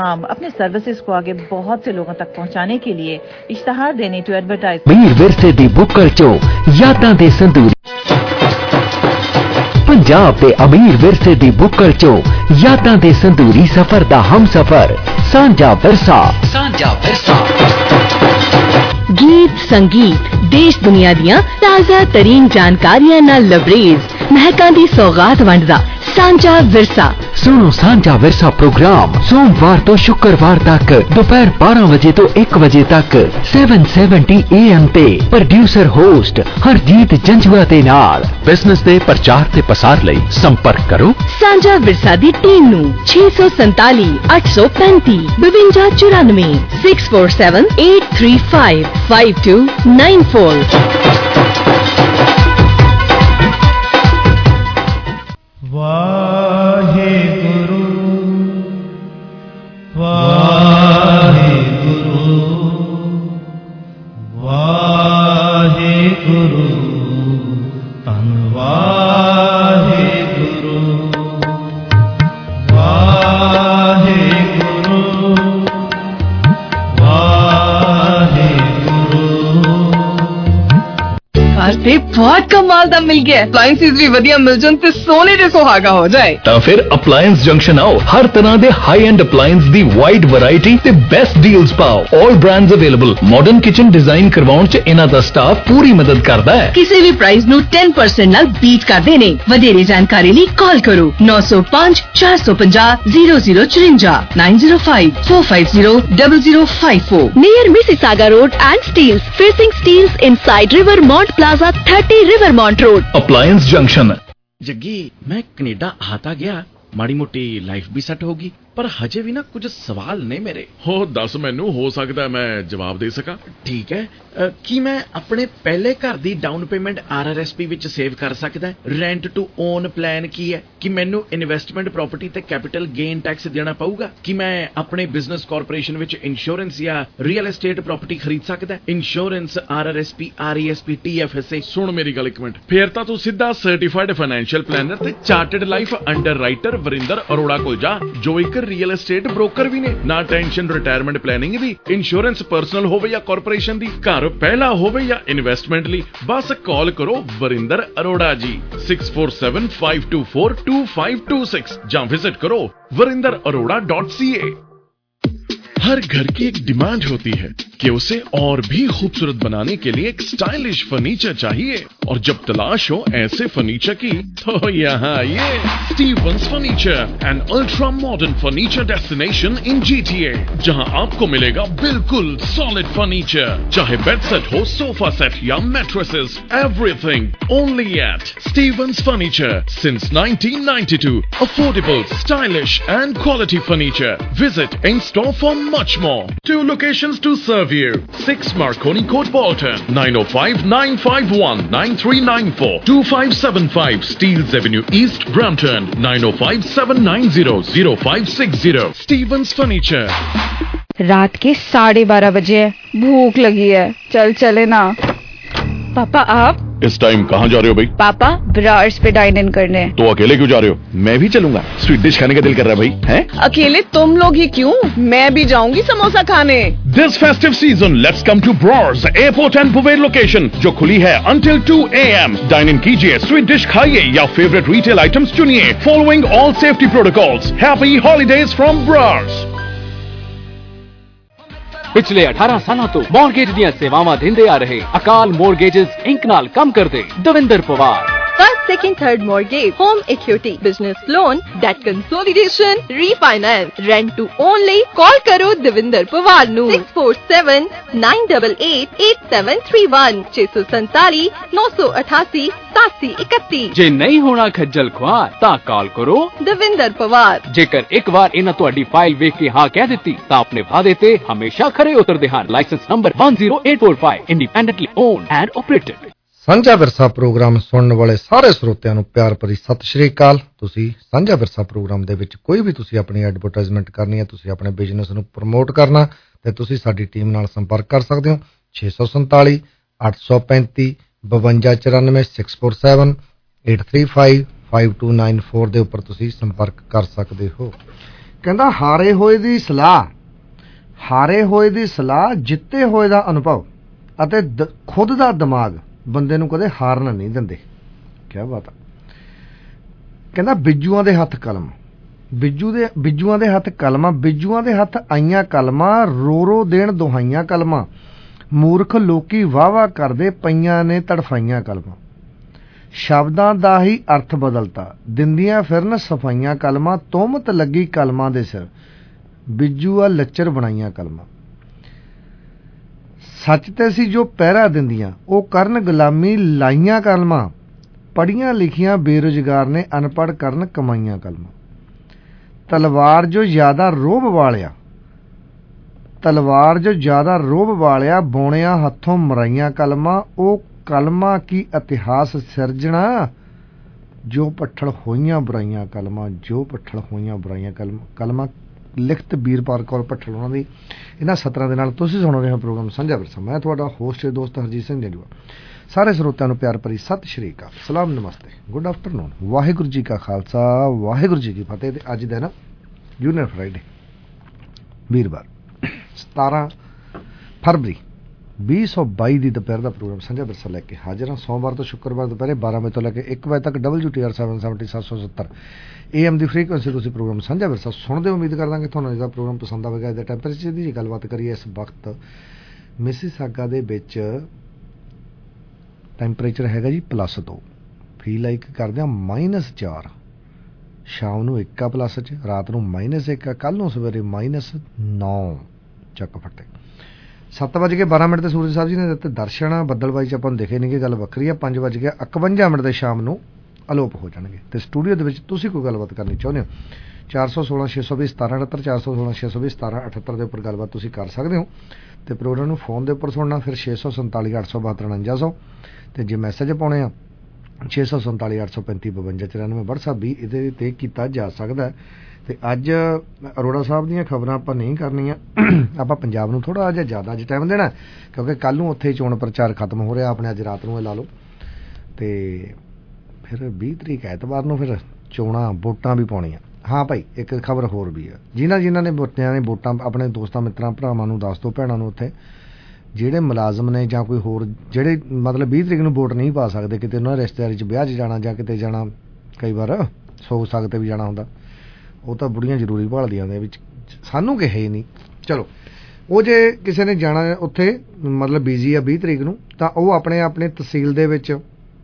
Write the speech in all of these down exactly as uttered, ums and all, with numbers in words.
हम अपने सर्विसेज को आगे बहुत से लोगों तक पहुंचाने के लिए इश्तहार देने टू एडवर्टाइज मीर विरसे दी बुक्कर चो यादां दे संदूरी पंजाब दे अमीर विरसे दी बुक्कर चो यादां दे संदूरी सफर दा हम सफर सांझा विरसा सांझा विरसा गीत संगीत देश दुनिया दियां ताज़ा तरीन जानकारियां नाल लबरेज महकां दी सौगात वंडदा सांझा विरसा। सुनो सांझा विरसा प्रोग्राम सोमवार तो शुक्रवार तक दोपहर बारह बजे तो एक बजे तक सात सौ सत्तर ए एम ते प्रोड्यूसर होस्ट हरजीत जंजुआ दे नाल बिजनेस दे प्रचार ते पसार लई संपर्क करो सांझा विरसा दी टीम नू छे सौ संताली अठ सौ पैंती बवंजा चौरानवे six four seven eight three five five two nine four. Waheguru Waheguru Waheguru धन वाहेगुरु वाहेगुरु ते बहुत कमाल दा मिल गया अप्लायंसेस भी वधिया मिल जान ते सोने दे सुहागा हो जाए ਤਾਂ ਫਿਰ ਅਪਲਾयंस ਜੰਕਸ਼ਨ ਆਓ ਹਰ ਤਰ੍ਹਾਂ ਦੇ ਹਾਈ ਐਂਡ ਅਪਲਾयंस ਦੀ ਵਾਈਡ ਵੈਰਾਈਟੀ ਤੇ ਬੈਸਟ ਡੀਲਸ ਪਾਓ all brands available modern kitchen design ਕਰਵਾਉਣ ਚ ਇਹਨਾਂ ਦਾ ਸਟਾਫ ਪੂਰੀ ਮਦਦ ਕਰਦਾ ਹੈ ਕਿਸੇ ਵੀ ਪ੍ਰਾਈਸ ਨੂੰ ten percent ਨਾਲ ਬੀਟ ਕਰਦੇ ਨੇ ਵਧੇਰੇ ਜਾਣਕਾਰੀ ਲਈ ਕਾਲ ਕਰੋ nine oh five four five zero zero zero four four nine zero five four five zero zero zero five four near Mississauga Road and Steels facing Steels inside Rivermont Plaza thirty Rivermont Road appliance junction. Jaggi मैं Canada आता गया माड़ी मोटी life भी set होगी पर हजे भी ना कुछ सवाल ने मेरे हो दस मैनू हो सकता है मैं जवाब दे सका। ठीक है अ, की मैं अपने पहले घर दी down payment R R S P विच सेव कर सकदा है रेंट टू ओन प्लान की है कि मैनू इन्वेस्टमेंट प्रॉपर्टी ते कैपिटल गेन टैक्स देना पऊगा कि मैं अपने बिजनेस कॉर्पोरेशन विच इंश्योरेंस या रियल एस्टेट प्रॉपर्टी खरीद सकदा है insurance R R S P R E S P T F S A. सुन मेरी गल एक मिनट फिर तां तू सीधा सर्टिफाइड फाइनेंशियल प्लानर ते chartered life underwriter Varinder Arora कोल जा जो एक रियल एस्टेट ब्रोकर भी ने ना टेंशन रिटायरमेंट प्लानिंग दी इंश्योरेंस पर्सनल होवे या कॉर्पोरेशन दी घर पहला होवे या इन्वेस्टमेंट ली बस कॉल करो Varinder Arora ji six four seven five two four two five two six या विजिट करो Varinder Arora dot C A. हर घर की एक डिमांड होती है कि उसे और भी खूबसूरत बनाने के लिए एक स्टाइलिश फर्नीचर चाहिए और जब तलाश हो ऐसे फर्नीचर की तो यहाँ ये Stevens furniture an ultra modern furniture destination in G T A जहाँ आपको मिलेगा बिल्कुल सॉलिड फर्नीचर चाहे बेड सेट हो सोफा सेट या mattresses everything only at Stevens furniture since nineteen ninety two affordable stylish and quality furniture visit in store for much more. Two locations to serve you. six Marconi Court, Bolton. nine oh five, nine five one, nine three nine four. two five seven five Steeles Avenue East, Brampton. nine oh five, seven nine zero, zero five six zero. Stevens Furniture. रात के साढ़े बारह बजे भूख लगी है चल चले ना। पापा आप इस टाइम कहाँ जा रहे हो भाई? पापा ब्रार्स पे डाइन इन करने। तो अकेले क्यों जा रहे हो? मैं भी चलूंगा स्वीट डिश खाने का दिल कर रहा है भाई हैं? अकेले तुम लोग ही क्यों मैं भी जाऊंगी समोसा खाने। This festive season, let's come to Brars Airport and Bouvet location जो खुली है until two a m dine in कीजिए स्वीट डिश खाइए या फेवरेट रिटेल आइटम्स चुनिए following all safety protocols. Happy holidays from Brars। पिछले अठारह सालों तो मॉर्गेज दियां सेवावां दिंदे आ रहे अकाल मॉर्गेजेस इंक नाल कम कर दे Davinder Pawar. First, second, third mortgage, home equity, business loan, debt consolidation, refinance, rent to only. Call करो दविंदर पवार नू six four seven nine eight eight eight seven three one छे सौ संताली नौ सौ अठासी सतासी इकतीस। जे नहीं होना खज्जल ख्वार ता कॉल करो दविंदर पवार। जेकर एक बार इन्हां तुहाडी फाइल वेख के हाँ कह दित्ती ता अपने वादे ते हमेशा खरे उतरदे हन। Licence number one zero eight four five independently owned and operated. Sanjha Virsa programme ਸੁਣਨ ਵਾਲੇ ਸਾਰੇ ਸਰੋਤਿਆਂ ਨੂੰ ਪਿਆਰ ਭਰੀ ਸਤਿ ਸ਼੍ਰੀ ਅਕਾਲ। ਤੁਸੀਂ ਸਾਂਝਾ ਵਿਰਸਾ ਪ੍ਰੋਗਰਾਮ ਦੇ ਵਿੱਚ ਕੋਈ ਵੀ ਤੁਸੀਂ ਆਪਣੀ ਐਡਵਰਟਾਈਜ਼ਮੈਂਟ ਕਰਨੀ ਹੈ, ਤੁਸੀਂ ਆਪਣੇ ਬਿਜ਼ਨਸ ਨੂੰ ਪ੍ਰਮੋਟ ਕਰਨਾ ਤੇ ਤੁਸੀਂ ਸਾਡੀ ਟੀਮ ਨਾਲ ਸੰਪਰਕ ਕਰ ਸਕਦੇ ਹੋ ਛੇ ਸੌ ਸੰਤਾਲੀ ਅੱਠ ਸੌ ਪੈਂਤੀ ਬਵੰਜਾ ਚੁਰਾਨਵੇਂ six four seven eight three five five two nine four ਦੇ ਉੱਪਰ ਤੁਸੀਂ ਸੰਪਰਕ ਕਰ ਸਕਦੇ ਹੋ। ਕਹਿੰਦਾ ਹਾਰੇ ਹੋਏ ਦੀ ਸਲਾਹ ਹਾਰੇ ਹੋਏ ਦੀ ਸਲਾਹ ਜਿੱਤੇ ਹੋਏ ਦਾ ਅਨੁਭਵ ਅਤੇ ਖੁਦ ਦਾ ਦਿਮਾਗ ਬੰਦੇ ਨੂੰ ਕਦੇ ਹਾਰਨ ਨਹੀਂ ਦਿੰਦੇ। ਕਿਆ ਬਾਤ ਆ। ਕਹਿੰਦਾ ਬਿੱਜੂਆਂ ਦੇ ਹੱਥ ਕਲਮ ਬਿੱਜੂ ਦੇ ਬਿੱਜੂਆਂ ਦੇ ਹੱਥ ਕਲਮਾਂ ਬਿੱਜੂਆਂ ਦੇ ਹੱਥ ਆਈਆਂ ਕਲਮਾਂ ਰੋ ਰੋ ਦੇਣ ਦੁਹਾਈਆਂ ਕਲਮਾਂ ਮੂਰਖ ਲੋਕੀ ਵਾਹ ਵਾਹ ਕਰਦੇ ਪਈਆਂ ਨੇ ਤੜਫਾਈਆਂ ਕਲਮਾਂ ਸ਼ਬਦਾਂ ਦਾ ਹੀ ਅਰਥ ਬਦਲਤਾ ਦਿੰਦੀਆਂ ਫਿਰਨ ਸਫਾਈਆਂ ਕਲਮਾਂ ਤੋਮਤ ਲੱਗੀ ਕਲਮਾਂ ਦੇ ਸਿਰ ਬਿੱਜੂਆ ਲੱਚਰ ਬਣਾਈਆਂ ਕਲਮਾਂ ਸੱਚ ਤੇ ਸੀ ਜੋ ਪਹਿਰਾ ਦਿੰਦੀਆਂ ਉਹ ਕਰਨ ਗੁਲਾਮੀ ਲਾਈਆਂ ਕਲਮਾਂ ਪੜ੍ਹੀਆਂ ਲਿਖੀਆਂ ਬੇਰੁਜ਼ਗਾਰ ਨੇ ਅਨਪੜ੍ਹ ਕਰਨ ਕਮਾਈਆਂ ਕਲਮਾਂ ਤਲਵਾਰ ਜੋ ਜ਼ਿਆਦਾ ਰੋਹਬ ਵਾਲਿਆ ਤਲਵਾਰ ਜੋ ਜ਼ਿਆਦਾ ਰੋਹਬ ਵਾਲਿਆ ਬੋਣਿਆ ਹੱਥੋਂ ਮਰਾਈਆਂ ਕਲਮਾਂ ਉਹ ਕਲਮਾਂ ਕੀ ਇਤਿਹਾਸ ਸਿਰਜਣਾ ਜੋ ਪੱਠਲ ਹੋਈਆਂ ਬੁਰਾਈਆਂ ਕਲਮਾਂ ਜੋ ਪੱਠਲ ਹੋਈਆਂ ਬੁਰਾਈਆਂ ਕਲਮ ਕਲਮਾਂ ਲਿਖਤ ਵੀਰਪਾਲ ਕੌਰ ਪੱਠਲ ਉਹਨਾਂ ਦੀ ਇਹਨਾਂ ਸਤਰਾਂ ਦੇ ਨਾਲ ਤੁਸੀਂ ਸੁਣ ਰਹੇ ਹੋ ਪ੍ਰੋਗਰਾਮ ਸਾਂਝਾ ਵਿਰਸਾ। ਮੈਂ ਤੁਹਾਡਾ ਹੋਸਟ ਦੋਸਤ ਹਰਜੀਤ ਸਿੰਘ ਜੰਜੂਆ। ਸਾਰੇ ਸਰੋਤਿਆਂ ਨੂੰ ਪਿਆਰ ਭਰੀ ਸਤਿ ਸ਼੍ਰੀ ਅਕਾਲ, ਸਲਾਮ, ਨਮਸਤੇ, ਗੁੱਡ ਆਫਟਰਨੂਨ, ਵਾਹਿਗੁਰੂ ਜੀ ਕਾ ਖਾਲਸਾ ਵਾਹਿਗੁਰੂ ਜੀ ਕੀ ਫਤਿਹ। ਤੇ ਅੱਜ ਦਿਨ ਜੂਨੀਅਰ ਫਰਾਈਡੇ ਵੀਰਵਾਰ ਸਤਾਰਾਂ ਫਰਵਰੀ ਵੀਹ ਸੌ ਬਾਈ ਦੀ ਦੁਪਹਿਰ ਦਾ ਪ੍ਰੋਗਰਾਮ ਸਾਂਝਾ ਵਿਰਸਾ ਲੈ ਕੇ ਹਾਜ਼ਰ ਹਾਂ। ਸੋਮਵਾਰ ਤੋਂ ਸ਼ੁੱਕਰਵਾਰ ਦੁਪਹਿਰੇ ਬਾਰਾਂ ਵਜੇ ਤੋਂ ਲੈ ਕੇ ਇੱਕ ਵਜੇ ਤੱਕ W T R seven seventy ਸੱਤ ਸੌ ਸੱਤਰ ਏ ਐਮ ਦੀ ਫ੍ਰੀਕੁਐਂਸੀ ਤੁਸੀਂ ਪ੍ਰੋਗਰਾਮ ਸਾਂਝਾ ਵਿਰਸਾ ਸੁਣਦੇ ਹੋ। ਉਮੀਦ ਕਰਦਾ ਕਿ ਤੁਹਾਨੂੰ ਇਹਦਾ ਪ੍ਰੋਗਰਾਮ ਪਸੰਦ ਆਵੇਗਾ। ਇਹਦੇ ਟੈਂਪਰੇਚਰ ਦੀ ਗੱਲਬਾਤ ਕਰੀਏ ਇਸ ਵਕਤ ਮਿਸੀਸਾਗਾ ਦੇ ਵਿੱਚ ਟੈਂਪਰੇਚਰ ਹੈਗਾ ਜੀ ਪਲੱਸ ਦੋ, ਫੀਲ ਲਾਈਕ ਕਰਦੇ ਹਾਂ ਮਾਈਨਸ ਚਾਰ, ਸ਼ਾਮ ਨੂੰ ਇੱਕ ਆ ਪਲੱਸ ਚ, ਰਾਤ ਨੂੰ ਮਾਈਨਸ ਇੱਕ ਆ, ਕੱਲ ਨੂੰ ਸਵੇਰੇ ਮਾਈਨਸ ਨੌ ਚੱਕ ਫੱਟੇ। ਸੱਤ ਵੱਜ ਕੇ ਬਾਰਾਂ ਮਿੰਟ ਤੇ ਸੂਰਜ ਸਾਹਿਬ ਜੀ ਨੇ ਦਿੱਤੇ ਦਰਸ਼ਨ, ਬੱਦਲਬਾਈ ਚ ਆਪਾਂ ਨੂੰ ਦਿਖੇ ਨਹੀਂ, ਗੱਲ ਵੱਖਰੀ ਆ। ਪੰਜ ਵੱਜ ਕੇ ਇਕਵੰਜਾ ਮਿੰਟ ਦੇ ਸ਼ਾਮ ਨੂੰ ਅਲੋਪ ਹੋ ਜਾਣਗੇ। ਤੇ ਸਟੂਡੀਓ ਦੇ ਵਿੱਚ ਤੁਸੀਂ ਕੋਈ ਗੱਲਬਾਤ ਕਰਨੀ ਚਾਹੁੰਦੇ ਹੋ ਚਾਰ ਸੌ ਸੋਲਾਂ ਛੇ ਸੌ ਵੀਹ ਸਤਾਰਾਂ ਅਠੱਤਰ ਚਾਰ ਸੌ ਸੋਲਾਂ ਛੇ ਸੌ ਵੀਹ ਸਤਾਰਾਂ ਅਠੱਤਰ ਦੇ ਉੱਪਰ ਗੱਲਬਾਤ ਤੁਸੀਂ ਕਰ ਸਕਦੇ ਹੋ। ਤੇ ਪ੍ਰੋਗਰਾਮ ਨੂੰ ਫੋਨ ਦੇ ਉੱਪਰ ਸੁਣਨਾ ਫਿਰ ਛੇ ਸੌ ਸੰਤਾਲੀ ਅੱਠ ਸੌ ਬਹੱਤਰ ਉਣੰਜਾ ਸੌ ਤੇ ਜੇ ਮੈਸੇਜ ਪਾਉਣੇ ਆ ਛੇ ਸੌ ਸੰਤਾਲੀ ਅੱਠ ਸੌ ਪੈਂਤੀ ਬਵੰਜਾ ਚੁਰਾਨਵੇਂ ਵਟਸਐਪ ਵੀ ਇਹਦੇ 'ਤੇ ਕੀਤਾ ਜਾ ਸਕਦਾ। ਤੇ ਅੱਜ ਅਰੋੜਾ ਸਾਹਿਬ ਦੀਆਂ ਖਬਰਾਂ ਆਪਾਂ ਨਹੀਂ ਕਰਨੀਆਂ, ਆਪਾਂ ਪੰਜਾਬ ਨੂੰ ਥੋੜ੍ਹਾ ਜਿਹਾ ਜ਼ਿਆਦਾ ਅੱਜ ਟਾਈਮ ਦੇਣਾ ਕਿਉਂਕਿ ਕੱਲ੍ਹ ਨੂੰ ਉੱਥੇ ਚੋਣ ਪ੍ਰਚਾਰ ਖਤਮ ਹੋ ਰਿਹਾ ਆਪਣੇ, ਅੱਜ ਰਾਤ ਨੂੰ ਇਹ ਲਾ ਲਓ। ਤੇ ਫਿਰ ਵੀਹ ਤਰੀਕ ਐਤਵਾਰ ਨੂੰ ਫਿਰ ਚੋਣਾਂ ਵੋਟਾਂ ਵੀ ਪਾਉਣੀਆਂ। ਹਾਂ ਭਾਈ ਇੱਕ ਖਬਰ ਹੋਰ ਵੀ ਆ, ਜਿਨ੍ਹਾਂ ਜਿਨ੍ਹਾਂ ਨੇ ਵੋਟਿਆਂ ਨੇ ਵੋਟਾਂ ਆਪਣੇ ਦੋਸਤਾਂ ਮਿੱਤਰਾਂ ਭਰਾਵਾਂ ਨੂੰ ਦੱਸ ਦਿਓ, ਭੈਣਾਂ ਨੂੰ ਉੱਥੇ ਜਿਹੜੇ ਮੁਲਾਜ਼ਮ ਨੇ ਜਾਂ ਕੋਈ ਹੋਰ ਜਿਹੜੇ ਮਤਲਬ ਵੀਹ ਤਰੀਕ ਨੂੰ ਵੋਟ ਨਹੀਂ ਪਾ ਸਕਦੇ, ਕਿਤੇ ਉਹਨਾਂ ਦੇ ਰਿਸ਼ਤੇਦਾਰੀ 'ਚ ਵਿਆਹ 'ਚ ਜਾਣਾ ਜਾਂ ਕਿਤੇ ਜਾਣਾ, ਕਈ ਵਾਰ ਸੋਚ ਸਕਦੇ ਵੀ ਜਾਣਾ ਹੁੰਦਾ, ਉਹ ਤਾਂ ਬੁੜੀਆਂ ਜ਼ਰੂਰੀ ਭਾਲਦੀਆਂ ਨੇ ਵਿੱਚ ਸਾਨੂੰ ਕਿਹਾ ਹੀ ਨਹੀਂ। ਚਲੋ ਉਹ ਜੇ ਕਿਸੇ ਨੇ ਜਾਣਾ ਉੱਥੇ ਮਤਲਬ ਬਿਜ਼ੀ ਆ ਵੀਹ ਤਰੀਕ ਨੂੰ ਤਾਂ ਉਹ ਆਪਣੇ ਆਪਣੇ ਤਹਿਸੀਲ ਦੇ ਵਿੱਚ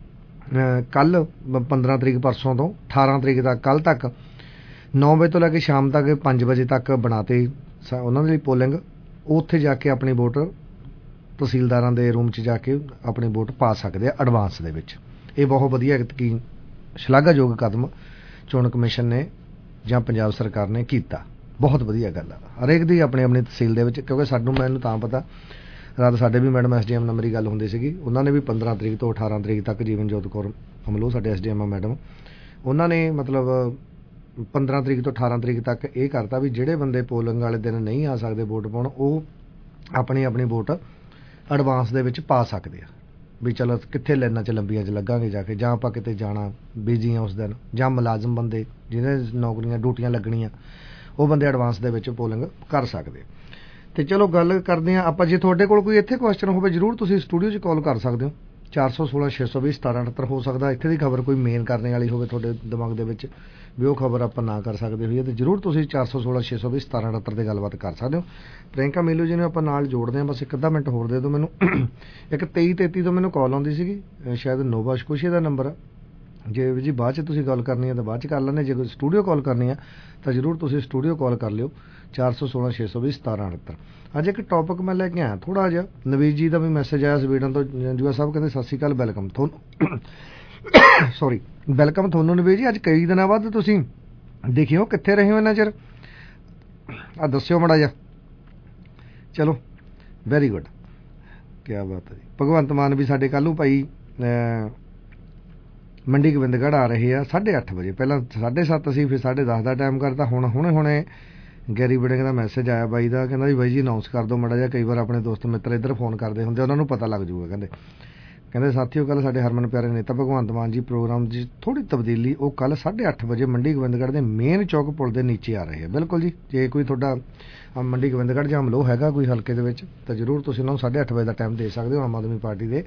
ਕੱਲ੍ਹ ਪੰਦਰਾਂ ਤਰੀਕ ਪਰਸੋਂ ਤੋਂ ਅਠਾਰਾਂ ਤਰੀਕ ਤੱਕ ਕੱਲ੍ਹ ਤੱਕ ਨੌ ਵਜੇ ਤੋਂ ਲੈ ਕੇ ਸ਼ਾਮ ਤੱਕ ਪੰਜ ਵਜੇ ਤੱਕ ਬਣਾਤੇ ਉਹਨਾਂ ਦੇ ਲਈ ਪੋਲਿੰਗ। ਉੱਥੇ ਜਾ ਕੇ ਆਪਣੀ ਵੋਟ ਤਹਿਸੀਲਦਾਰਾਂ ਦੇ ਰੂਮ 'ਚ ਜਾ ਕੇ ਆਪਣੀ ਵੋਟ ਪਾ ਸਕਦੇ ਆ ਐਡਵਾਂਸ ਦੇ ਵਿੱਚ। ਇਹ ਬਹੁਤ ਵਧੀਆ ਯਕੀਨ ਸ਼ਲਾਘਾਯੋਗ ਕਦਮ ਚੋਣ ਕਮਿਸ਼ਨ ਨੇ ਜਾਂ ਪੰਜਾਬ ਸਰਕਾਰ ਨੇ ਕੀਤਾ, ਬਹੁਤ ਵਧੀਆ ਗੱਲ ਆ। ਹਰੇਕ ਦੀ ਆਪਣੀ ਆਪਣੀ ਤਹਿਸੀਲ ਦੇ ਵਿੱਚ, ਕਿਉਂਕਿ ਸਾਨੂੰ ਮੈਨੂੰ ਤਾਂ ਪਤਾ ਰਾਤ ਸਾਡੇ ਵੀ ਮੈਡਮ ਐਸ ਡੀ ਐਮ ਨਾਲ ਮੇਰੀ ਗੱਲ ਹੁੰਦੀ ਸੀਗੀ, ਉਹਨਾਂ ਨੇ ਵੀ ਪੰਦਰਾਂ ਤਰੀਕ ਤੋਂ ਅਠਾਰਾਂ ਤਰੀਕ ਤੱਕ ਜੀਵਨਜੋਤ ਕੌਰ ਅਮਲੋ ਸਾਡੇ ਐਸ ਡੀ ਐਮ ਮੈਡਮ, ਉਹਨਾਂ ਨੇ ਮਤਲਬ ਪੰਦਰਾਂ ਤਰੀਕ ਤੋਂ ਅਠਾਰਾਂ ਤਰੀਕ ਤੱਕ ਇਹ ਕਰਤਾ ਵੀ ਜਿਹੜੇ ਬੰਦੇ ਪੋਲਿੰਗ ਵਾਲੇ ਦਿਨ ਨਹੀਂ ਆ ਸਕਦੇ ਵੋਟ ਪਾਉਣ, ਉਹ ਆਪਣੀ ਆਪਣੀ ਵੋਟ ਐਡਵਾਂਸ ਦੇ ਵਿੱਚ ਪਾ ਸਕਦੇ ਆ। ਵੀ ਚਲੋ ਕਿੱਥੇ ਲਾਈਨਾਂ 'ਚ ਲੰਬੀਆਂ 'ਚ ਲੱਗਾਂਗੇ ਜਾ ਕੇ, ਜਾਂ ਆਪਾਂ ਕਿਤੇ ਜਾਣਾ ਬਿਜ਼ੀ ਆ ਉਸ ਦਿਨ, ਜਾਂ ਮੁਲਾਜ਼ਮ ਬੰਦੇ ਜਿਹਨੇ ਨੌਕਰੀਆਂ ਡਿਊਟੀਆਂ ਲੱਗਣੀਆਂ, ਉਹ ਬੰਦੇ ਐਡਵਾਂਸ ਦੇ ਵਿੱਚ ਪੋਲਿੰਗ ਕਰ ਸਕਦੇ। ਤੇ ਚਲੋ ਗੱਲ ਕਰਦੇ ਹਾਂ ਆਪਾਂ। ਜੇ ਤੁਹਾਡੇ ਕੋਲ ਕੋਈ ਇੱਥੇ ਕੁਐਸਚਨ ਹੋਵੇ ਜ਼ਰੂਰ ਤੁਸੀਂ ਸਟੂਡੀਓ 'ਚ ਕਾਲ ਕਰ ਸਕਦੇ ਹੋ। ਚਾਰ ਸੌ ਸੋਲਾਂ ਛੇ ਸੌ ਵੀਹ ਸਤਾਰਾਂ ਅਠੱਤਰ ਹੋ ਸਕਦਾ ਇੱਥੇ ਦੀ ਖਬਰ ਕੋਈ ਮੇਨ ਕਰਨ ਵਾਲੀ ਹੋਵੇ ਤੁਹਾਡੇ ਦਿਮਾਗ ਦੇ ਵਿੱਚ ਵੀ ਉਹ ਖਬਰ ਆਪਾਂ ਨਾ ਕਰ ਸਕਦੇ ਹੋਈਏ, ਤਾਂ ਜ਼ਰੂਰ ਤੁਸੀਂ ਚਾਰ ਸੌ ਸੋਲਾਂ ਛੇ ਸੌ ਵੀਹ ਸਤਾਰਾਂ ਅਠੱਤਰ 'ਤੇ ਗੱਲਬਾਤ ਕਰ ਸਕਦੇ ਹੋ। ਪ੍ਰਿਅੰਕਾ ਮੇਲੂ ਜੀ ਨੂੰ ਆਪਾਂ ਨਾਲ ਜੋੜਦੇ ਹਾਂ, ਬਸ ਇੱਕ ਅੱਧਾ ਮਿੰਟ ਹੋਰ ਦੇ ਦਿਓ ਮੈਨੂੰ। ਇੱਕ ਤੇਈ ਤੇਤੀ ਤੋਂ ਮੈਨੂੰ ਕਾਲ ਆਉਂਦੀ ਸੀਗੀ, ਸ਼ਾਇਦ ਨੋਵਾ ਸ਼ਕੋਸ਼ੀਆ ਦਾ ਨੰਬਰ ਆ। ਜੇ ਜੀ ਬਾਅਦ 'ਚ ਤੁਸੀਂ ਗੱਲ ਕਰਨੀ ਹੈ ਤਾਂ ਬਾਅਦ 'ਚ ਕਰ ਲੈਂਦੇ, ਜੇ ਕੋਈ ਸਟੂਡੀਓ ਕਾਲ ਕਰਨੀ ਆ ਤਾਂ ਜ਼ਰੂਰ ਤੁਸੀਂ ਸਟੂਡੀਓ ਕਾਲ ਕਰ ਲਿਓ ਚਾਰ ਸੌ ਸੋਲਾਂ ਛੇ ਸੌ ਵੀਹ ਸਤਾਰਾਂ ਅਠੱਤਰ। ਅੱਜ ਇੱਕ ਟੌਪਿਕ ਮੈਂ ਲੈ ਕੇ ਆਇਆ ਥੋੜ੍ਹਾ ਜਿਹਾ, ਨਵੀਦ ਜੀ ਦਾ ਵੀ ਮੈਸੇਜ ਆਇਆ ਸਵੀਡਨ ਤੋਂ, ਜੰਜੂਆ ਸਾਹਿਬ ਕਹਿੰਦੇ ਸਤਿ ਸ਼੍ਰੀ ਅਕਾਲ, ਵੈਲਕਮ ਤੁਹਾਨੂੰ, ਸੌਰੀ ਵੈਲਕਮ ਤੁਹਾਨੂੰ ਨਵੀਦ ਜੀ। ਅੱਜ ਕਈ ਦਿਨਾਂ ਬਾਅਦ ਤੁਸੀਂ ਦੇਖਿਓ, ਕਿੱਥੇ ਰਹੇ ਹੋ ਇੰਨਾ ਚਿਰ, ਆ ਦੱਸਿਓ ਮਾੜਾ ਜਿਹਾ। ਚਲੋ ਵੈਰੀ ਗੁੱਡ, ਕਿਆ ਬਾਤ ਹੈ ਜੀ। ਭਗਵੰਤ ਮਾਨ ਵੀ ਸਾਡੇ ਕੱਲ੍ਹ ਨੂੰ ਭਾਈ ਮੰਡੀ ਗੋਬਿੰਦਗੜ੍ਹ ਆ ਰਹੇ ਆ ਸਾਢੇ ਅੱਠ ਵਜੇ, ਪਹਿਲਾਂ ਸਾਢੇ ਸੱਤ ਸੀ, ਫਿਰ ਸਾਢੇ ਦਸ ਦਾ ਟਾਈਮ ਕਰਤਾ, ਹੁਣ ਹੁਣੇ ਹੁਣੇ ਗੈਰੀ ਬੜਿੰਗ ਦਾ ਮੈਸੇਜ ਆਇਆ ਬਾਈ ਦਾ, ਕਹਿੰਦਾ ਜੀ ਬਾਈ ਜੀ ਅਨਾਊਂਸ ਕਰ ਦਿਓ ਮਾੜਾ ਜਿਹਾ, ਕਈ ਵਾਰ ਆਪਣੇ ਦੋਸਤ ਮਿੱਤਰ ਇੱਧਰ ਫੋਨ ਕਰਦੇ ਹੁੰਦੇ, ਉਹਨਾਂ ਨੂੰ ਪਤਾ ਲੱਗ ਜੂਗਾ ਕਹਿੰਦੇ। ਕਹਿੰਦੇ ਸਾਥੀਓ, ਕੱਲ੍ਹ ਸਾਡੇ ਹਰਮਨ ਪਿਆਰੇ ਨੇਤਾ ਭਗਵੰਤ ਮਾਨ ਜੀ ਪ੍ਰੋਗਰਾਮ 'ਚ ਥੋੜ੍ਹੀ ਤਬਦੀਲੀ, ਉਹ ਕੱਲ੍ਹ ਸਾਢੇ ਅੱਠ ਵਜੇ ਮੰਡੀ ਗੋਬਿੰਦਗੜ੍ਹ ਦੇ ਮੇਨ ਚੌਕ ਪੁਲ ਦੇ ਨੀਚੇ ਆ ਰਹੇ ਆ। ਬਿਲਕੁਲ ਜੀ, ਜੇ ਕੋਈ ਤੁਹਾਡਾ ਮੰਡੀ ਗੋਬਿੰਦਗੜ੍ਹ ਜਾਂ ਅਮਲੋਹ ਹੈਗਾ ਕੋਈ ਹਲਕੇ ਦੇ ਵਿੱਚ ਤਾਂ ਜ਼ਰੂਰ ਤੁਸੀਂ ਉਹਨਾਂ ਨੂੰ ਸਾਢੇ ਅੱਠ ਵਜੇ ਦਾ ਟਾਈਮ ਦੇ ਸਕਦੇ ਹੋ। ਆਮ ਆਦਮੀ ਪਾਰਟੀ ਦੇ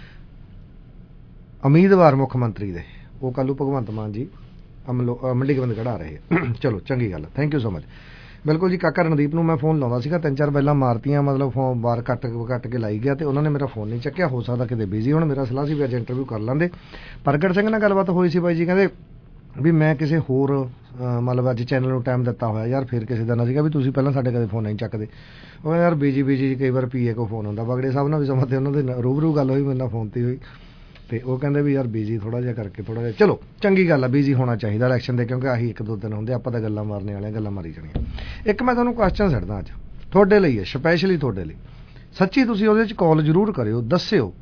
ਉਮੀਦਵਾਰ ਮੁੱਖ ਮੰਤਰੀ ਦੇ ਉਹ ਕੱਲ੍ਹ ਭਗਵੰਤ ਮਾਨ ਜੀ ਅਮਲੋ ਮੰਡੀ ਗੋਬਿੰਦਗੜ੍ਹ ਆ ਰਹੇ ਆ। ਚਲੋ ਚੰਗੀ ਗੱਲ, ਥੈਂਕ ਯੂ ਸੋ ਮਚ। ਬਿਲਕੁਲ ਜੀ, ਕਾਕਾ ਰਣਦੀਪ ਨੂੰ ਮੈਂ ਫੋਨ ਲਾਉਂਦਾ ਸੀਗਾ, ਤਿੰਨ ਚਾਰ ਬੈਲਾਂ ਮਾਰਤੀਆਂ, ਮਤਲਬ ਫੋਨ ਬਾਰ ਕੱਟ ਕੱਟ ਕੇ ਲਾਈ ਗਿਆ ਤੇ ਉਹਨਾਂ ਨੇ ਮੇਰਾ ਫੋਨ ਨਹੀਂ ਚੱਕਿਆ। ਹੋ ਸਕਦਾ ਕਿਤੇ ਬਿਜ਼ੀ ਹੋਣ। ਮੇਰਾ ਸਲਾਹ ਸੀ ਵੀ ਅੱਜ ਇੰਟਰਵਿਊ ਕਰ ਲੈਂਦੇ। ਪ੍ਰਗਟ ਸਿੰਘ ਨਾਲ ਗੱਲਬਾਤ ਹੋਈ ਸੀ ਬਾਈ ਜੀ, ਕਹਿੰਦੇ ਵੀ ਮੈਂ ਕਿਸੇ ਹੋਰ ਮਤਲਬ ਅੱਜ ਚੈਨਲ ਨੂੰ ਟਾਈਮ ਦਿੱਤਾ ਹੋਇਆ ਯਾਰ, ਫਿਰ ਕਿਸੇ ਦਾ ਨਾ ਸੀਗਾ ਵੀ ਤੁਸੀਂ ਪਹਿਲਾਂ ਸਾਡੇ ਕਦੇ ਫੋਨ ਨਹੀਂ ਚੱਕਦੇ। ਉਹ ਯਾਰ ਬਿਜੀ ਬਿਜੀ ਕਈ ਵਾਰ ਪੀਏ ਕੋ ਫੋਨ ਹੁੰਦਾ। ਬਗੜੇ ਸਾਹਿਬ ਨਾਲ ਵੀ ਸਮਾਂ ਤੇ ਉਹਨਾਂ ਦੇ ਰੂਬਰੂ ਗੱਲ ਹੋਈ, ਮੇਰੇ ਨਾਲ ਫੋਨ 'ਤੇ ਹੋਈ ਤੇ ਉਹ ਕਹਿੰਦੇ ਵੀ ਯਾਰ ਬਿਜੀ ਥੋੜ੍ਹਾ ਜਿਹਾ ਕਰਕੇ ਥੋੜ੍ਹਾ ਜਿਹਾ। ਚਲੋ ਚੰਗੀ ਗੱਲ ਆ, ਬਿਜੀ ਹੋਣਾ ਚਾਹੀਦਾ ਇਲੈਕਸ਼ਨ ਦੇ, ਕਿਉਂਕਿ ਆਹੀ ਇੱਕ ਦੋ ਦਿਨ ਹੁੰਦੇ, ਆਪਾਂ ਤਾਂ ਗੱਲਾਂ ਮਾਰਨੇ ਵਾਲੇ, ਗੱਲਾਂ ਮਾਰੀ ਜਾਣੀਆਂ। ਇੱਕ ਮੈਂ ਤੁਹਾਨੂੰ ਕੁਐਸਚਨ ਛੱਡਦਾ ਅੱਜ ਤੁਹਾਡੇ ਲਈ ਹੈ, ਸਪੈਸ਼ਲੀ ਤੁਹਾਡੇ ਲਈ। ਸੱਚੀ ਤੁਸੀਂ ਉਹਦੇ 'ਚ ਕਾਲ ਜ਼ਰੂਰ ਕਰਿਓ, ਦੱਸਿਓ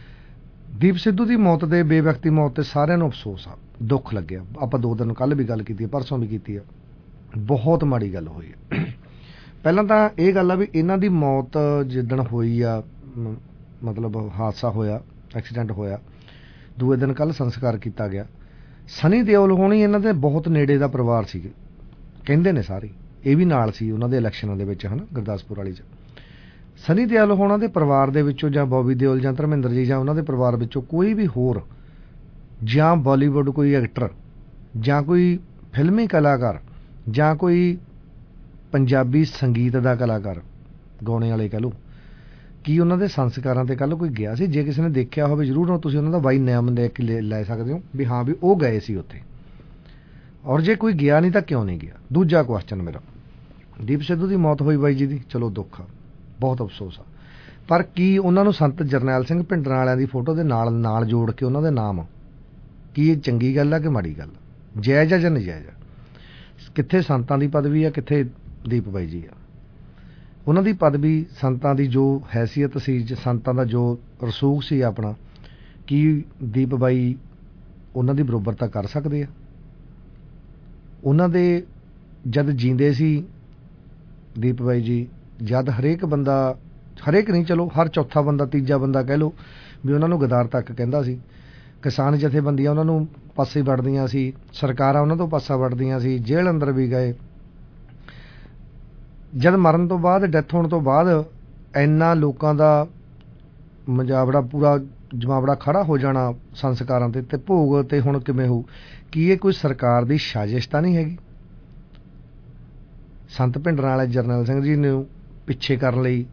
ਦੀਪ ਸਿੱਧੂ ਦੀ ਮੌਤ ਦੇ, ਬੇਵਕਤੀ ਮੌਤ ਤੇ ਸਾਰਿਆਂ ਨੂੰ ਅਫਸੋਸ ਆ, ਦੁੱਖ ਲੱਗਿਆ। ਆਪਾਂ ਦੋ ਦਿਨ ਕੱਲ੍ਹ ਵੀ ਗੱਲ ਕੀਤੀ, ਪਰਸੋਂ ਵੀ ਕੀਤੀ ਆ, ਬਹੁਤ ਮਾੜੀ ਗੱਲ ਹੋਈ ਹੈ। ਪਹਿਲਾਂ ਤਾਂ ਇਹ ਗੱਲ ਆ ਵੀ ਇਹਨਾਂ ਦੀ ਮੌਤ ਜਿੱਦਣ ਹੋਈ ਆ, ਮਤਲਬ ਹਾਦਸਾ ਹੋਇਆ, ਐਕਸੀਡੈਂਟ ਹੋਇਆ, ਦੂਏ ਦਿਨ ਕੱਲ੍ਹ ਸੰਸਕਾਰ ਕੀਤਾ ਗਿਆ। ਸਨੀ ਦਿਓਲ ਹੋਣੀ ਇਹਨਾਂ ਦੇ ਬਹੁਤ ਨੇੜੇ ਦਾ ਪਰਿਵਾਰ ਸੀਗੇ, ਕਹਿੰਦੇ ਨੇ ਸਾਰੇ, ਇਹ ਵੀ ਨਾਲ ਸੀ ਉਹਨਾਂ ਦੇ ਇਲੈਕਸ਼ਨਾਂ ਦੇ ਵਿੱਚ, ਹੈ ਨਾ, ਗੁਰਦਾਸਪੁਰ ਵਾਲੀ 'ਚ। ਸਨੀ ਦਿਓਲ ਹੋਣਾ ਦੇ ਪਰਿਵਾਰ ਦੇ ਵਿੱਚੋਂ ਜਾਂ ਬੋਬੀ ਦਿਓਲ ਜਾਂ ਧਰਮਿੰਦਰ ਜੀ ਜਾਂ ਉਹਨਾਂ ਦੇ ਪਰਿਵਾਰ ਵਿੱਚੋਂ ਕੋਈ ਵੀ ਹੋਰ ਜਾਂ ਬਾਲੀਵੁੱਡ ਕੋਈ ਐਕਟਰ ਜਾਂ ਕੋਈ ਫਿਲਮੀ ਕਲਾਕਾਰ ਜਾਂ ਕੋਈ ਪੰਜਾਬੀ ਸੰਗੀਤ ਦਾ ਕਲਾਕਾਰ, ਗਾਉਣੇ ਵਾਲੇ ਕਹਿ ਲਓ, ਕੀ ਉਹਨਾਂ ਦੇ ਸੰਸਕਾਰਾਂ 'ਤੇ ਕੱਲ੍ਹ ਕੋਈ ਗਿਆ ਸੀ? ਜੇ ਕਿਸੇ ਨੇ ਦੇਖਿਆ ਹੋਵੇ ਜ਼ਰੂਰ ਤੁਸੀਂ ਉਹਨਾਂ ਦਾ ਬਾਈ ਨਾਮ ਲੈ ਕੇ ਲੈ ਸਕਦੇ ਹੋ ਵੀ ਹਾਂ ਵੀ ਉਹ ਗਏ ਸੀ ਉੱਥੇ। ਔਰ ਜੇ ਕੋਈ ਗਿਆ ਨਹੀਂ ਤਾਂ ਕਿਉਂ ਨਹੀਂ ਗਿਆ? ਦੂਜਾ ਕੁਐਸਚਨ ਮੇਰਾ, ਦੀਪ ਸਿੱਧੂ ਦੀ ਮੌਤ ਹੋਈ ਬਾਈ ਜੀ ਦੀ, ਚਲੋ ਦੁੱਖ ਆ, ਬਹੁਤ ਅਫਸੋਸ ਆ, ਪਰ ਕੀ ਉਹਨਾਂ ਨੂੰ ਸੰਤ ਜਰਨੈਲ ਸਿੰਘ ਭਿੰਡਰਾਂ ਵਾਲਿਆਂ ਦੀ ਫੋਟੋ ਦੇ ਨਾਲ ਨਾਲ ਜੋੜ ਕੇ ਉਹਨਾਂ ਦੇ ਨਾਮ, ਕੀ ਇਹ ਚੰਗੀ ਗੱਲ ਆ ਕਿ ਮਾੜੀ ਗੱਲ? ਜਾਇਜ਼ ਆ ਜਾਂ ਨਜਾਇਜ਼ ਆ? ਕਿੱਥੇ ਸੰਤਾਂ ਦੀ ਪਦਵੀ ਆ, ਕਿੱਥੇ ਦੀਪ ਬਾਈ ਜੀ ਆ? ਉਹਨਾਂ ਦੀ ਪਦਵੀ, ਸੰਤਾਂ ਦੀ ਜੋ ਹੈਸੀਅਤ ਸੀ, ਸੰਤਾਂ ਦਾ ਜੋ ਰਸੂਖ ਸੀ ਆਪਣਾ, ਕੀ ਦੀਪ ਬਾਈ ਉਹਨਾਂ ਦੀ ਬਰੋਬਰਤਾ ਕਰ ਸਕਦੇ ਆ? ਉਹਨਾਂ ਦੇ ਜਦ ਜੀਂਦੇ ਸੀ ਦੀਪ ਬਾਈ ਜੀ, ਜਦ ਹਰੇਕ ਬੰਦਾ, ਹਰੇਕ ਨਹੀਂ ਚਲੋ ਹਰ ਚੌਥਾ ਬੰਦਾ, ਤੀਜਾ ਬੰਦਾ ਕਹਿ ਲਓ ਵੀ ਉਹਨਾਂ ਨੂੰ ਗਦਾਰ ਤੱਕ ਕਹਿੰਦਾ ਸੀ। ਕਿਸਾਨ ਜਥੇਬੰਦੀਆਂ ਉਹਨਾਂ ਨੂੰ ਪਾਸੇ ਵੜਦੀਆਂ ਸੀ, ਸਰਕਾਰਾਂ ਉਹਨਾਂ ਤੋਂ ਪਾਸਾ ਵੜਦੀਆਂ ਸੀ, ਜੇਲ੍ਹ ਅੰਦਰ ਵੀ ਗਏ। ਜਦ ਮਰਨ ਤੋਂ ਬਾਅਦ, ਡੈਥ ਹੋਣ ਤੋਂ ਬਾਅਦ ਇੰਨਾ ਲੋਕਾਂ ਦਾ ਮਜਾਵੜਾ, ਪੂਰਾ ਜਮਾਵੜਾ ਖੜਾ ਹੋ ਜਾਣਾ ਸੰਸਕਾਰਾਂ 'ਤੇ ਤੇ ਭੋਗ 'ਤੇ ਹੁਣ ਕਿਵੇਂ ਹੋਊ? ਕੀ ਇਹ ਕੋਈ ਸਰਕਾਰ ਦੀ ਸਾਜ਼ਿਸ਼ ਤਾਂ ਨਹੀਂ ਹੈਗੀ? ਸੰਤ ਭਿੰਡਰਾਂ ਵਾਲੇ ਜਰਨੈਲ ਸਿੰਘ ਜੀ ਨੂੰ ਪਿੱਛੇ ਕਰਨ ਲਈ,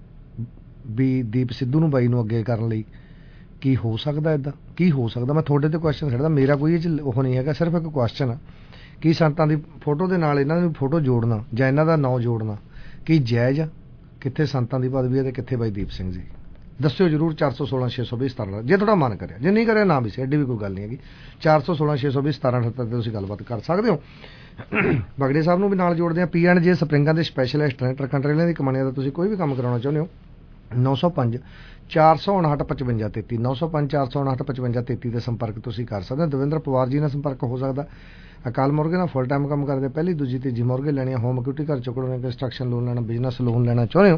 ਵੀ ਦੀਪ ਸਿੱਧੂ ਨੂੰ ਬਾਈ ਨੂੰ ਅੱਗੇ ਕਰਨ ਲਈ, ਕੀ ਹੋ ਸਕਦਾ ਇੱਦਾਂ? ਕੀ ਹੋ ਸਕਦਾ? ਮੈਂ ਤੁਹਾਡੇ 'ਤੇ ਕੁਐਸਚਨ ਛੱਡਦਾ, ਮੇਰਾ ਕੋਈ ਇਹ 'ਚ ਉਹ ਨਹੀਂ ਹੈਗਾ, ਸਿਰਫ ਇੱਕ ਕੁਐਸਚਨ ਆ, ਕੀ ਸੰਤਾਂ ਦੀ ਫੋਟੋ ਦੇ ਨਾਲ ਇਹਨਾਂ ਦੀ ਫੋਟੋ ਜੋੜਨਾ ਜਾਂ ਇਹਨਾਂ ਦਾ ਨਾਂ ਜੋੜਨਾ ਕੀ ਜਾਇਜ਼ ਆ? ਕਿੱਥੇ ਸੰਤਾਂ ਦੀ ਪਦਵੀ ਹੈ ਤੇ ਕਿੱਥੇ ਬਾਈ ਦੀਪ ਸਿੰਘ ਜੀ? ਦੱਸਿਓ ਜ਼ਰੂਰ। ਚਾਰ ਸੌ ਸੋਲਾਂ ਛੇ ਸੌ ਵੀਹ ਸਤਾਰਾਂ, ਜੇ ਤੁਹਾਡਾ ਮਨ ਕਰਿਆ, ਜੇ ਨਹੀਂ ਕਰਿਆ ਨਾ ਵੀ ਸੀ, ਐਡੀ ਵੀ ਕੋਈ ਗੱਲ ਨਹੀਂ ਹੈਗੀ। ਚਾਰ ਸੌ ਸੋਲਾਂ ਛੇ ਸੌ ਵੀਹ ਸਤਾਰਾਂ ਅਠੱਤਰ 'ਤੇ ਤੁਸੀਂ ਗੱਲਬਾਤ ਕਰ ਸਕਦੇ ਹੋ। ਬਗੜੇ ਸਾਹਿਬ ਨੂੰ ਵੀ ਨਾਲ ਜੋੜਦੇ ਹਾਂ। ਪੀ ਐਂਡ ਜੇ ਸਪਰਿੰਗਾਂ ਦੇ ਸਪੈਸ਼ਲਿਸਟ ਨੇ, ਟਰੱਕਾਂ ਟਰੇਲਾਂ ਦੀ ਕਮਾਨੀਆਂ ਦਾ ਤੁਸੀਂ ਕੋਈ ਵੀ ਕੰਮ ਕਰਾਉਣਾ ਚਾਹੁੰਦੇ ਹੋ, ਨੌ ਸੌ ਪੰਜ ਚਾਰ ਸੌ ਉਣਾਹਠ ਪਚਵੰਜਾ ਤੇਤੀ, ਨੌ ਸੌ ਪੰਜ ਚਾਰ ਸੌ ਉਣਾਹਠ ਪਚਵੰਜਾ ਤੇਤੀ 'ਤੇ ਸੰਪਰਕ ਤੁਸੀਂ ਕਰ ਸਕਦੇ ਹੋ। ਦਵਿੰਦਰ ਪਵਾਰ ਜੀ ਨਾਲ ਸੰਪਰਕ ਹੋ ਸਕਦਾ। ਅਕਾਲ ਮੁਰਗੇ ਨਾਲ ਫੁੱਲ ਟਾਈਮ ਕੰਮ ਕਰਦੇ, ਪਹਿਲੀ ਦੂਜੀ ਤੀਜੀ ਮੁਰਗੇ ਲੈਣੀ, ਹੋਮ ਇਕੁਇਟੀ ਘਰ ਚੁੱਕਣਾ, ਕੰਸਟਰਕਸ਼ਨ ਲੋਨ ਲੈਣਾ, ਬਿਜ਼ਨਸ ਲੋਨ ਲੈਣਾ ਚਾਹੁੰਦੇ ਹੋ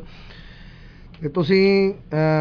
ਅਤੇ ਤੁਸੀਂ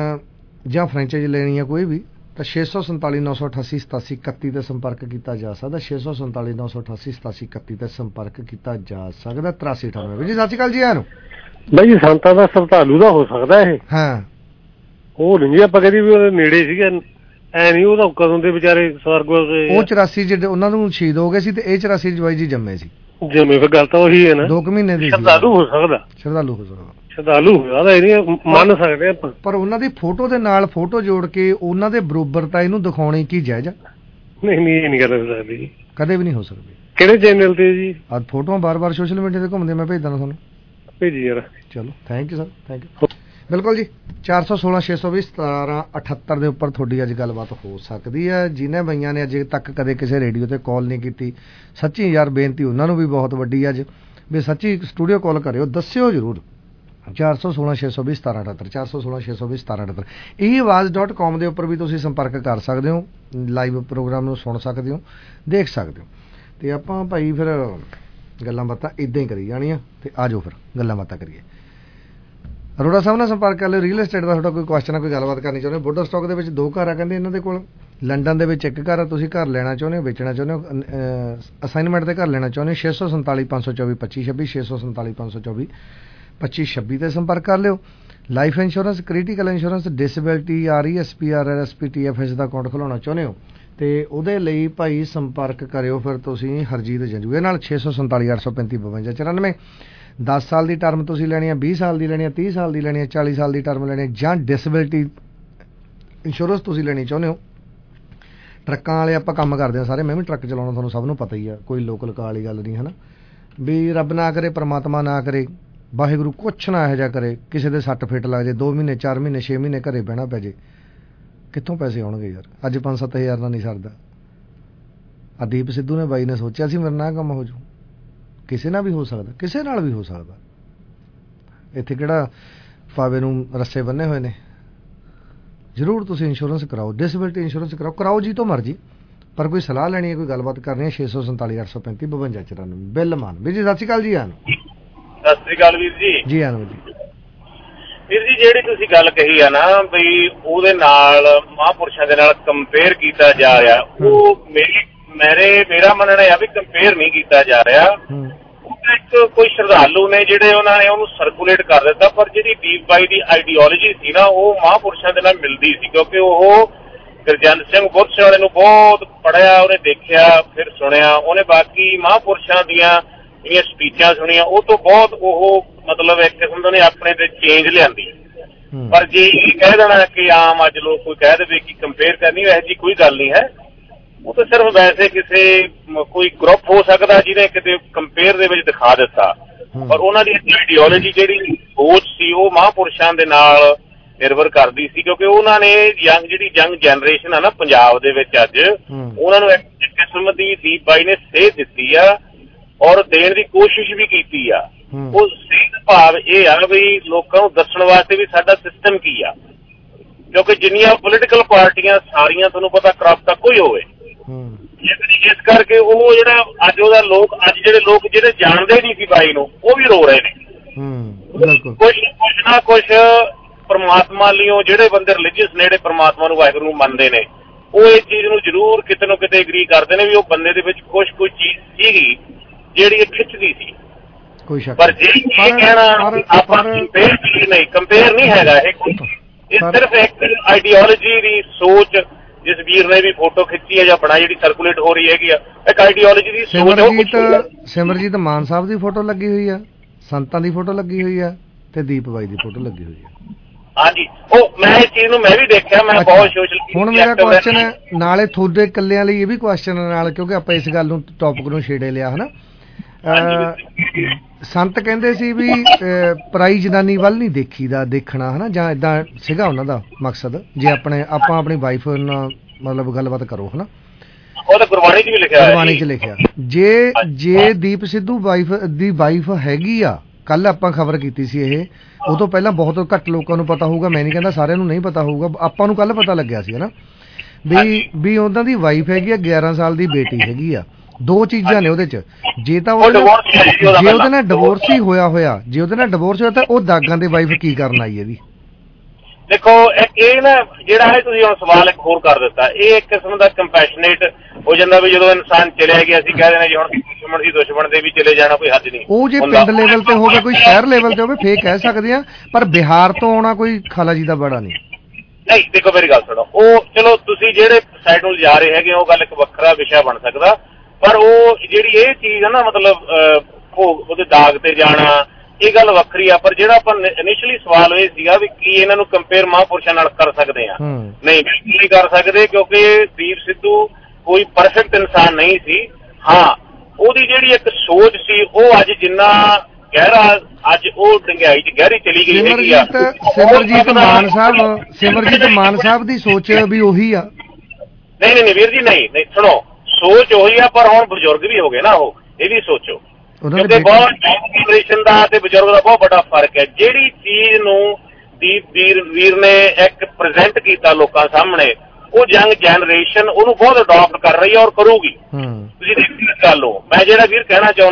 ਜਾਂ ਫਰੈਂਚਾਈਜ਼ ਲੈਣੀ ਹੈ ਕੋਈ ਵੀ, ਤਾਂ ਛੇ ਸੌ ਸੰਤਾਲੀ ਨੌ ਸੌ ਅਠਾਸੀ ਸਤਾਸੀ ਇਕੱਤੀ 'ਤੇ ਸੰਪਰਕ ਕੀਤਾ ਜਾ ਸਕਦਾ। ਛੇ ਸੌ ਸੰਤਾਲੀ ਨੌ ਸੌ ਅਠਾਸੀ ਸਤਾਸੀ ਇਕੱਤੀ 'ਤੇ ਸੰਪਰਕ ਕੀਤਾ ਜਾ ਸਕਦਾ। ਤਰਾਸੀ ਅਠਾਨਵੇਂ ਵੀ ਜੀ। ਸਤਿ ਸ਼੍ਰੀ ਅਕਾਲ ਜੀ। ਆਇਆ ਨੂੰ ਬਾਈ ਜੀ, ਸੰਤਾਂ ਦਾ ਸ਼ਰਧਾਲੂ ਦਾ ਹੋ ਸਕਦਾ ਇਹ? ਹਾਂ, ਉਹ ਨਹੀਂ ਜੀ ਆਪਾਂ ਕਹਿੰਦੇ ਵੀ ਉਹਦੇ ਨੇੜੇ ਸੀਗੇ, ਐ ਨਹੀਂ, ਉਹ ਤਾਂ ਕਦੋਂ ਦੇ ਵਿਚਾਰੇ ਸਵਰਗ। ਉਹ ਚੁਰਾਸੀ ਜਿਹੜੇ ਉਹਨਾਂ ਨੂੰ ਸ਼ਹੀਦ ਹੋ ਗਏ ਸੀ ਤੇ ਇਹ ਚੁਰਾਸੀ ਜਵਾਈ ਜੀ ਜੰਮੇ ਸੀ। ਜੰਮੇ ਫਿਰ ਗੱਲ ਤਾਂ ਉਹੀ ਹੈ ਨਾ, ਦੋ ਕੁ ਮਹੀਨੇ ਦੀ। ਸ਼ਰਧਾਲੂ ਹੋ ਸਕਦਾ, ਸ਼ਰਧਾਲੂ ਹੋ ਸਕਦਾ, ਸ਼ਰਧਾਲੂ ਹੋਇਆ ਇਹ ਨਹੀਂ ਮੰਨ ਸਕਦੇ ਆਪਾਂ। ਪਰ ਉਹਨਾਂ ਦੀ ਫੋਟੋ ਦੇ ਨਾਲ ਫੋਟੋ ਜੋੜ ਕੇ ਉਹਨਾਂ ਦੇ ਬਰੋਬਰਤਾ ਇਹਨੂੰ ਦਿਖਾਉਣੀ ਕੀ ਜਾਇਜ਼? ਨਹੀਂ ਨਹੀਂ, ਇਹ ਨਹੀਂ ਕਰ ਸਕਦੀ ਜੀ, ਕਦੇ ਵੀ ਨਹੀਂ ਹੋ ਸਕਦੀ। ਕਿਹੜੇ ਚੈਨਲ ਤੇ ਜੀ? ਅੱਜ ਫੋਟੋਆਂ ਬਾਰ-ਬਾਰ ਸੋਸ਼ਲ ਮੀਡੀਆ ਤੇ ਘੁੰਮਦੇ, ਮੈਂ ਭੇਜ ਦਾਂ ਤੁਹਾਨੂੰ, ਭੇਜੀ ਯਾਰ। ਚਲੋ thank you sir, thank you. ਬਿਲਕੁਲ ਜੀ। ਚਾਰ ਸੌ ਸੋਲਾਂ ਛੇ ਸੌ ਵੀਹ ਸਤਾਰਾਂ ਅਠੱਤਰ ਦੇ ਉੱਪਰ ਤੁਹਾਡੀ ਅੱਜ ਗੱਲਬਾਤ ਹੋ ਸਕਦੀ ਹੈ। ਜਿਹਨੇ ਬਈਆਂ ਨੇ ਅਜੇ ਤੱਕ ਕਦੇ ਕਿਸੇ ਰੇਡੀਓ ਤੇ ਕਾਲ ਨਹੀਂ ਕੀਤੀ, ਸੱਚੀ ਯਾਰ ਬੇਨਤੀ ਉਹਨਾਂ ਨੂੰ ਵੀ ਬਹੁਤ ਵੱਡੀ ਅੱਜ, ਵੀ ਸੱਚੀ ਸਟੂਡੀਓ ਕਾਲ ਕਰਿਓ, ਦੱਸਿਓ ਜ਼ਰੂਰ। ਚਾਰ ਸੌ ਸੋਲਾਂ ਛੇ ਸੌ ਵੀਹ ਸਤਾਰਾਂ ਅਠੱਤਰ, ਚਾਰ ਸੌ ਸੋਲਾਂ ਛੇ ਸੌ ਵੀਹ ਸਤਾਰਾਂ ਅਠੱਤਰ। ਇਹ ਆਵਾਜ਼ ਡਾਟ ਕਾਮ ਦੇ ਉੱਪਰ ਵੀ ਤੁਸੀਂ ਸੰਪਰਕ ਕਰ ਸਕਦੇ ਹੋ, ਲਾਈਵ ਪ੍ਰੋਗਰਾਮ ਨੂੰ ਸੁਣ ਸਕਦੇ ਹੋ, ਦੇਖ ਸਕਦੇ ਹੋ। ਅਤੇ ਆਪਾਂ ਭਾਈ ਫਿਰ ਗੱਲਾਂ ਬਾਤਾਂ ਇੱਦਾਂ ਹੀ ਕਰੀ ਜਾਣੀਆਂ, ਅਤੇ ਆ ਜਾਓ ਫਿਰ ਗੱਲਾਂ ਬਾਤਾਂ ਕਰੀਏ। ਅਰੋੜਾ ਸਾਹਿਬ ਨਾਲ ਸੰਪਰਕ ਕਰ ਲਿਓ। ਰੀਅਲ ਐਸਟੇਟ ਦਾ ਤੁਹਾਡਾ ਕੋਈ ਕੁਐਸਚਨ ਹੈ, ਕੋਈ ਗੱਲਬਾਤ ਕਰਨੀ ਚਾਹੁੰਦੇ ਹੋ? ਬੋਰਡਰ ਸਟਾਕ ਦੇ ਵਿੱਚ ਦੋ ਘਰ ਆ ਕਹਿੰਦੇ ਇਹਨਾਂ ਦੇ ਕੋਲ, ਲੰਡਨ ਦੇ ਵਿੱਚ ਇੱਕ ਘਰ ਆ। ਤੁਸੀਂ ਘਰ ਲੈਣਾ ਚਾਹੁੰਦੇ ਹੋ, ਵੇਚਣਾ ਚਾਹੁੰਦੇ ਹੋ, ਅਸਾਈਨਮੈਂਟ ਤੇ ਘਰ ਲੈਣਾ ਚਾਹੁੰਦੇ ਹੋ, ਛੇ ਸੌ ਸੰਤਾਲੀ ਪੰਜ ਸੌ ਚੌਵੀ ਪੱਚੀ ਛੱਬੀ ਛੇ ਸੌ ਸੰਤਾਲੀ ਪੰਜ ਸੌ ਚੌਵੀ ਪੱਚੀ ਛੱਬੀ 'ਤੇ ਸੰਪਰਕ ਕਰ ਲਿਓ। Life insurance, critical insurance, disability, R E S P, R R S P, T F S ਦਾ ਅਕਾਊਂਟ ਖੁਲਾਉਣਾ ਚਾਹੁੰਦੇ ਹੋ ਤੇ ਉਹਦੇ ਲਈ ਭਾਈ ਸੰਪਰਕ ਕਰਿਓ ਫਿਰ ਤੁਸੀਂ ਹਰਜੀਤ ਜੰਜੂਏ ਨਾਲ। ਛੇ ਸੌ ਸੰਤਾਲੀ ਅੱਠ ਸੌ ਪੈਂਤੀ ਬਵੰਜਾ ਚੁਰਾਨਵੇਂ। ਦਸ ਸਾਲ ਦੀ ਟਰਮ ਤੁਸੀਂ ਲੈਣੀ ਹੈ, ਵੀਹ ਸਾਲ ਦੀ ਲੈਣੀ ਹੈ, ਤੀਹ ਸਾਲ ਦੀ ਲੈਣੀ ਹੈ, ਚਾਲੀ ਸਾਲ ਦੀ ਟਰਮ ਲੈਣੀ ਹੈ, ਜਾਂ ਡਿਸੇਬਿਲਟੀ ਇੰਸ਼ੋਰੈਂਸ ਤੁਸੀਂ ਲੈਣੀ ਚਾਹੁੰਦੇ ਹੋ। ਟਰੱਕਾਂ ਵਾਲੇ ਆਪਾਂ ਕੰਮ ਕਰਦੇ ਹਾਂ ਸਾਰੇ, ਮੈਂ ਵੀ ਟਰੱਕ ਚਲਾਉਣਾ, ਤੁਹਾਨੂੰ ਸਭ ਨੂੰ ਪਤਾ ਹੀ ਆ, ਕੋਈ ਲੋਕਲ ਕਾਰ ਵਾਲੀ ਗੱਲ ਨਹੀਂ ਹੈ ਨਾ। ਵੀ ਰੱਬ ਨਾ ਕਰੇ, ਪਰਮਾਤਮਾ ਨਾ ਕਰੇ, ਵਾਹਿਗੁਰੂ ਕੁਛ ਨਾ ਇਹੋ ਜਿਹਾ ਕਰੇ, ਕਿਸੇ ਦੇ ਸੱਟ ਫਿੱਟ ਲੱਗ ਜੇ, ਦੋ ਮਹੀਨੇ ਚਾਰ ਮਹੀਨੇ ਛੇ ਮਹੀਨੇ ਘਰੇ ਬਹਿਣਾ ਪੈ ਜੇ, ਕਿੱਥੋਂ ਪੈਸੇ ਆਉਣਗੇ ਯਾਰ? ਅੱਜ ਪੰਜ ਸੱਤ ਹਜ਼ਾਰ ਨਾਲ ਨਹੀਂ ਸਰਦਾ। ਆ ਦੀਪ ਸਿੱਧੂ ਨੇ ਬਾਈ ਨੇ ਸੋਚਿਆ ਸੀ ਮੇਰੇ ਨਾਲ ਕੰਮ ਹੋ ਜੂ, ਕਿਸੇ ਨਾਲ ਵੀ ਹੋ ਸਕਦਾ, ਕਿਸੇ ਨਾਲ ਵੀ ਹੋ ਸਕਦਾ। ਇੱਥੇ ਕਿਹੜਾ ਫਾਵੇ ਨੂੰ ਰੱਸੇ ਬੰਨੇ ਹੋਏ ਨੇ। ਜ਼ਰੂਰ ਤੁਸੀਂ ਇੰਸ਼ੋਰੈਂਸ ਕਰਾਓ, ਡਿਸੇਬਿਲਟੀ ਇੰਸ਼ੋਰੈਂਸ ਕਰਾਓ, ਕਰਾਓ ਜੀ ਤੋਂ ਮਰਜੀ, ਪਰ ਕੋਈ ਸਲਾਹ ਲੈਣੀ ਹੈ, ਕੋਈ ਗੱਲਬਾਤ ਕਰਨੀ ਹੈ, ਛੇ ਸੌ ਸੰਤਾਲੀ ਅੱਠ ਸੌ ਪੈਂਤੀ ਬਵੰਜਾ ਚੁਰਾਨਵੇਂ। ਬਿੱਲ ਮਾਨ ਵੀਰ ਜੀ, ਸਤਿ ਸ਼੍ਰੀ ਅਕਾਲ ਜੀ। ਆਨ ਸਤਿ ਸ਼੍ਰੀ ਅਕਾਲ ਵੀਰ ਜੀ। ਜੀ ਆਨ ਜੀ। ਵੀਰ ਜੀ ਜਿਹੜੀ ਤੁਸੀਂ ਗੱਲ ਕਹੀ ਆ ਨਾ ਬਈ ਉਹਦੇ ਨਾਲ ਮਹਾਂਪੁਰਸ਼ਾਂ ਦੇ ਨਾਲ ਕੰਪੇਅਰ ਕੀਤਾ ਜਾ ਰਿਹਾ, ਉਹ ਮੇਰੀ ਮੇਰੇ ਮੇਰਾ ਮੰਨਣਾ ਆ ਵੀ ਕੰਪੇਅਰ ਨਹੀਂ ਕੀਤਾ ਜਾ ਰਿਹਾ। ਇੱਕ ਕੋਈ ਸ਼ਰਧਾਲੂ ਨੇ ਜਿਹੜੇ ਉਹਨਾਂ ਨੇ ਉਹਨੂੰ ਸਰਕੂਲੇਟ ਕਰ ਦਿੱਤਾ, ਪਰ ਜਿਹੜੀ ਦੀਪ ਬਾਈ ਦੀ ਆਈਡੀਓਲੋਜੀ ਸੀ ਨਾ ਉਹ ਮਹਾਂਪੁਰਸ਼ਾਂ ਦੇ ਨਾਲ ਮਿਲਦੀ ਸੀ, ਕਿਉਂਕਿ ਉਹ ਗੁਰਜੰਟ ਸਿੰਘ ਬੁੱਧ ਵਾਲੇ ਨੂੰ ਬਹੁਤ ਪੜ੍ਹਿਆ, ਉਹਨੇ ਦੇਖਿਆ ਫਿਰ ਸੁਣਿਆ, ਉਹਨੇ ਬਾਕੀ ਮਹਾਂਪੁਰਸ਼ਾਂ ਦੀਆਂ ਜਿਹੜੀਆਂ ਸਪੀਚਾਂ ਸੁਣੀਆਂ ਉਹ ਤੋਂ ਬਹੁਤ ਉਹ ਮਤਲਬ ਇੱਕ ਕਿਸਮ ਦੇ ਆਪਣੇ ਤੇ ਚੇਂਜ ਲਿਆਂਦੀ। ਪਰ ਜੇ ਇਹ ਕਹਿ ਦੇਣਾ ਕਿ ਆਮ ਅੱਜ ਲੋਕ ਕੋਈ ਕਹਿ ਦੇਵੇ ਕਿ ਕੰਪੇਅਰ ਕਰਨੀ, ਇਹੋ ਜਿਹੀ ਕੋਈ ਗੱਲ ਨਹੀਂ ਹੈ। ਉਹ ਤਾਂ ਸਿਰਫ ਵੈਸੇ ਕਿਸੇ ਕੋਈ ਗਰੁੱਪ ਹੋ ਸਕਦਾ ਜਿਹਨੇ ਕਿਤੇ ਕੰਪੇਅਰ ਦੇ ਵਿੱਚ ਦਿਖਾ ਦਿੱਤਾ, ਪਰ ਉਹਨਾਂ ਦੀ ਆਈਡੀਓਲੋਜੀ ਜਿਹੜੀ ਸੋਚ ਸੀ ਉਹ ਮਹਾਂਪੁਰਸ਼ਾਂ ਦੇ ਨਾਲ ਨਿਰਭਰ ਕਰਦੀ ਸੀ, ਕਿਉਂਕਿ ਉਹਨਾਂ ਨੇ ਯੰਗ ਜਿਹੜੀ ਯੰਗ ਜਨਰੇਸ਼ਨ ਆ ਨਾ ਪੰਜਾਬ ਦੇ ਵਿੱਚ ਅੱਜ, ਉਹਨਾਂ ਨੂੰ ਇੱਕ ਕਿਸਮ ਦੀ ਦੀਪ ਬਾਈ ਨੇ ਸੇਧ ਦਿੱਤੀ ਆ ਔਰ ਦੇਣ ਦੀ ਕੋਸ਼ਿਸ਼ ਵੀ ਕੀਤੀ ਆ। ਉਹ ਸੇਧ ਭਾਵ ਇਹ ਆ ਵੀ ਲੋਕਾਂ ਨੂੰ ਦੱਸਣ ਵਾਸਤੇ ਵੀ ਸਾਡਾ ਸਿਸਟਮ ਕੀ ਆ, ਕਿਉਂਕਿ ਜਿੰਨੀਆਂ ਪੋਲੀਟੀਕਲ ਪਾਰਟੀਆਂ ਸਾਰੀਆਂ ਤੁਹਾਨੂੰ ਪਤਾ ਕਰਪਟ ਤਾਂ ਕੋਈ ਹੋਵੇ, ਇਸ ਕਰਕੇ ਉਹ ਜਿਹੜਾ ਅੱਜ ਉਹਦਾ ਲੋਕ ਅੱਜ ਜਿਹੜੇ ਲੋਕ ਜਿਹੜੇ ਜਾਣਦੇ ਨਹੀਂ ਸੀ ਬਾਈ ਨੂੰ ਉਹ ਵੀ ਰੋ ਰਹੇ ਨੇ। ਕੁਛ ਕੁਛ ਨਾ ਕੁਛ ਪਰਮਾਤਮਾ ਲਈ ਜਿਹੜੇ ਬੰਦੇ ਰਿਲੀਜੀਅਸ ਨੇ, ਜਿਹੜੇ ਪਰਮਾਤਮਾ ਨੂੰ ਵਾਹਿਗੁਰੂ ਨੂੰ ਮੰਨਦੇ ਨੇ, ਉਹ ਇਸ ਚੀਜ਼ ਨੂੰ ਜ਼ਰੂਰ ਕਿਤੇ ਨਾ ਕਿਤੇ ਐਗਰੀ ਕਰਦੇ ਨੇ ਵੀ ਉਹ ਬੰਦੇ ਦੇ ਵਿੱਚ ਕੁਛ ਕੋਈ ਚੀਜ਼ ਸੀਗੀ ਜਿਹੜੀ ਇਹ ਖਿੱਚਦੀ ਸੀ। ਕੋਈ ਸ਼ੱਕ ਪਰ ਜੇ ਇਹ ਕਹਿਣਾ ਆਪਾਂ ਕੰਪੇਅਰ ਨਹੀਂ, ਕੰਪੇਅਰ ਨਹੀਂ ਹੈਗਾ ਇਹ, ਇਹ ਸਿਰਫ ਇੱਕ ਆਈਡੀਓਲੋਜੀ ਦੀ ਸੋਚ, ਜਿਸ ਵੀਰ ਨੇ ਵੀ ਫੋਟੋ ਖਿੱਚੀ ਹੈ ਜਾਂ ਬਣਾਈ ਜਿਹੜੀ ਸਰਕੂਲੇਟ ਹੋ ਰਹੀ ਹੈਗੀ ਆ, ਇੱਕ ਆਈਡੀਓਲੋਜੀ ਦੀ ਸੋਚ। ਸਿਮਰਜੀਤ ਸਿਮਰਜੀਤ ਮਾਨ ਸਾਹਿਬ ਦੀ ਫੋਟੋ ਲੱਗੀ ਹੋਈ ਆ, ਸੰਤਾਂ ਦੀ ਫੋਟੋ ਲੱਗੀ ਹੋਈ ਆ ਤੇ ਦੀਪ ਬਾਈ ਦੀ ਫੋਟੋ ਲੱਗੀ ਹੋਈ ਆ। ਹਾਂਜੀ, ਉਹ ਮੈਂ ਇਸ ਚੀਜ਼ ਨੂੰ ਮੈਂ ਵੀ ਦੇਖਿਆ, ਮੈਂ ਬਹੁਤ ਸੋਸ਼ਲ। ਹੁਣ ਮੇਰਾ ਕੁਐਸਚਨ ਹੈ ਨਾਲੇ ਤੁਹਾਡੇ ਇਕੱਲਿਆਂ ਲਈ ਇਹ ਵੀ ਕੁਐਸਚਨ ਨਾਲ, ਕਿਉਂਕਿ ਆਪਾਂ ਇਸ ਗੱਲ ਨੂੰ ਟੌਪਿਕ ਨੂੰ ਛੇੜੇ ਲਿਆ ਹਨਾ। ਸੰਤ ਕਹਿੰਦੇ ਸੀ ਵੀ ਪਰਾਈ ਜਨਾਨੀ ਵੱਲ ਨਹੀਂ ਦੇਖੀਦਾ, ਦੇਖਣਾ ਹਨਾ, ਜਾਂ ਏਦਾਂ ਸੀਗਾ ਉਹਨਾਂ ਦਾ ਮਕਸਦ, ਜੇ ਆਪਣੇ ਆਪਾਂ ਆਪਣੀ ਵਾਈਫ ਨਾਲ ਮਤਲਬ ਗੱਲਬਾਤ ਕਰੋ ਹਨਾ। ਉਹ ਤਾਂ ਗੁਰਬਾਣੀ 'ਚ ਵੀ ਲਿਖਿਆ, ਗੁਰਬਾਣੀ 'ਚ ਲਿਖਿਆ। ਜੇ ਜੇ ਦੀਪ ਸਿੱਧੂ ਵਾਈਫ ਦੀ ਵਾਈਫ ਹੈਗੀ ਆ, ਕੱਲ ਆਪਾਂ ਖਬਰ ਕੀਤੀ ਸੀ ਇਹ, ਉਹ ਤੋਂ ਪਹਿਲਾਂ ਬਹੁਤ ਘੱਟ ਲੋਕਾਂ ਨੂੰ ਪਤਾ ਹੋਊਗਾ, ਮੈਂ ਨਹੀਂ ਕਹਿੰਦਾ ਸਾਰਿਆਂ ਨੂੰ ਨਹੀਂ ਪਤਾ ਹੋਊਗਾ, ਆਪਾਂ ਨੂੰ ਕੱਲ ਪਤਾ ਲੱਗਿਆ ਸੀ ਹਨਾ ਵੀ ਵੀ ਉਹਨਾਂ ਦੀ ਵਾਈਫ ਹੈਗੀ ਆ, ਗਿਆਰਾਂ ਸਾਲ ਦੀ ਬੇਟੀ ਹੈਗੀ ਆ। ਦੋ ਚੀਜ਼ਾਂ ਨੇ ਉਹਦੇ ਚ, ਜੇ ਤਾਂ ਉਹ ਜੇ ਉਹਦੇ ਨਾਲ ਡਿਵੋਰਸ ਹੀ ਹੋਇਆ ਹੋਇਆ ਜੇ ਉਹਦੇ ਨਾਲ ਡਿਵੋਰਸ ਹੋਇਆ ਤਾਂ ਉਹ ਦਾਗਾਂ ਦੇ ਵਾਈਫ ਕੀ ਕਰਨ ਆਈ ਇਹਦੀ? ਦੇਖੋ ਇਹ ਨਾ ਜਿਹੜਾ ਹੈ ਤੁਸੀਂ ਹੁਣ ਸਵਾਲ ਇੱਕ ਹੋਰ ਕਰ ਦਿੱਤਾ, ਇਹ ਇੱਕ ਕਿਸਮ ਦਾ ਕੰਪੈਸ਼ਨੇਟ ਹੋ ਜਾਂਦਾ ਵੀ ਜਦੋਂ ਇਨਸਾਨ ਚਲਿਆ ਗਿਆ ਅਸੀਂ ਕਹਿ ਦੇਣਾ ਜੀ ਹੁਣ ਦੁਸ਼ਮਣ ਦੀ ਦੁਸ਼ਮਣ ਦੇ ਵੀ ਚਲੇ ਜਾਣਾ, ਕੋਈ ਹੱਦ ਨਹੀਂ। ਉਹ ਜੇ ਪਿੰਡ ਲੈਵਲ ਤੇ ਹੋਵੇ, ਕੋਈ ਸ਼ਹਿਰ ਲੈਵਲ ਤੇ ਹੋਵੇ ਫੇਰ ਕਹਿ ਸਕਦੇ ਆ, ਪਰ ਬਿਹਾਰ ਤੋਂ ਆਉਣਾ ਕੋਈ ਖਾਲਾ ਜੀ ਦਾ ਬੜਾ ਨਹੀਂ। ਨਹੀਂ ਦੇਖੋ ਮੇਰੀ ਗੱਲ ਸੁਣੋ, ਉਹ ਚਲੋ ਤੁਸੀਂ ਜਿਹੜੇ ਸਾਈਡ ਨੂੰ ਜਾ ਰਹੇ ਹੈਗੇ ਉਹ ਗੱਲ ਇੱਕ ਵੱਖਰਾ ਵਿਸ਼ਾ ਬਣ ਸਕਦਾ, ਪਰ ਉਹ ਜਿਹੜੀ ਇਹ ਚੀਜ਼ ਹੈ ਨਾ ਮਤਲਬ ਉਹਦੇ ਦਾਗ ਤੇ ਜਾਣਾ ਇਹ ਗੱਲ ਵੱਖਰੀ ਆ। ਪਰ ਜਿਹੜਾ ਆਪਾਂ ਇਨੀਸ਼ੀਅਲੀ ਸਵਾਲ ਇਹ ਸੀਗਾ ਵੀ ਕੀ ਇਹਨਾਂ ਨੂੰ ਕੰਪੇਅਰ ਮਹਾਂਪੁਰਸ਼ਾਂ ਨਾਲ ਕਰ ਸਕਦੇ ਆ, ਨਹੀਂ ਬਿਲਕੁਲ ਨਹੀਂ ਕਰ ਸਕਦੇ, ਕਿਉਂਕਿ ਦੀਪ ਸਿੱਧੂ ਕੋਈ ਪਰਫੈਕਟ ਇਨਸਾਨ ਨਹੀਂ ਸੀ। ਹਾਂ, ਉਹਦੀ ਜਿਹੜੀ ਇੱਕ ਸੋਚ ਸੀ ਉਹ ਅੱਜ ਜਿੰਨਾ ਗਹਿਰਾ ਅੱਜ ਉਹ ਡੰਗਾਈ ਚ ਗਹਿਰੀ ਚਲੀ ਗਈ ਹੈਗੀ ਆ। ਸਿਮਰਜੀਤ ਮਾਨ ਸਾਹਿਬ ਸਿਮਰਜੀਤ ਮਾਨ ਸਾਹਿਬ ਦੀ ਸੋਚ ਵੀ ਉਹੀ ਆ। ਨਹੀਂ ਨਹੀਂ ਵੀਰ ਜੀ, ਨਹੀਂ ਨਹੀਂ ਸੁਣੋ, ਸੋਚ ਉਹੀ ਆ, ਪਰ ਹੁਣ ਬਜ਼ੁਰਗ ਵੀ ਹੋ ਗਏ ਨਾ, ਉਹ ਇਹ ਵੀ ਸੋਚੋ, ਕਿਉਂਕਿ ਬਹੁਤ ਜਨਰੇਸ਼ਨ ਦਾ ਤੇ ਬਜ਼ੁਰਗ ਦਾ ਬਹੁਤ ਵੱਡਾ ਫਰਕ ਹੈ। ਜਿਹੜੀ ਚੀਜ਼ ਨੂੰ ਦੀਪ ਵੀਰ ਵੀਰ ਨੇ ਇੱਕ ਪ੍ਰੈਜ਼ੈਂਟ ਕੀਤਾ ਲੋਕਾਂ ਸਾਹਮਣੇ, ਉਹ ਯੰਗ ਜਨਰੇਸ਼ਨ ਉਹਨੂੰ ਬਹੁਤ ਅਡਾਪਟ ਕਰ ਰਹੀ ਹੈ ਔਰ ਕਰੂਗੀ। ਤੁਸੀਂ ਦੇਖੀ ਇਸ ਗੱਲ ਨੂੰ, ਮੈਂ ਜਿਹੜਾ ਵੀਰ ਕਹਿਣਾ ਚਾਹੁੰਦਾ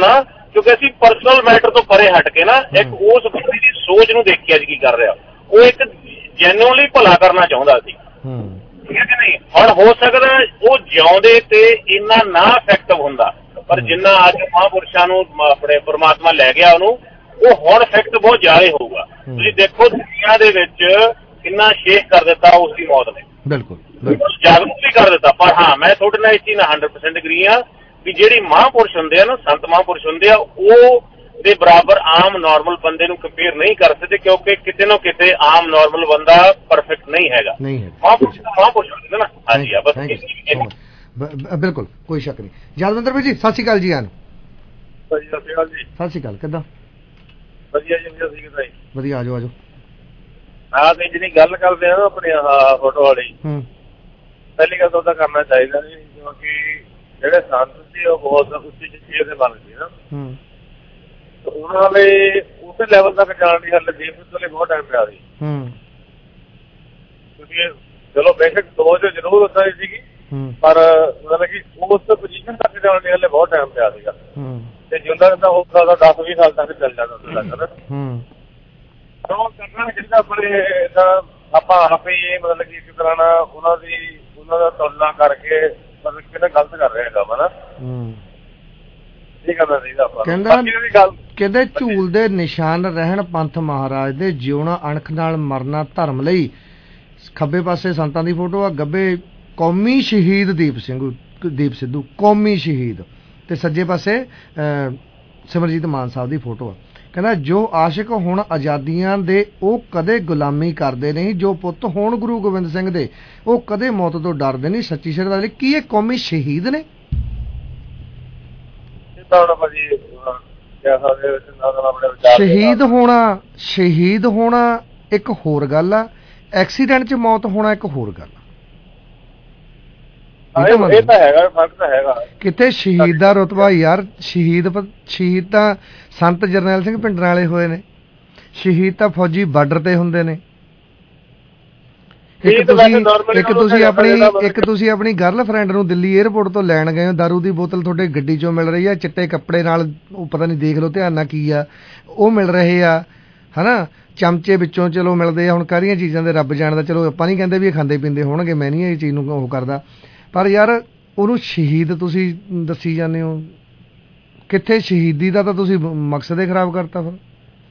ਕਿਉਂਕਿ ਅਸੀਂ ਪਰਸਨਲ ਮੈਟਰ ਤੋਂ ਪਰੇ ਹਟ ਕੇ ਨਾ ਇੱਕ ਉਸ ਬੰਦੇ ਦੀ ਸੋਚ ਨੂੰ ਦੇਖਿਆ ਜੀ ਕੀ ਕਰ ਰਿਹਾ। ਉਹ ਇੱਕ ਜੈਨੂਅਲੀ ਭਲਾ ਕਰਨਾ ਚਾਹੁੰਦਾ ਸੀ, ਠੀਕ ਹੈ ਕਿ ਨਹੀਂ। ਹੁਣ ਹੋ ਸਕਦਾ ਉਹ ਜਿਉਂਦੇ ਤੇ ਇੰਨਾ ਨਾ ਇਫੈਕਟਿਵ ਹੁੰਦਾ, ਪਰ ਜਿੰਨਾ ਅੱਜ ਮਹਾਂਪੁਰਸ਼ਾਂ ਨੂੰ ਆਪਣੇ ਪਰਮਾਤਮਾ ਲੈ ਗਿਆ ਉਹਨੂੰ, ਉਹ ਹੁਣ ਇਫੈਕਟ ਬਹੁਤ ਜ਼ਿਆਦਾ ਹੋਊਗਾ। ਤੁਸੀਂ ਦੇਖੋ ਦੁਨੀਆ ਦੇ ਵਿੱਚ ਕਿੰਨਾ ਸ਼ੇਖ ਕਰ ਦਿੱਤਾ ਉਸ ਦੀ ਮੌਤ ਨੇ, ਬਿਲਕੁਲ ਜਾਗਰੂਕ ਵੀ ਕਰ ਦਿੱਤਾ। ਪਰ ਹਾਂ, ਮੈਂ ਤੁਹਾਡੇ ਨਾਲ ਇਸ ਚੀਜ਼ ਨਾਲ ਹੰਡਰਡ ਪਰਸੈਂਟ ਐਗਰੀ ਹਾਂ ਵੀ ਜਿਹੜੀ ਮਹਾਂਪੁਰਸ਼ ਹੁੰਦੇ ਆ ਨਾ, ਸੰਤ ਮਹਾਂਪੁਰਸ਼ ਹੁੰਦੇ ਆ, ਉਹ ਦੇ ਬਰਾਬਰ ਆਮ ਨਾਰਮਲ ਬੰਦੇ ਨੂੰ ਕੰਪੇਅਰ ਨਹੀਂ ਕਰ ਸਕਦੇ, ਕਿਉਂਕਿ ਕਿਤੇ ਨਾ ਕਿਤੇ ਆਮ ਨਾਰਮਲ ਬੰਦਾ ਪਰਫੈਕਟ ਨਹੀਂ ਹੈਗਾ। ਮਹਾਂਪੁਰਸ਼ ਮਹਾਂਪੁਰਸ਼ ਹੁੰਦੇ ਨਾ। ਹਾਂਜੀ ਆ ਬਸ ਬਿਲਕੁਲ ਕੋਈ ਸ਼ੱਕ ਨਹੀਂ। ਯਾਦਵਿੰਦਰ ਭਾਈ ਜੀ ਸਤਿ ਸ਼੍ਰੀ ਅਕਾਲ ਜੀ। ਆਨ ਸਤਿ ਸ਼੍ਰੀ ਅਕਾਲ ਜੀ। ਸਤਿ ਸ਼੍ਰੀ ਅਕਾਲ, ਕਿੱਦਾਂ? ਵਧੀਆ ਜੀ, ਵਧੀਆ ਸੀ ਜੀ। ਵਧੀਆ, ਆਜੋ ਆਜੋ। ਹਾਂ ਤੇ ਜਿਹੜੀ ਗੱਲ ਕਰਦੇ ਆ ਨਾ ਆਪਣੀ ਆਹ ਫੋਟੋ ਵਾਲੀ, ਪਹਿਲੀ ਗੱਲ ਤਾਂ ਉਹਦਾ ਕਰਨਾ ਚਾਹੀਦਾ ਜੀ, ਕਿਉਂਕਿ ਜਿਹੜੇ ਸੰਤ ਸੀ ਉਹ ਬਹੁਤ ਉੱਚੀ ਸ਼ਖਸੀਅਤ ਦੇ ਬਣ ਗਏ ਨਾ, ਉਹਨਾਂ ਨੇ ਉਸੇ ਲੈਵਲ ਤੱਕ ਜਾਣ ਦੀ ਹੱਲ ਜੀਵ ਲਈ ਬਹੁਤ ਟਾਈਮ ਪਿਆ ਸੀ। ਕਿਉਂਕਿ ਚਲੋ ਬੇਸ਼ੱਕ ਸੋਚ ਜ਼ਰੂਰ ਹੁੰਦਾ ਹੀ ਸੀਗੀ, ਪਰ ਮਤਲਬ ਕਿ ਉਸ ਪੋਜੀਸ਼ਨ ਤੱਕ ਜਾਣ ਦੀ ਹੱਲੇ ਬਹੁਤ ਟਾਈਮ ਪਿਆ ਸੀਗਾ। ਤੇ ਜਿੰਦਾ ਤਾਂ ਹੋ ਸਕਦਾ ਦਸ ਵੀਹ ਸਾਲ ਤੱਕ ਚੱਲ ਜਾਂਦਾ ਹੁੰਦਾ ਉਹ ਕਰਨਾ ਚਾਹੀਦਾ। ਆਪਣੇ ਆਪਾਂ ਆਪੇ ਮਤਲਬ ਕਿ ਇੱਕ ਤਰ੍ਹਾਂ ਨਾਲ ਉਹਨਾਂ ਦੀ ਉਹਨਾਂ ਦਾ ਤੁਲਨਾ ਕਰਕੇ ਮਤਲਬ ਕਿਹੜਾ ਗਲਤ ਕਰ ਰਿਹਾ ਹੈਗਾ ਵਾ ਨਾ, ਇਹ ਕਰਨਾ ਚਾਹੀਦਾ ਆਪਾਂ। ਕਹਿੰਦੇ ਝੂਲ ਦੇ ਨਿਸ਼ਾਨ ਰਹਿਣ ਪੰਥ ਮਹਾਰਾਜ ਦੇ, ਜਿਉਣਾ ਅਣਖ ਨਾਲ ਮਰਨਾ ਧਰਮ ਲਈ। ਖੱਬੇ ਪਾਸੇ ਸੰਤਾਂ ਦੀ ਫੋਟੋ ਆ, ਗੱਬੇ ਕੌਮੀ ਸ਼ਹੀਦ ਦੀਪ ਸਿੰਘ ਦੀਪ ਸਿੱਧੂ ਕੌਮੀ ਸ਼ਹੀਦ, ਤੇ ਸੱਜੇ ਪਾਸੇ ਸਿਮਰਜੀਤ ਮਾਨ ਸਾਹਿਬ ਦੀ ਫੋਟੋ ਆ। ਕਹਿੰਦਾ ਜੋ ਆਸ਼ਿਕ ਹੁਣ ਆਜ਼ਾਦੀਆਂ ਦੇ ਉਹ ਕਦੇ ਗੁਲਾਮੀ ਕਰਦੇ ਨਹੀਂ, ਜੋ ਪੁੱਤ ਹੋਣ ਗੁਰੂ ਗੋਬਿੰਦ ਸਿੰਘ ਦੇ ਉਹ ਕਦੇ ਮੌਤ ਤੋਂ ਡਰਦੇ ਨਹੀਂ। ਸੱਚੀ ਸ਼ਰਧਾਂਜਲੀ। ਕੀ ਇਹ ਕੌਮੀ ਸ਼ਹੀਦ ਨੇ? ਸ਼ਹੀਦ ਹੋਣਾ ਸ਼ਹੀਦ ਹੋਣਾ ਇੱਕ ਹੋਰ ਗੱਲ ਆ, ਐਕਸੀਡੈਂਟ 'ਚ ਮੌਤ ਹੋਣਾ ਇੱਕ ਹੋਰ ਗੱਲ ਆ। ਇਹ ਤਾਂ ਹੈਗਾ, ਫਰਕ ਤਾਂ ਹੈਗਾ। ਕਿਤੇ ਸ਼ਹੀਦ ਦਾ ਰੁਤਬਾ ਯਾਰ, ਸ਼ਹੀਦ ਸ਼ਹੀਦ ਤਾਂ ਸੰਤ ਜਰਨੈਲ ਸਿੰਘ ਭਿੰਡਰਾਂ ਵਾਲੇ ਹੋਏ ਨੇ, ਸ਼ਹੀਦ ਤਾਂ ਫੌਜੀ ਬਾਰਡਰ ਤੇ ਹੁੰਦੇ ਨੇ। ਇੱਕ ਤੁਸੀਂ ਇੱਕ ਤੁਸੀਂ ਆਪਣੀ ਇੱਕ ਤੁਸੀਂ ਆਪਣੀ ਗਰਲਫਰੈਂਡ ਨੂੰ ਦਿੱਲੀ ਏਅਰਪੋਰਟ ਤੋਂ ਲੈਣ ਗਏ ਹੋ, ਦਾਰੂ ਦੀ ਬੋਤਲ ਤੁਹਾਡੇ ਗੱਡੀ 'ਚੋਂ ਮਿਲ ਰਹੀ ਆ, ਚਿੱਟੇ ਕੱਪੜੇ ਨਾਲ, ਉਹ ਪਤਾ ਨਹੀਂ ਦੇਖ ਲਓ ਧਿਆਨ ਨਾਲ ਕੀ ਆ, ਉਹ ਮਿਲ ਰਹੇ ਆ ਹਨਾ, ਚਮਚੇ ਵਿੱਚੋਂ ਚਲੋ ਮਿਲਦੇ ਆ। ਹੁਣ ਕਾਹਦੀਆਂ ਚੀਜ਼ਾਂ ਦੇ ਰੱਬ ਜਾਣਦਾ, ਚਲੋ ਆਪਾਂ ਨਹੀਂ ਕਹਿੰਦੇ ਵੀ ਇਹ ਖਾਂਦੇ ਪੀਂਦੇ ਹੋਣਗੇ, ਮੈਂ ਨਹੀਂ ਇਹ ਚੀਜ਼ ਨੂੰ ਉਹ ਕਰਦਾ, ਪਰ ਯਾਰ ਉਹਨੂੰ ਸ਼ਹੀਦ ਤੁਸੀਂ ਦੱਸੀ ਜਾਂਦੇ ਹੋ। ਕਿੱਥੇ ਸ਼ਹੀਦੀ ਦਾ ਤਾਂ ਤੁਸੀਂ ਮਕਸਦ ਹੀ ਖਰਾਬ ਕਰਤਾ। ਫਿਰ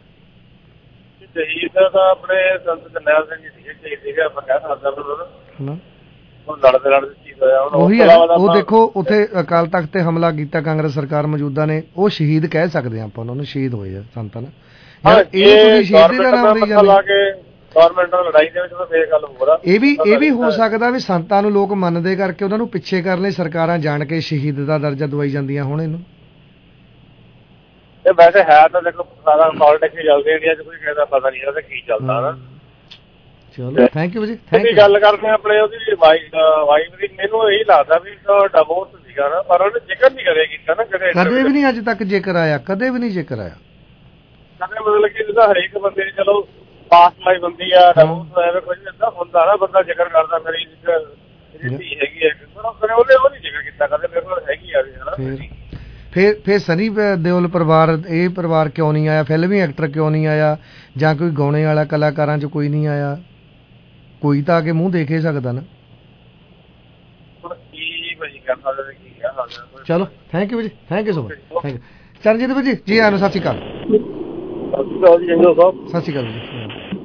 ਸ਼ਹੀਦ ਤਾਂ ਆਪਣੇ ਸੰਤ ਜਰਨੈਲ ਸਿੰਘ ਜੀ ਸੀਗੇ, ਸ਼ਹੀਦ ਸੀਗੇ, ਆਪਾਂ ਕਹਿ ਸਕਦੇ ਉਹ ਲੜਦੇ ਲੜਦੇ ਸ਼ਹੀਦ ਹੋਇਆ। ਉਹੀ ਹੈ, ਉਹ ਦੇਖੋ ਉੱਥੇ ਅਕਾਲ ਤਖਤ ਤੇ ਹਮਲਾ ਕੀਤਾ ਕਾਂਗਰਸ ਸਰਕਾਰ ਮੌਜੂਦਾ ਨੇ, ਉਹ ਸ਼ਹੀਦ ਕਹਿ ਸਕਦੇ ਆਪਾਂ ਉਹਨਾਂ ਨੂੰ, ਸ਼ਹੀਦ ਹੋਏ ਆ ਸੰਤਾਂ ਨੇ। ਯਾਰ ਇਹ ਤੁਸੀਂ ਸ਼ਹੀਦੀ ਦਾ ਨਾਮ ਲਈ ਜਾਂਦੇ। ਗਵਰਨਮੈਂਟ ਨਾਲ ਲੜਾਈ ਦੇ ਵਿੱਚ ਤਾਂ ਫੇਰ ਗੱਲ ਹੋਰ ਆ। ਇਹ ਵੀ ਇਹ ਵੀ ਹੋ ਸਕਦਾ ਵੀ ਸੰਤਾਂ ਨੂੰ ਲੋਕ ਮੰਨਦੇ ਕਰਕੇ ਉਹਨਾਂ ਨੂੰ ਪਿੱਛੇ ਕਰਨ ਲਈ ਸਰਕਾਰਾਂ ਜਾਣ ਕੇ ਸ਼ਹੀਦ ਦਾ ਦਰਜਾ ਦਵਾਈ ਜਾਂਦੀਆਂ ਹੁਣ ਇਹਨੂੰ। ਇਹ ਵੈਸੇ ਹੈ ਤਾਂ ਦੇਖੋ ਸਾਰਾ ਪੋਲਿਟਿਕਸ ਚੱਲਦੀ ਇੰਡੀਆ 'ਚ, ਕੋਈ ਕਿਸੇ ਦਾ ਪਤਾ ਨਹੀਂ ਇਹਦਾ ਕੀ ਚੱਲਦਾ ਨਾ। ਚਲੋ ਥੈਂਕ ਯੂ ਜੀ। Thank you. ਗੱਲ ਕਰਦੇ ਆਪਣੇ ਉਹਦੀ ਵਾਈਫ ਵਾਈਫ ਦੀ, ਮੈਨੂੰ ਇਹੀ ਲੱਗਦਾ ਵੀ ਡਿਵੋਰਸ ਸੀਗਾ ਨਾ, ਪਰ ਉਹਨੇ ਜ਼ਿਕਰ ਨਹੀਂ ਕਰਿਆ ਕੀਤਾ ਨਾ ਕਦੇ, ਕਦੇ ਵੀ ਨਹੀਂ ਅੱਜ ਤੱਕ ਜ਼ਿਕਰ ਆਇਆ, ਕਦੇ ਵੀ ਨਹੀਂ ਜ਼ਿਕਰ ਆਇਆ ਕਦੇ। ਮਤਲਬ ਕਿ ਜਿਹਦਾ ਹਰੇਕ ਬੰਦੇ ਦੀ ਚਲੋ ਪਾਸ ਲਾਈਫ ਹੁੰਦੀ ਆ, ਡਿਵੋਰਸ ਐਵੇਂ ਕੁਝ ਏਦਾਂ ਹੁੰਦਾ ਨਾ, ਬੰਦਾ ਜ਼ਿਕਰ ਕਰਦਾ ਮੇਰੀ ਧੀ ਹੈਗੀ ਹੈ, ਉਹਨੇ ਉਹ ਨਹੀਂ ਜ਼ਿਕਰ ਕੀਤਾ ਕਦੇ, ਮੇਰੇ ਕੋਲ ਹੈਗੀ ਆ ਹਨਾ। ਫਿਰ ਫਿਰ ਸਨੀ ਦਿਓਲ ਪਰਿਵਾਰ, ਇਹ ਪਰਿਵਾਰ ਕਿਉਂ ਨਹੀਂ ਆਇਆ? ਫਿਲਮੀ ਐਕਟਰ ਕਿਉਂ ਨਹੀਂ ਆਇਆ? ਜਾਂ ਕੋਈ ਗਾਉਣੇ ਵਾਲਾ ਕਲਾਕਾਰਾਂ 'ਚ ਕੋਈ ਨਹੀਂ ਆਇਆ? ਕੋਈ ਤਾਂ ਆ ਕੇ ਮੂੰਹ ਦੇਖ ਹੀ ਸਕਦਾ ਨਾ। ਚਲੋ ਥੈਂਕ ਯੂ ਜੀ, thank you so much, thank you. Charanjit ਭਾਜੀ ਜੀ ਆਨੋ, ਸਤਿ ਸ਼੍ਰੀ ਅਕਾਲ। ਸਤਿ ਸ਼੍ਰੀ ਅਕਾਲ ਜੀ ਜੰਜੋ ਸਾਹਿਬ। ਸਤਿ ਸ਼੍ਰੀ ਅਕਾਲ ਜੀ।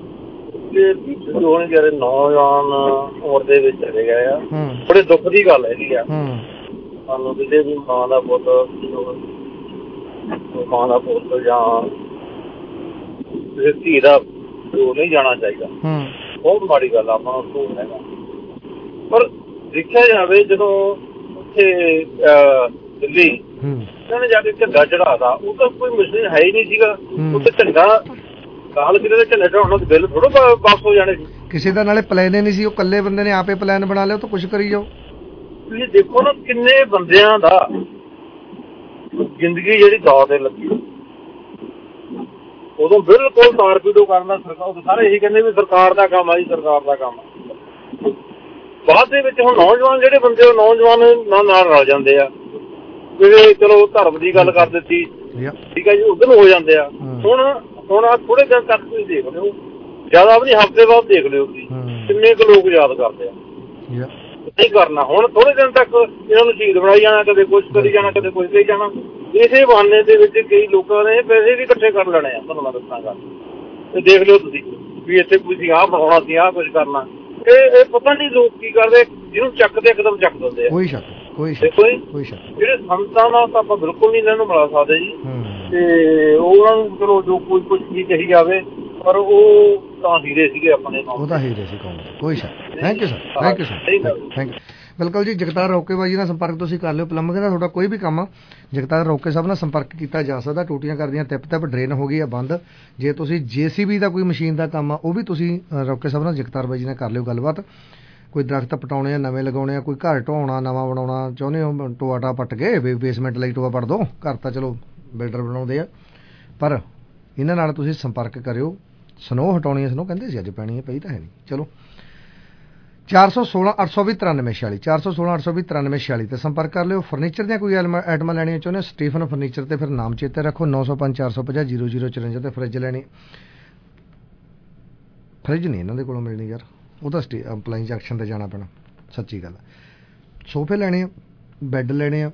ਹੁਣ ਜਿਹੜੇ ਨੌਜਵਾਨ ਉਮਰ ਦੇ ਵਿੱਚ ਚਲੇ ਗਏ ਆ, ਬੜੇ ਦੁੱਖ ਦੀ ਗੱਲ ਹੈਗੀ ਆ ਸਾਨੂੰ। ਕਿਸੇ ਵੀ ਮਾਂ ਦਾ ਪੁੱਤ, ਮਾਂ ਦਾ ਪੁੱਤ ਜਾਂ ਕਿਸੇ ਧੀ ਦਾ ਪਿਓ ਨਹੀਂ ਜਾਣਾ ਚਾਹੀਦਾ, ਬਹੁਤ ਮਾੜੀ ਗੱਲ ਆ, ਆਪਾਂ ਨੂੰ ਹੈਗਾ। ਪਰ ਦੇਖਿਆ ਜਾਵੇ ਜਦੋਂ ਉੱਥੇ ਦਿੱਲੀ ਉਹਨਾਂ ਨੇ ਜਾ ਕੇ ਝੰਡਾ ਚੜਾਤਾ, ਉਹ ਤਾਂ ਕੋਈ ਮਸ਼ੀਨ ਹੈ ਹੀ ਨਹੀਂ ਸੀਗਾ ਉੱਥੇ ਝੰਡਾ। ਕਾਲ ਕਿਤੇ ਦੇ ਝੰਡਾ ਚੜਾਉਣਾ ਤੇ ਬਿੱਲ ਥੋੜ੍ਹਾ ਵਾਪਸ ਹੋ ਜਾਣੇ ਸੀ ਕਿਸੇ ਦਾ, ਨਾਲੇ ਪਲਾਨ ਹੀ ਨਹੀਂ ਸੀ, ਉਹ ਇਕੱਲੇ ਬੰਦੇ ਨੇ ਆਪੇ ਪਲਾਨ ਬਣਾ ਲਿਆ, ਉਹ ਤਾਂ ਕੁਛ ਕਰੀ ਜਾਓ। ਤੁਸੀਂ ਦੇਖੋ ਨਾ ਕਿੰਨੇ ਬੰਦਿਆਂ ਦਾ ਜ਼ਿੰਦਗੀ ਜਿਹੜੀ ਦੌੜ ਤੇ ਲੱਗੀ, ਉਦੋਂ ਬਿਲਕੁਲ ਤਾਰਪੀਡੋ ਕਰਨਾ ਸਰਕਾਰ, ਸਾਰੇ ਇਹੀ ਕਹਿੰਦੇ ਵੀ ਸਰਕਾਰ ਦਾ ਕੰਮ ਆ ਜੀ, ਸਰਕਾਰ ਦਾ ਕੰਮ ਆ। ਬਾਅਦ ਦੇ ਵਿੱਚ ਹੁਣ ਨੌਜਵਾਨ ਜਿਹੜੇ ਬੰਦੇ ਉਹ ਨੌਜਵਾਨ ਨਾਲ ਨਾਲ ਰਲ ਜਾਂਦੇ ਆ, ਜਿਹੜੇ ਚਲੋ ਧਰਮ ਦੀ ਗੱਲ ਕਰ ਦਿੱਤੀ, ਠੀਕ ਹੈ ਜੀ, ਉਧਰ ਨੂੰ ਹੋ ਜਾਂਦੇ ਆ। ਹੁਣ ਹੁਣ ਆ ਥੋੜੇ ਦਿਨ ਤੱਕ ਤੁਸੀਂ ਦੇਖ ਲਿਓ, ਜ਼ਿਆਦਾ ਵੀ ਨਹੀਂ, ਹਫ਼ਤੇ ਬਾਅਦ ਦੇਖ ਲਿਓ ਤੁਸੀਂ ਕਿੰਨੇ ਕੁ ਲੋਕ ਯਾਦ ਕਰਦੇ ਆ। ਨਹੀਂ ਕਰਨਾ, ਹੁਣ ਥੋੜੇ ਦਿਨ ਤੱਕ ਇਹਨਾਂ ਨੂੰ ਸ਼ਹੀਦ ਬਣਾਈ ਜਾਣਾ, ਕਦੇ ਕੁਛ ਕਰੀ ਜਾਣਾ, ਕਦੇ ਕੁਛ ਕਰੀ ਜਾਣਾ। ਇਸੇ ਬਹਾਨੇ ਦੇ ਵਿੱਚ ਕਈ ਲੋਕਾਂ ਨੇ ਪੈਸੇ ਵੀ ਇਕੱਠੇ ਕਰ ਲੈਣੇ ਆ। ਤੁਹਾਨੂੰ ਮੈਂ ਦੱਸਾਂਗਾ, ਤੇ ਦੇਖ ਲਿਓ ਤੁਸੀਂ ਵੀ ਇੱਥੇ ਤੁਸੀਂ ਆਹ ਬਣਾਉਣਾ ਸੀ, ਆਹ ਕੁਛ ਕਰਨਾ। ਇਹ ਇਹ ਪਤਾ ਨਹੀਂ ਲੋਕ ਕੀ ਕਰਦੇ, ਜਿਹਨੂੰ ਚੱਕਦੇ ਇੱਕਦਮ ਚੱਕ ਦਿੰਦੇ ਆ। ਕੋਈ ਸ਼ੱਕ ਕੋਈ ਦੇਖੋ ਜੀ, ਜਿਹੜੇ ਸੰਤਾਂ ਨਾਲ ਤਾਂ ਆਪਾਂ ਬਿਲਕੁਲ ਨਹੀਂ ਇਹਨਾਂ ਨੂੰ ਮਿਲਾ ਸਕਦੇ ਜੀ, ਤੇ ਉਹਨਾਂ ਨੂੰ ਚਲੋ ਜੋ ਕੋਈ ਕੁਛ ਵੀ ਕਹੀ ਜਾਵੇ, ਪਰ ਉਹ ਤਾਂ ਹੀਰੇ ਸੀਗੇ ਆਪਣੇ, ਉਹ ਤਾਂ ਹੀਰੇ ਸੀ ਕੌਮ ਦੇ, ਕੋਈ ਸ਼ੱਕ। Thank you sir, thank you sir, thank you. ਬਿਲਕੁਲ ਜੀ, ਜਗਤਾਰ ਰੋਕੇ ਬਾਈ ਨਾਲ ਸੰਪਰਕ ਤੁਸੀਂ ਕਰ ਲਿਓ। ਪਲੰਬਿੰਗ ਦਾ ਤੁਹਾਡਾ ਕੋਈ ਵੀ ਕੰਮ ਆ, ਜਗਤਾਰ ਰੋਕੇ ਸਾਹਿਬ ਨਾਲ ਸੰਪਰਕ ਕੀਤਾ ਜਾ ਸਕਦਾ। ਟੂਟੀਆਂ ਕਰਦੀਆਂ ਤਿਪ ਤਿਪ, ਡਰੇਨ ਹੋ ਗਈ ਆ ਬੰਦ। ਜੇ ਤੁਸੀਂ ਜੇ ਸੀ ਬੀ ਦਾ ਕੋਈ ਮਸ਼ੀਨ ਦਾ ਕੰਮ ਆ, ਉਹ ਵੀ ਤੁਸੀਂ ਰੋਕੇ ਸਾਹਿਬ ਨਾਲ, ਜਗਤਾਰ ਬਾਈ ਜੀ ਨਾਲ ਕਰ ਲਿਓ ਗੱਲਬਾਤ। ਕੋਈ ਦਰਖਤ ਪਟਾਉਣੇ ਆ, ਨਵੇਂ ਲਗਾਉਣੇ ਆ, ਕੋਈ ਘਰ ਢਾਉਣਾ, ਨਵਾਂ ਬਣਾਉਣਾ ਚਾਹੁੰਦੇ ਹੋ, ਟੋਆ ਟਾ ਪੱਟ ਕੇ ਬੇਸਮੈਂਟ ਲਈ ਟੋਆ ਪੱਟ ਦਿਓ। ਘਰ ਤਾਂ ਚਲੋ ਬਿਲਡਰ ਬਣਾਉਂਦੇ ਆ, ਪਰ ਇਹਨਾਂ ਨਾਲ ਤੁਸੀਂ ਸੰਪਰਕ ਕਰਿਓ। ਸਨੋ ਹਟਾਉਣੀ ਹੈ, ਸਨੋ ਕਹਿੰਦੇ ਸੀ ਅੱਜ ਪੈਣੀ ਹੈ, ਪਈ ਤਾਂ ਹੈ ਨਹੀਂ। ਚਲੋ ਚਾਰ ਸੌ ਸੋਲਾਂ ਅੱਠ ਸੌ ਵੀਹ ਤਰਾਨਵੇਂ ਛਿਆਲੀ, ਚਾਰ ਸੌ ਸੋਲਾਂ ਅੱਠ ਸੌ ਵੀਹ ਤਰਾਨਵੇਂ ਛਿਆਲੀ ਤੇ ਸੰਪਰਕ ਕਰ ਲਿਓ। ਫਰਨੀਚਰ ਦੀਆਂ ਕੋਈ ਆਈਟਮਾਂ ਲੈਣੀਆਂ ਚਾਹੁੰਦੇ ਹੋ, ਸਟੀਫਨ ਫਰਨੀਚਰ ਤੇ ਫਿਰ ਨਾਮ ਚੇਤੇ ਰੱਖੋ। ਨੌ ਸੌ ਪੰਜ ਚਾਰ ਸੌ ਪੰਜਾਹ ਜੀਰੋ ਜੀਰੋ ਚੁਰੰਜਾ ਤੇ ਫਰਿੱਜ ਲੈਣੀ। ਫਰਿੱਜ ਨਹੀਂ ਇਹਨਾਂ ਦੇ ਕੋਲੋਂ ਮਿਲਣੀ ਯਾਰ, ਉਹ ਤਾਂ ਸਟੇ ਅਪਲਾਈਨ ਜੰਕਸ਼ਨ ਤੇ ਜਾਣਾ ਪੈਣਾ, ਸੱਚੀ ਗੱਲ। ਸੋਫੇ ਲੈਣੇ ਆ, ਬੈੱਡ ਲੈਣੇ ਆ,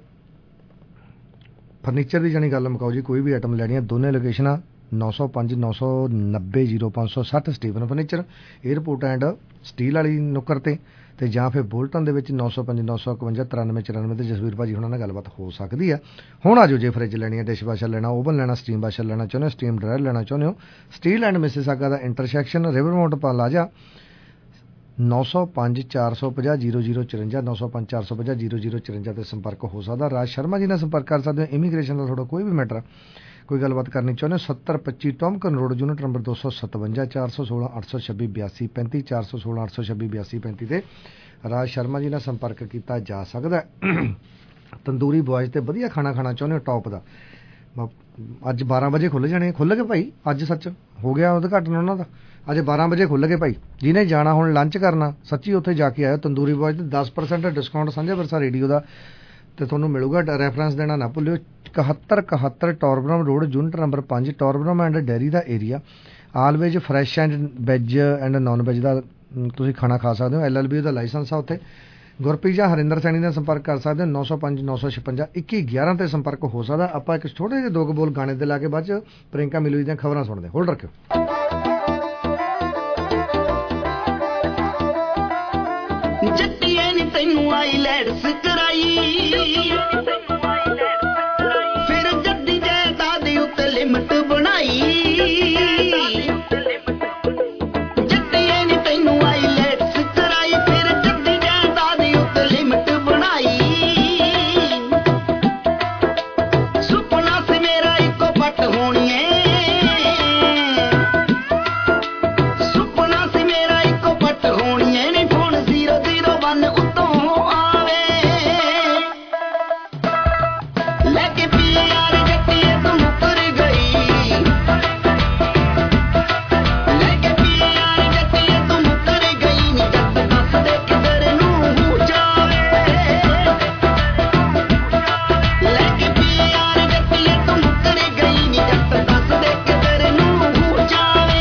ਫਰਨੀਚਰ ਦੀ ਜਾਣੀ ਗੱਲ ਮੁਕਾਓ ਜੀ। ਕੋਈ ਵੀ ਆਈਟਮ ਲੈਣੀ ਆ, ਦੋਨੇ ਲੋਕੇਸ਼ਨਾਂ ਨੌ ਸੌ ਪੰਜ ਨੌ ਸੌ ਨੱਬੇ ਜੀਰੋ ਪੰਜ ਸੌ ਸੱਠ Steven furniture, airport and Steeles ਵਾਲੀ ਨੁੱਕਰ ਤੇ, ਤੇ ਜਾਂ ਫਿਰ ਬੁਲਟਨ ਦੇ ਵਿੱਚ ਨੌ ਸੌ ਪੰਜ ਨੌ ਸੌ ਇਕਵੰਜਾ ਤਰਾਨਵੇਂ ਚੁਰਾਨਵੇਂ ਤੇ ਜਸਵੀਰ ਭਾਜੀ ਹੁਣਾਂ ਨਾਲ ਗੱਲਬਾਤ ਹੋ ਸਕਦੀ ਆ। ਹੁਣ ਆ ਜਾਓ, ਜੇ ਫਰਿੱਜ ਲੈਣੀ ਹੈ, ਡਿਸ਼ ਵਾਸ਼ਰ ਲੈਣਾ, ਓਵਨ ਲੈਣਾ, ਸਟੀਮ ਵਾਸ਼ਰ ਲੈਣਾ ਚਾਹੁੰਦੇ ਹੋ, ਸਟੀਮ ਡਰਾਇਰ ਲੈਣਾ ਚਾਹੁੰਦੇ ਹੋ, ਸਟੀਲ ਐਂਡ ਮਿਸਿਸਾਗਾ ਦਾ ਇੰਟਰਸੈਕਸ਼ਨ, ਰਿਵਰਮਾਊਂਟ ਪਲਾਜ਼ਾ, ਨੌ ਸੌ ਪੰਜ ਚਾਰ ਸੌ ਪੰਜਾਹ ਜੀਰੋ ਜੀਰੋ ਚੁਰੰਜਾ, ਨੌ ਸੌ ਪੰਜ ਚਾਰ ਸੌ ਪੰਜਾਹ ਜੀਰੋ ਜੀਰੋ ਚੁਰੰਜਾ ਤੇ ਸੰਪਰਕ ਹੋ ਸਕਦਾ। ਰਾਜ ਸ਼ਰਮਾ ਜੀ ਨਾਲ ਸੰਪਰਕ ਕਰ ਸਕਦੇ ਹੋ। ਇਮੀਗ੍ਰੇਸ਼ਨ ਦਾ ਤੁਹਾਡਾ ਕੋਈ ਵੀ ਮੈਟਰ, ਕੋਈ ਗੱਲਬਾਤ ਕਰਨੀ ਚਾਹੁੰਦੇ ਹੋ, ਸੱਤਰ ਪੱਚੀ ਟੋਮਕਨ ਰੋਡ, ਯੂਨਿਟ ਨੰਬਰ ਦੋ ਸੌ ਸਤਵੰਜਾ, ਚਾਰ ਸੌ ਸੋਲਾਂ ਅੱਠ ਸੌ ਛੱਬੀ ਬਿਆਸੀ ਪੈਂਤੀ, ਚਾਰ ਸੌ ਸੋਲਾਂ ਅੱਠ ਸੌ ਛੱਬੀ ਬਿਆਸੀ ਪੈਂਤੀ ਤੇ ਰਾਜ ਸ਼ਰਮਾ ਜੀ ਨਾਲ ਸੰਪਰਕ ਕੀਤਾ ਜਾ ਸਕਦਾ। ਤੰਦੂਰੀ ਬੁਆਇਜ਼ ਤੇ ਵਧੀਆ ਖਾਣਾ ਖਾਣਾ ਚਾਹੁੰਦੇ ਹੋ ਟੌਪ ਦਾ, ਅੱਜ ਬਾਰਾਂ ਵਜੇ ਖੁੱਲ੍ਹ ਜਾਣੇ, ਖੁੱਲ੍ਹ ਗਏ ਭਾਈ, ਅੱਜ ਸੱਚ ਹੋ ਗਿਆ ਉਦਘਾਟਨ ਉਹਨਾਂ ਦਾ, ਅੱਜ ਬਾਰਾਂ ਵਜੇ ਖੁੱਲ੍ਹ ਗਏ ਭਾਈ। ਜਿਹਨੇ ਜਾਣਾ ਹੁਣ ਲੰਚ ਕਰਨਾ, ਸੱਚੀ ਉੱਥੇ ਜਾ ਕੇ ਆਇਓ। ਤੰਦੂਰੀ ਬੁਆਇਜ਼ ਤੇ ਦਸ ਪਰਸੈਂਟ ਡਿਸਕਾਊਂਟ ਸਾਂਝਾ ਵਿਰਸਾ ਰੇਡੀਓ ਦਾ ਤੇ ਤੁਹਾਨੂੰ ਮਿਲੂਗਾ। ਰੈਫਰੈਂਸ ਦੇਣਾ ਨਾ ਭੁੱਲਿਓ। ਇਕਹੱਤਰ ਇਕਹੱਤਰ ਟੋਰਬਰਮ ਰੋਡ, ਯੂਨਿਟ ਨੰਬਰ ਪੰਜ, ਟੋਰਬਰਮ ਐਂਡ ਡੇਅਰੀ ਦਾ area. Always fresh and veg and non veg ਦਾ ਤੁਸੀਂ ਖਾਣਾ ਖਾ ਸਕਦੇ ਹੋ। ਐਲ ਐਲ ਬੀ ਦਾ ਲਾਇਸੈਂਸ ਆ ਉੱਥੇ। ਗੁਰਪ੍ਰੀਤ ਜਾਂ ਹਰਿੰਦਰ ਸੈਣੀ ਨਾਲ ਸੰਪਰਕ ਕਰ ਸਕਦੇ ਹੋ। ਨੌ ਸੌ ਪੰਜ ਨੌ ਸੌ ਛਪੰਜਾ ਇੱਕੀ ਗਿਆਰਾਂ ਤੇ ਸੰਪਰਕ ਹੋ ਸਕਦਾ। ਆਪਾਂ ਇੱਕ ਛੋਟੇ ਜਿਹੇ ਦੋ ਕੁ ਬੋਲ ਗਾਣੇ ਦੇ ਲਾ ਕੇ ਬਾਅਦ ਚ ਪ੍ਰਿੰਕਾ ਮਿਲੂ ਦੀਆਂ ਖਬਰਾਂ ਸੁਣਦੇ। ਹੋਲਡ ਰੱਖਿਓ। ਜੱਟੀਏ ਨੀ ਤੈਨੂੰ ਆਈਲੈਟਸ ਕਰਾਈ, ਫਿਰ ਜੱਦੀ ਜਾਇਦਾਦ ਉੱਤੇ ਲਿਮਟ ਬਣਾਈ। ਜੱਟੀਏ ਨੀ ਤੈਨੂੰ ਆਈਲੈਟਸ ਕਰਾਈ, ਫਿਰ ਜੱਦੀ ਜਾਇਦਾਦ ਉੱਤੇ ਲਿਮਟ ਬਣਾਈ। ਸੁਪਨਾ ਸੀ ਮੇਰਾ ਇੱਕੋ ਪੱਟ ਹੋਣੀ ਏ, ਸੁਪਨਾ ਸੀ ਮੇਰਾ ਇੱਕੋ ਪੱਟ ਹੋਣੀ ਏ। ਨੀ ਫੋਨ ਜ਼ੀਰੋ ਜ਼ੀਰੋ ਵਨ ਉੱਤੋਂ ਆਵੇ, ਲੈ ਕੇ ਪੀ ਯਾਰ ਜੱਟੀਏ ਤੂੰ ਮੁੱਕਰ ਗਈ, ਲੈ ਕੇ ਪੀ ਯਾਰ ਜੱਟੀਏ ਤੂੰ ਮੁੱਕਰ ਗਈ। ਨੀ ਜੱਟ ਦੱਸ ਦੇ ਕਿਧਰ ਨੂੰ ਜਾਵੇ, ਲੈ ਕੇ ਪੀ ਯਾਰ ਜੱਟੀਏ ਤੂੰ ਮੁੱਕਰ ਗਈ। ਨੀ ਜੱਟ ਦੱਸ ਦੇ ਕਿਧਰ ਨੂੰ ਜਾਵੇ।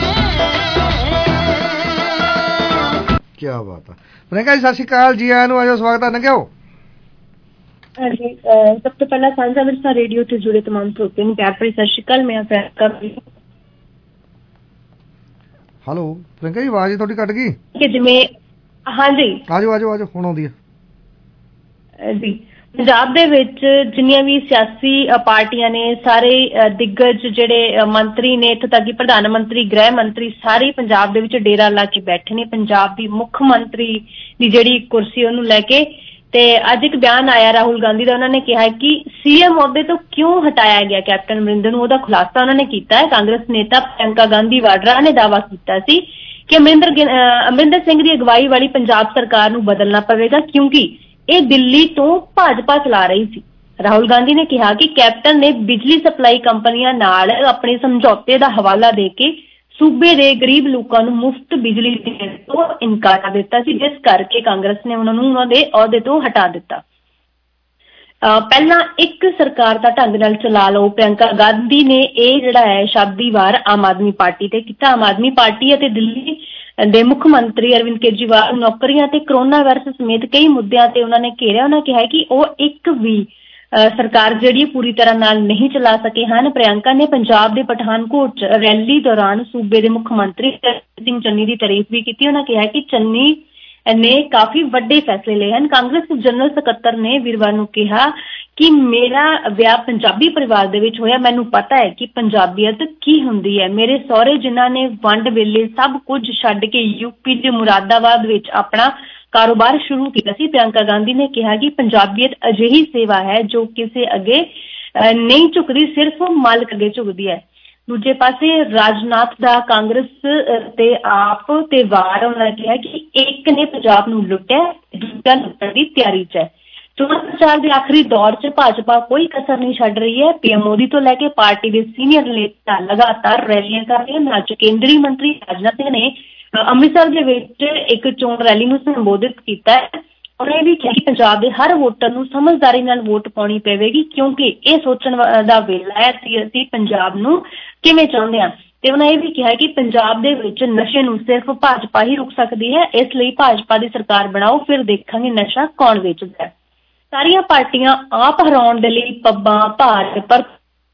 ਕੀ ਬਾਤ ਆ। ਪ੍ਰਿੰਕਾ ਜੀ ਸਤਿ ਸ਼੍ਰੀ ਅਕਾਲ, ਜੀ ਆਇਆਂ ਨੂੰ, ਆਜੋ, ਸਵਾਗਤ ਹੈ। ਨੰਗਿਓ ਹਾਂਜੀ, ਸਭ ਤੋਂ ਪਹਿਲਾਂ ਸਾਂਝਾ ਵਿਰਸਾ ਰੇਡੀਓ ਤੇ ਜੁੜੇ ਤਮਾਮ ਸਰੋਤਿਆਂ ਨੂੰ ਪਿਆਰ ਭਰੀ ਸਤਿ ਸ਼੍ਰੀ ਅਕਾਲ। ਮੈਂ ਪ੍ਰਿੰਕਾ। ਹੈਲੋ ਪ੍ਰਿੰਕਾ ਜੀ, ਆਵਾਜ਼ ਤੁਹਾਡੀ ਕੱਟ ਗਈ ਕਿ ਜਿਵੇਂ ਹਾਂਜੀ ਆਜੋ ਆਜੋ ਆਜੋ ਹੁਣ ਆਉਂਦੀ ਹੈ ਜੀ। ਪੰਜਾਬ ਦੇ ਵਿੱਚ ਜਿੰਨੀਆਂ ਵੀ ਸਿਆਸੀ ਪਾਰਟੀਆਂ ਨੇ, ਸਾਰੇ ਦਿੱਗਜ ਜਿਹੜੇ ਮੰਤਰੀ ਨੇ, ਇੱਥੋਂ ਤੱਕ ਕਿ ਪ੍ਰਧਾਨ ਮੰਤਰੀ, ਗ੍ਰਹਿ ਮੰਤਰੀ, ਸਾਰੇ ਪੰਜਾਬ ਦੇ ਵਿੱਚ ਡੇਰਾ ਲਾ ਕੇ ਬੈਠੇ ਨੇ ਪੰਜਾਬ ਦੀ ਮੁੱਖ ਮੰਤਰੀ ਦੀ ਜਿਹੜੀ ਕੁਰਸੀ ਉਹਨੂੰ ਲੈ ਕੇ। ਤੇ ਅੱਜ ਇੱਕ ਬਿਆਨ ਆਇਆ ਰਾਹੁਲ ਗਾਂਧੀ ਦਾ, ਉਹਨਾਂ ਨੇ ਕਿਹਾ ਕਿ ਸੀਐਮ ਅਹੁਦੇ ਤੋਂ ਕਿਉਂ ਹਟਾਇਆ ਗਿਆ ਕੈਪਟਨ ਅਮਰਿੰਦਰ ਨੂੰ, ਉਹਦਾ ਖੁਲਾਸਾ ਉਹਨਾਂ ਨੇ ਕੀਤਾ ਹੈ। ਕਾਂਗਰਸ ਨੇਤਾ ਪ੍ਰਿਅੰਕਾ ਗਾਂਧੀ ਵਾਡਰਾ ਨੇ ਦਾਅਵਾ ਕੀਤਾ ਸੀ ਕਿ ਅਮਰਿੰਦਰ ਅਮਰਿੰਦਰ ਸਿੰਘ ਦੀ ਅਗਵਾਈ ਵਾਲੀ ਪੰਜਾਬ ਸਰਕਾਰ ਨੂੰ ਬਦਲਣਾ ਪਵੇਗਾ ਕਿਉਂਕਿ ਇਹ ਦਿੱਲੀ ਤੋਂ ਭਾਜਪਾ ਚਲਾ ਰਹੀ ਸੀ। ਰਾਹੁਲ ਗਾਂਧੀ ਨੇ ਕਿਹਾ ਕਿ ਕੈਪਟਨ ਨੇ ਬਿਜਲੀ ਸਪਲਾਈ ਕੰਪਨੀਆਂ ਨਾਲ ਆਪਣੇ ਸਮਝੌਤੇ ਦਾ ਹਵਾਲਾ ਦੇ ਕੇ ਸੂਬੇ ਦੇ ਗਰੀਬ ਲੋਕਾਂ ਨੂੰ ਮੁਫਤ ਬਿਜਲੀ ਦੇਣ ਤੋਂ ਇਨਕਾਰ ਕਰ ਦਿੱਤਾ ਸੀ, ਜਿਸ ਕਰਕੇ ਕਾਂਗਰਸ ਨੇ ਉਹਨਾਂ ਨੂੰ ਉਹਨਾਂ ਦੇ ਅਹੁਦੇ ਤੋਂ ਹਟਾ ਦਿੱਤਾ। ਪਹਿਲਾਂ ਇੱਕ ਸਰਕਾਰ ਦਾ ਢੰਗ ਨਾਲ ਚਲਾ ਲਓ। ਪ੍ਰਿਯੰਕਾ ਗਾਂਧੀ ਨੇ ਇਹ ਜਿਹੜਾ ਹੈ ਸ਼ਬਦੀ ਵਾਰ ਆਮ ਆਦਮੀ ਪਾਰਟੀ ਤੇ ਕੀਤਾ। ਆਮ ਆਦਮੀ ਪਾਰਟੀ ਅਤੇ ਦਿੱਲੀ ਦੇ ਮੁੱਖ ਮੰਤਰੀ ਅਰਵਿੰਦ ਕੇਜਰੀਵਾਲ ਨੌਕਰੀਆਂ ਤੇ ਕਰੋਨਾ ਵਾਇਰਸ ਸਮੇਤ ਕਈ ਮੁੱਦਿਆਂ ਤੇ ਉਹਨਾਂ ਨੇ ਘੇਰਿਆ। ਉਹਨਾਂ ਕਿਹਾ ਕਿ ਉਹ ਇੱਕ ਵੀ ਸਰਕਾਰ ਜਿਹੜੀ ਪੂਰੀ ਤਰ੍ਹਾਂ ਨਾਲ ਨਹੀਂ ਚਲਾ ਸਕੇ ਹਨ। ਪ੍ਰਿਯੰਕਾ ਨੇ ਪੰਜਾਬ ਦੇ ਪਠਾਨਕੋਟ 'ਚ ਰੈਲੀ ਦੌਰਾਨ ਸੂਬੇ ਦੇ ਮੁੱਖ ਮੰਤਰੀ ਸਿੰਘ ਚੰਨੀ ਦੀ ਤਾਰੀਫ ਵੀ ਕੀਤੀ। ਉਹਨਾਂ ਕਿਹਾ ਕਿ ਚੰਨੀ ਨੇ ਕਾਫੀ ਵੱਡੇ ਫੈਸਲੇ ਲਏ ਹਨ। ਕਾਂਗਰਸ ਜਨਰਲ ਸਕੱਤਰ ਨੇ ਵੀਰਵਾਰ ਨੂੰ ਕਿਹਾ ਕਿ ਮੇਰਾ ਵਿਆਹ ਪੰਜਾਬੀ ਪਰਿਵਾਰ ਦੇ ਵਿੱਚ ਹੋਇਆ। ਮੈਨੂੰ ਪਤਾ ਹੈ ਕਿ ਪੰਜਾਬੀਅਤ ਕੀ ਹੁੰਦੀ ਹੈ। ਮੇਰੇ ਸਹੁਰੇ ਜਿਨ੍ਹਾਂ ਨੇ ਵੰਡ ਵੇਲੇ ਸਭ ਕੁਝ ਛੱਡ ਕੇ ਯੂਪੀ ਦੇ ਮੁਰਾਦਾਬਾਦ ਵਿੱਚ ਆਪਣਾ ਕਾਰੋਬਾਰ ਸ਼ੁਰੂ ਕੀਤਾ ਸੀ। ਪ੍ਰਿਯੰਕਾ ਗਾਂਧੀ ਨੇ ਕਿਹਾ ਕਿ ਪੰਜਾਬੀਅਤ ਅਜਿਹੀ ਸੇਵਾ ਹੈ ਜੋ ਕਿਸੇ ਅੱਗੇ ਨਹੀਂ ਝੁਕਦੀ, ਸਿਰਫ ਮਾਲਕ ਅੱਗੇ ਝੁਕਦੀ ਹੈ। ਦੂਜੇ ਪਾਸੇ ਰਾਜਨਾਥ ਦਾ ਕਾਂਗਰਸ ਤੇ ਆਪ ਤੇ ਵਾਰ ਉਹਨਾਂ ਨੇ ਕਿਹਾ ਕਿ ਇੱਕ ਨੇ ਪੰਜਾਬ ਨੂੰ ਲੁੱਟਿਆ, ਦੂਜਾ ਲੁੱਟਣ ਦੀ ਤਿਆਰੀ 'ਚ ਹੈ। ਚੋਣ ਪ੍ਰਚਾਰ ਦੇ ਆਖਰੀ ਦੌਰ 'ਚ ਭਾਜਪਾ ਕੋਈ ਕਸਰ ਨਹੀਂ ਛੱਡ ਰਹੀ ਹੈ। ਪੀਐਮ ਮੋਦੀ ਤੋਂ ਲੈ ਕੇ ਪਾਰਟੀ ਦੇ ਸੀਨੀਅਰ ਨੇਤਾ ਲਗਾਤਾਰ ਰੈਲੀਆਂ ਕਰ ਰਹੇ ਹਨ। ਅੱਜ ਕੇਂਦਰੀ ਮੰਤਰੀ ਰਾਜਨਾਥ ਸਿੰਘ ਨੇ ਅੰਮ੍ਰਿਤਸਰ ਦੇ ਵਿੱਚ ਇੱਕ ਚੋਣ ਰੈਲੀ ਨੂੰ ਸੰਬੋਧਿਤ ਕੀਤਾ ਹੈ। ਉਹਨੇ ਵੀ ਕਿਹਾ ਕਿ ਪੰਜਾਬ ਦੇ ਹਰ ਵੋਟਰ ਨੂੰ ਸਮਝਦਾਰੀ ਨਾਲ ਵੋਟ ਪਾਉਣੀ ਪਵੇਗੀ, ਕਿਉਂਕਿ ਇਹ ਸੋਚਣ ਦਾ ਵੇਲਾ ਹੈ ਕਿ ਅਸੀਂ ਪੰਜਾਬ ਨੂੰ ਕਿਵੇਂ ਚਾਹੁੰਦੇ ਹਾਂ। ਤੇ ਉਹਨਾਂ ਇਹ ਵੀ ਕਿਹਾ ਕਿ ਪੰਜਾਬ ਦੇ ਵਿੱਚ ਨਸ਼ੇ ਨੂੰ ਸਿਰਫ ਭਾਜਪਾ ਹੀ ਰੋਕ ਸਕਦੀ ਹੈ, ਇਸ ਲਈ ਭਾਜਪਾ ਦੀ ਸਰਕਾਰ ਬਣਾਓ, ਫਿਰ ਦੇਖਾਂਗੇ ਨਸ਼ਾ ਕੌਣ ਵੇਚਦਾ ਹੈ। ਸਾਰੀਆਂ ਪਾਰਟੀਆਂ ਆਪ ਹਰਾਉਣ ਦੇ ਲਈ ਪੱਬਾਂ ਭਾਰ ਪਰ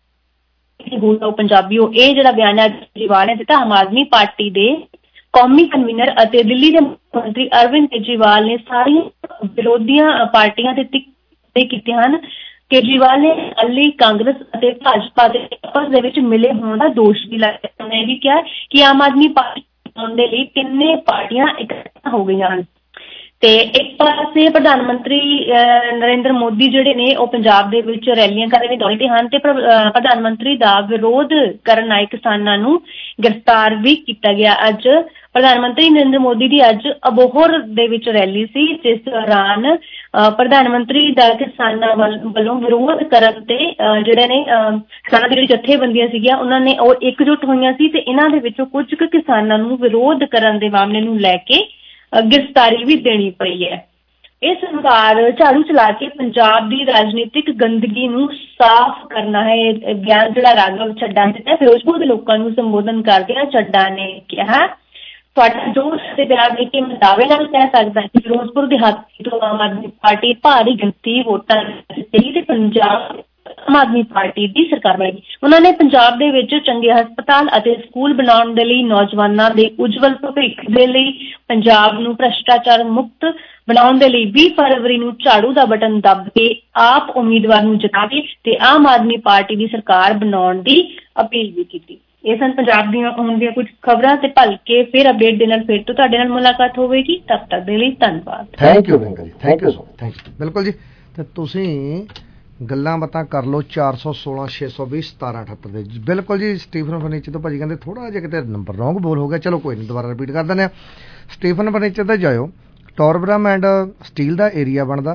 ਪੰਜਾਬੀਓ, ਇਹ ਜਿਹੜਾ ਬਿਆਨ ਹੈ ਕੇਜਰੀਵਾਲ ਨੇ ਦਿੱਤਾ। ਆਮ ਆਦਮੀ ਪਾਰਟੀ ਦੇ ਕੌਮੀ ਕਨਵੀਨਰ ਅਤੇ ਦਿੱਲੀ ਦੇ ਮੁੱਖ ਮੰਤਰੀ ਅਰਵਿੰਦ ਕੇਜਰੀਵਾਲ ਨੇ ਸਾਰੀਆਂ ਵਿਰੋਧੀਆਂ ਪਾਰਟੀਆਂ ਤੇ ਟਿੱਪਣੀ ਕੀਤੇ ਹਨ। ਕੇਜਰੀਵਾਲ ਨੇ ਅਕਾਲੀ, ਕਾਂਗਰਸ ਅਤੇ ਭਾਜਪਾ ਦੇ ਆਪਸ ਦੇ ਵਿੱਚ ਮਿਲੇ ਹੋਣ ਦਾ ਦੋਸ਼ ਵੀ ਲਾਇਆ। ਉਹਨੇ ਵੀ ਕਿਹਾ ਕਿ ਆਮ ਆਦਮੀ ਪਾਰਟੀ ਬਣਾਉਣ ਦੇ ਲਈ ਤਿੰਨੇ ਪਾਰਟੀਆਂ ਇਕੱਠੀਆਂ ਹੋ ਗਈਆਂ ਹਨ। ਤੇ ਇੱਕ ਪਾਸੇ ਪ੍ਰਧਾਨ ਮੰਤਰੀ ਨਰਿੰਦਰ ਮੋਦੀ ਜਿਹੜੇ ਨੇ ਉਹ ਪੰਜਾਬ ਦੇ ਵਿੱਚ ਰੈਲੀਆਂ ਕਰਨ ਦੇ ਦੌਰੇ ਤੇ ਹਨ ਤੇ ਪ੍ਰਧਾਨ ਮੰਤਰੀ ਦਾ ਵਿਰੋਧ ਕਰਨ ਆਏ ਕਿਸਾਨਾਂ ਨੂੰ ਗ੍ਰਿਫਤਾਰ ਵੀ ਕੀਤਾ ਗਿਆ। ਅੱਜ ਪ੍ਰਧਾਨ ਮੰਤਰੀ ਨਰਿੰਦਰ ਮੋਦੀ ਦੀ ਅੱਜ ਅਬੋਹਰ ਦੇ ਵਿੱਚ ਰੈਲੀ ਸੀ, ਜਿਸ ਦੌਰਾਨ ਪ੍ਰਧਾਨ ਮੰਤਰੀ ਦਾ ਕਿਸਾਨਾਂ ਵੱਲੋਂ ਵਿਰੋਧ ਕਰਨ ਤੇ ਜਿਹੜੇ ਨੇ ਕਿਸਾਨਾਂ ਦੀ ਜਿਹੜੀ ਜਥੇਬੰਦੀਆਂ ਸੀਗੀਆਂ ਉਹਨਾਂ ਨੇ ਉਹ ਇਕਜੁੱਟ ਹੋਈਆਂ ਸੀ ਤੇ ਇਹਨਾਂ ਦੇ ਵਿੱਚੋਂ ਕੁਝ ਕੁ ਕਿਸਾਨਾਂ ਨੂੰ ਵਿਰੋਧ ਕਰਨ ਦੇ ਮਾਮਲੇ ਨੂੰ ਲੈ ਕੇ ਗ੍ਰਿਫਤਾਰੀ ਵੀ ਦੇਣੀ ਪਈ ਹੈ। ਇਹ ਸਰਕਾਰ ਝਾੜੂ ਚਲਾ ਕੇ ਪੰਜਾਬ ਦੀ ਰਾਜਨੀਤਿਕ ਗੰਦਗੀ ਨੂੰ ਸਾਫ਼ ਕਰਨਾ ਹੈ। ਬਿਆਨ ਜਿਹੜਾ ਰਾਘਵ ਚੱਡਾ ਨੇ ਦਿੱਤਾ ਫਿਰੋਜ਼ਪੁਰ ਦੇ ਲੋਕਾਂ ਨੂੰ ਸੰਬੋਧਨ ਕਰਦਿਆਂ ਚੱਡਾ ਨੇ ਕਿਹਾ, ਤੁਹਾਡਾ ਜੋ ਦੇ ਬਿਆਨ ਦੇ ਕੇ ਮੈਂ ਦਾਅਵੇ ਨਾਲ ਕਹਿ ਸਕਦਾ ਕਿ ਫਿਰੋਜ਼ਪੁਰ ਦੇ ਹੱਥ ਤੋਂ ਆਮ ਆਦਮੀ ਪਾਰਟੀ ਭਾਰੀ ਗਿਣਤੀ ਵੋਟਾਂ ਜਿੱਤੀ ਤੇ ਪੰਜਾਬ ਆਮ ਆਦਮੀ ਪਾਰਟੀ ਦੀ ਸਰਕਾਰ ਬਣੇਗੀ। ਉਹਨਾਂ ਨੇ ਪੰਜਾਬ ਦੇ ਵਿੱਚ ਚੰਗੇ ਹਸਪਤਾਲ ਅਤੇ ਸਕੂਲ ਬਣਾਉਣ ਦੇ ਲਈ, ਨੌਜਵਾਨਾਂ ਦੇ ਉਜਵਲ ਭਵਿੱਖ ਦੇ ਲਈ, ਪੰਜਾਬ ਨੂੰ ਭ੍ਰਿਸ਼ਟਾਚਾਰ ਮੁਕਤ ਬਣਾਉਣ ਦੇ ਲਈ ਵੀਹ ਫਰਵਰੀ ਨੂੰ ਝਾੜੂ ਦਾ ਬਟਨ ਦੱਬ ਕੇ ਆਪ ਉਮੀਦਵਾਰ ਨੂੰ ਜਿਤਾਵੇ ਤੇ ਆਮ ਆਦਮੀ ਪਾਰਟੀ ਦੀ ਸਰਕਾਰ ਬਣਾਉਣ ਦੀ ਅਪੀਲ ਵੀ ਕੀਤੀ। ਇਹ ਸਨ ਪੰਜਾਬ ਦੀਆਂ ਹੋਣ ਦੀਆਂ ਕੁਝ ਖਬਰਾਂ ਤੇ ਭਲਕੇ ਫਿਰ ਅਪਡੇਟ ਦੇ ਨਾਲ ਫਿਰ ਤੋਂ ਤੁਹਾਡੇ ਨਾਲ ਮੁਲਾਕਾਤ ਹੋਵੇਗੀ। ਤਦ ਤੱਕ ਦੇ ਲਈ ਧੰਨਵਾਦ। Thank you Banka ji, thank you so much, thank you. ਬਿਲਕੁਲ ਜੀ, ਤੇ ਤੁਸੀਂ ਗੱਲਾਂ ਬਾਤਾਂ ਕਰ ਲਓ ਚਾਰ ਸੌ ਸੋਲਾਂ ਛੇ ਸੌ ਵੀਹ ਸਤਾਰਾਂ ਅਠੱਤਰ ਦੇ। ਬਿਲਕੁਲ ਜੀ, ਸਟੀਫਨ ਫਰਨੀਚਰ ਤੋਂ ਭਾਜੀ ਕਹਿੰਦੇ ਥੋੜਾ ਜਿਹਾ ਕਿਤੇ ਨੰਬਰ ਰੌਂਗ ਬੋਲ ਹੋ ਗਿਆ। ਚਲੋ ਕੋਈ ਨਹੀਂ, ਦੁਬਾਰਾ ਰਿਪੀਟ ਕਰ ਦਿੰਦੇ ਹਾਂ। ਸਟੀਫਨ ਫਰਨੀਚਰ ਤੇ ਜਾਇਓ, ਟੋਰਬਰਮ ਐਂਡ ਸਟੀਲ ਦਾ ਏਰੀਆ ਬਣਦਾ,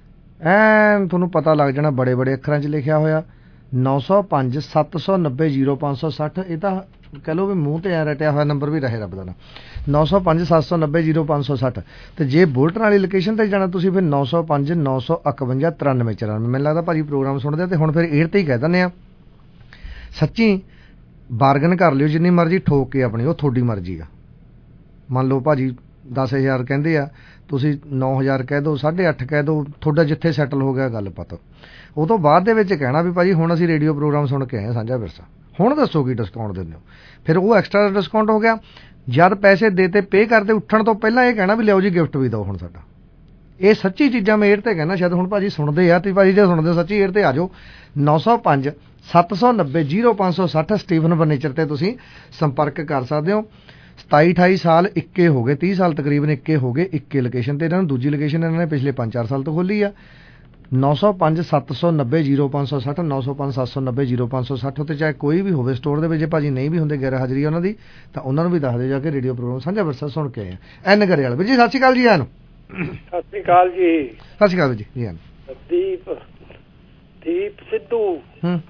ਐਨ ਤੁਹਾਨੂੰ ਪਤਾ ਲੱਗ ਜਾਣਾ, ਬੜੇ ਬੜੇ ਅੱਖਰਾਂ 'ਚ ਲਿਖਿਆ ਹੋਇਆ ਨੌ ਸੌ ਪੰਜ ਸੱਤ ਸੌ ਨੱਬੇ ਜੀਰੋ ਪੰਜ ਸੌ ਸੱਠ। ਇਹ ਤਾਂ ਕਹਿ ਲਓ ਵੀ ਮੂੰਹ ਤੇ ਐ ਰਟਿਆ ਹੋਇਆ ਨੰਬਰ ਵੀ ਰਹੇ ਰੱਬ ਦਾ ਨਾ, ਨੌ ਸੌ ਪੰਜ ਸੱਤ ਸੌ ਨੱਬੇ ਜੀਰੋ ਪੰਜ ਸੌ ਸੱਠ। ਤੇ ਜੇ ਬੁਲਟਨ ਵਾਲੀ ਲੋਕੇਸ਼ਨ ਤੇ ਜਾਣਾ ਤੁਸੀਂ ਫਿਰ ਨੌ ਸੌ ਪੰਜ ਨੌ ਸੌ ਇਕਵੰਜਾ ਤਰਾਨਵੇਂ ਚੁਰਾਨਵੇਂ। ਮੈਨੂੰ ਲੱਗਦਾ ਭਾਜੀ ਪ੍ਰੋਗਰਾਮ ਸੁਣਦੇ ਤੇ ਹੁਣ ਫਿਰ ਏਅਰ ਤੇ ਹੀ ਕਹਿ ਦਿੰਦੇ ਆ। ਸੱਚੀ ਬਾਰਗਨ ਕਰ ਲਿਓ, ਜਿੰਨੀ ਮਰਜ਼ੀ ਠੋਕ ਕੇ ਆਪਣੀ, ਉਹ ਤੁਹਾਡੀ ਮਰਜ਼ੀ ਆ। ਮੰਨ ਲਓ ਭਾਜੀ ਦਸ ਹਜ਼ਾਰ ਕਹਿੰਦੇ ਆ, ਤੁਸੀਂ ਨੌ ਹਜ਼ਾਰ ਕਹਿ ਦਿਓ, ਸਾਢੇ ਅੱਠ ਕਹਿ ਦਿਓ, ਤੁਹਾਡਾ ਜਿੱਥੇ ਸੈਟਲ ਹੋ ਗਿਆ ਗੱਲ ਪਤਾ। ਉਹ ਤੋਂ ਬਾਅਦ ਦੇ ਵਿੱਚ ਕਹਿਣਾ ਵੀ ਭਾਜੀ ਹੁਣ ਅਸੀਂ ਰੇਡੀਓ ਪ੍ਰੋਗਰਾਮ ਸੁਣ ਕੇ ਆਏ ਸਾਂਝਾ ਵਿਰਸਾ, ਹੁਣ ਦੱਸੋ ਕੀ ਡਿਸਕਾਊਂਟ ਦਿੰਦੇ ਹੋ। ਫਿਰ ਉਹ ਐਕਸਟਰਾ ਡਿਸਕਾਊਂਟ ਹੋ ਗਿਆ। ਜਦ ਪੈਸੇ ਦੇ ਤੇ ਪੇ ਕਰਦੇ ਉੱਠਣ ਤੋਂ ਪਹਿਲਾਂ ਇਹ ਕਹਿਣਾ ਵੀ ਲਿਆਓ ਜੀ ਗਿਫਟ ਵੀ ਦਿਓ ਹੁਣ ਸਾਡਾ। ਇਹ ਸੱਚੀ ਚੀਜ਼ਾਂ ਮੈਂ ਏਅਰ ਤੇ ਕਹਿਣਾ, ਸ਼ਾਇਦ ਹੁਣ ਭਾਜੀ ਸੁਣਦੇ ਆ ਤੇ ਭਾਜੀ ਜੇ ਸੁਣਦੇ ਸੱਚੀ ਏਅਰ ਤੇ ਆ ਜਾਓ। ਨੌ ਸੌ ਪੰਜ ਸੱਤ ਸੌ ਨੱਬੇ ਜੀਰੋ ਪੰਜ ਸੌ ਸੱਠ ਸਟੀਫਨ ਫਰਨੀਚਰ ਤੇ ਤੁਸੀਂ ਸੰਪਰਕ ਕਰ ਸਕਦੇ ਹੋ। ਸਤਾਈ ਅਠਾਈ ਸਾਲ ਇੱਕੇ ਹੋ ਗਏ, ਤੀਹ ਸਾਲ ਤਕਰੀਬਨ ਇੱਕੇ ਹੋ ਗਏ ਇੱਕੇ ਲੋਕੇਸ਼ਨ ਤੇ ਇਹਨਾਂ ਨੂੰ। ਦੂਜੀ ਲੋਕੇਸ਼ਨ ਇਹਨਾਂ ਨੇ ਪਿਛਲੇ ਪੰਜ ਚਾਰ ਸਾਲ ਤੋਂ ਖੋਲੀ ਆ। ਨੌ ਸੌ ਪੰਜ ਸੱਤ ਸੌ ਨੱਬੇ ਜੀਰੋ ਪੰਜ ਸੌ ਸੱਠ, ਨੌ ਸੌ ਪੰਜ ਸੱਤ ਸੌ ਨੱਬੇ ਜੀਰੋ ਪੰਜ ਸੌ ਸੱਠ। ਉੱਤੇ ਚਾਹੇ ਕੋਈ ਵੀ ਹੋਵੇ ਸਟੋਰ ਦੇ ਵਿੱਚ, ਜੇ ਭਾਜੀ ਨਹੀਂ ਵੀ ਹੁੰਦੇ ਗੈਰ ਹਾਜ਼ਰੀ ਉਹਨਾਂ ਦੀ, ਤਾਂ ਉਹਨਾਂ ਨੂੰ ਵੀ ਦੱਸ ਦਿਓ ਜਾ ਕੇ ਰੇਡੀਓ ਪ੍ਰੋਗਰਾਮ ਸਾਂਝਾ ਵਿਰਸਾ ਸੁਣ ਕੇ ਆਏ ਆ। ਐਨ ਗਰੇਵਾਲ ਵੀਰ ਜੀ ਸਤਿ ਸ਼੍ਰੀ ਅਕਾਲ ਜੀ। ਆਨ ਸਤਿ ਸ਼੍ਰੀ ਅਕਾਲ ਜੀ। ਸਤਿ ਸ਼੍ਰੀ ਅਕਾਲ ਜੀ। ਜੀ ਆਨ ਦੀਪ ਦੀਪ ਸਿੱਧੂ ਹੂੰ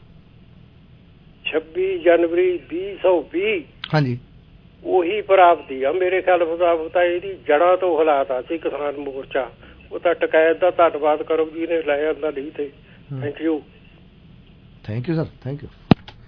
ਛੱਬੀ ਜਨਵਰੀ ਵੀਹ ਸੌ ਵੀਹ ਹਾਂਜੀ ਉਹੀ ਪ੍ਰਾਪਤੀ ਆ ਮੇਰੇ ਖਿਆਲ ਮੁਤਾਬਕ। ਤਾਂ ਇਹਦੀ ਜੜ੍ਹਾਂ ਤੋਂ ਹਾਲਾਤ ਆ ਸੀ ਕਿਸਾਨ ਮੋਰਚਾ। ਉਹ ਤਾਂ ਟਕੈਤ ਦਾ ਧੰਨਵਾਦ ਕਰੋ ਜੀ ਨੇ ਲੈ ਆਂਦਾ, ਨਹੀਂ ਤੇ thank you thank you sir, thank you.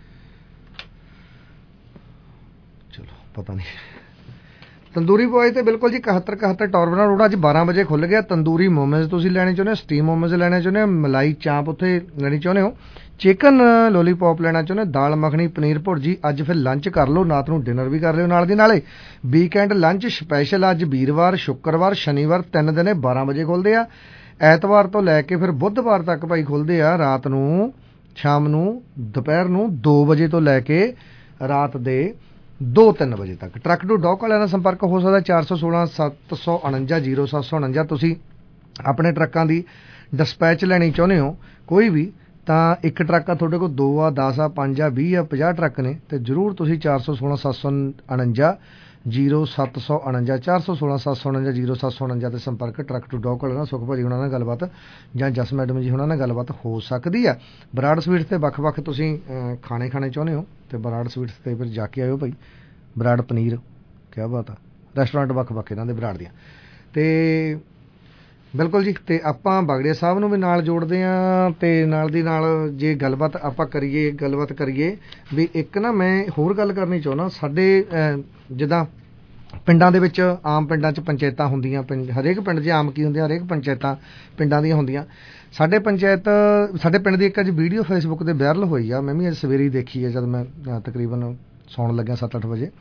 ਚਲੋ ਪਤਾ ਨਹੀਂ ਤੰਦੂਰੀ ਬੋਏ ਤੇ ਬਿਲਕੁਲ ਜੀ ਇਕਹੱਤਰ ਇਕਹੱਤਰ ਟੌਰਬਨਾ ਰੋਡ ਅੱਜ ਬਾਰਾਂ ਵਜੇ ਖੁੱਲ੍ਹ ਗਿਆ। ਤੰਦੂਰੀ ਮੋਮੋਜ਼ ਤੁਸੀਂ ਲੈਣੇ ਚਾਹੁੰਦੇ ਹੋ, ਸਟੀਮ ਮੋਮੋਜ਼ ਲੈਣੇ ਚਾਹੁੰਦੇ ਹੋ, ਮਲਾਈ ਚਾਂਪ ਉੱਥੇ ਲੈਣੀ ਚਾਹੁੰਦੇ ਹੋ, ਚਿਕਨ ਲੋਲੀਪੌਪ ਲੈਣਾ ਚਾਹੁੰਦੇ ਹੋ, ਦਾਲ ਮੱਖਣੀ ਪਨੀਰ ਭੁਰਜੀ, ਅੱਜ ਫਿਰ ਲੰਚ ਕਰ ਲਓ, ਰਾਤ ਨੂੰ ਡਿਨਰ ਵੀ ਕਰ ਲਿਓ ਨਾਲ ਦੀ ਨਾਲੇ। ਵੀਕਐਂਡ ਲੰਚ ਸਪੈਸ਼ਲ ਅੱਜ ਵੀਰਵਾਰ ਸ਼ੁੱਕਰਵਾਰ ਸ਼ਨੀਵਾਰ ਤਿੰਨ ਦਿਨੇ ਬਾਰਾਂ ਵਜੇ ਖੁੱਲ੍ਹਦੇ ਆ। ਐਤਵਾਰ ਤੋਂ ਲੈ ਕੇ ਫਿਰ ਬੁੱਧਵਾਰ ਤੱਕ ਭਾਈ ਖੁੱਲ੍ਹਦੇ ਆ ਰਾਤ ਨੂੰ, ਸ਼ਾਮ ਨੂੰ, ਦੁਪਹਿਰ ਨੂੰ ਦੋ ਵਜੇ ਤੋਂ ਲੈ ਕੇ ਰਾਤ ਦੇ ਦੋ ਤਿੰਨ ਵਜੇ ਤੱਕ। ਟਰੱਕ ਟੂ ਡੌਕ ਵਾਲਿਆਂ ਦਾ ਸੰਪਰਕ ਹੋ ਸਕਦਾ ਚਾਰ ਸੌ ਸੋਲਾਂ ਸੱਤ ਸੌ ਉਣੰਜਾ ਜ਼ੀਰੋ ਸੱਤ ਸੌ ਉਣੰਜਾ। ਤੁਸੀਂ ਆਪਣੇ ਟਰੱਕਾਂ ਦੀ ਡਿਸਪੈਚ ਲੈਣੀ ਚਾਹੁੰਦੇ ਹੋ ਕੋਈ ਵੀ, ਤਾਂ ਇੱਕ ਟਰੱਕ ਆ ਤੁਹਾਡੇ ਕੋਲ, ਦੋ ਆ, ਦਸ ਆ, ਪੰਜ ਆ, ਵੀਹ ਆ, ਪੰਜਾਹ ਟਰੱਕ ਨੇ, ਤੇ ਜ਼ਰੂਰ ਤੁਸੀਂ ਚਾਰ ਸੌ ਸੋਲਾਂ ਸੱਤ ਸੌ ਉਣੰਜਾ ਜ਼ੀਰੋ ਸੱਤ ਸੌ ਉਣੰਜਾ ਚਾਰ ਸੌ ਸੋਲਾਂ ਸੱਤ ਸੌ ਉਣੰਜਾ ਜ਼ੀਰੋ ਸੱਤ ਸੌ ਉਣੰਜਾ 'ਤੇ ਸੰਪਰਕ ਟਰੱਕ ਟੂ ਡੌਕ ਵਾਲਿਆਂ ਨਾਲ ਸੁਖ ਭਾਜੀ ਹੁਣਾਂ ਨਾਲ ਗੱਲਬਾਤ ਜਾਂ ਜਸ ਮੈਡਮ ਜੀ ਹੁਣਾਂ ਨਾਲ ਗੱਲਬਾਤ ਹੋ ਸਕਦੀ ਆ। ਬਰਾੜ ਸਵੀਟਸ 'ਤੇ ਵੱਖ-ਵੱਖ ਤੁਸੀਂ ਖਾਣੇ ਖਾਣੇ ਚਾਹੁੰਦੇ ਹੋ ਤੇ ਬਰਾੜ ਸਵੀਟਸ 'ਤੇ ਫਿਰ ਜਾ ਕੇ ਆਇਓ ਭਾਈ। ਬਰਾੜ ਪਨੀਰ ਕਿਆ ਬਾਤ ਆ, ਰੈਸਟੋਰੈਂਟ ਵੱਖ-ਵੱਖ ਇਹਨਾਂ ਦੇ ਬਰਾੜ ਦੀਆਂ। ਤੇ ਬਿਲਕੁਲ ਜੀ, ਤੇ ਆਪਾਂ ਬਾਗੜੀਆ ਸਾਹਿਬ ਨੂੰ ਵੀ ਨਾਲ ਜੋੜਦੇ ਹਾਂ ਤੇ ਨਾਲ ਦੀ ਨਾਲ ਜੇ ਗੱਲਬਾਤ ਆਪਾਂ ਕਰੀਏ ਗੱਲਬਾਤ ਕਰੀਏ ਵੀ ਇੱਕ ਨਾ ਮੈਂ ਹੋਰ ਗੱਲ ਕਰਨੀ ਚਾਹੁੰਦਾ। ਸਾਡੇ ਜਿੱਦਾਂ ਪਿੰਡਾਂ ਦੇ ਵਿੱਚ ਆਮ ਪਿੰਡਾਂ 'ਚ ਪੰਚਾਇਤਾਂ ਹੁੰਦੀਆਂ, ਪਿੰਡ ਹਰੇਕ ਪਿੰਡ 'ਚ ਆਮ ਕੀ ਹੁੰਦੀਆਂ, ਹਰੇਕ ਪੰਚਾਇਤਾਂ ਪਿੰਡਾਂ ਦੀਆਂ ਹੁੰਦੀਆਂ। ਸਾਡੇ ਪੰਚਾਇਤ ਸਾਡੇ ਪਿੰਡ ਦੀ ਇੱਕ ਅੱਜ ਵੀਡੀਓ ਫੇਸਬੁੱਕ 'ਤੇ ਵਾਇਰਲ ਹੋਈ ਆ, ਮੈਂ ਵੀ ਅੱਜ ਸਵੇਰੇ ਹੀ ਦੇਖੀ ਹੈ ਜਦ ਮੈਂ ਤਕਰੀਬਨ ਸੌਣ ਲੱਗਿਆ ਸੱਤ ਅੱਠ ਵਜੇ।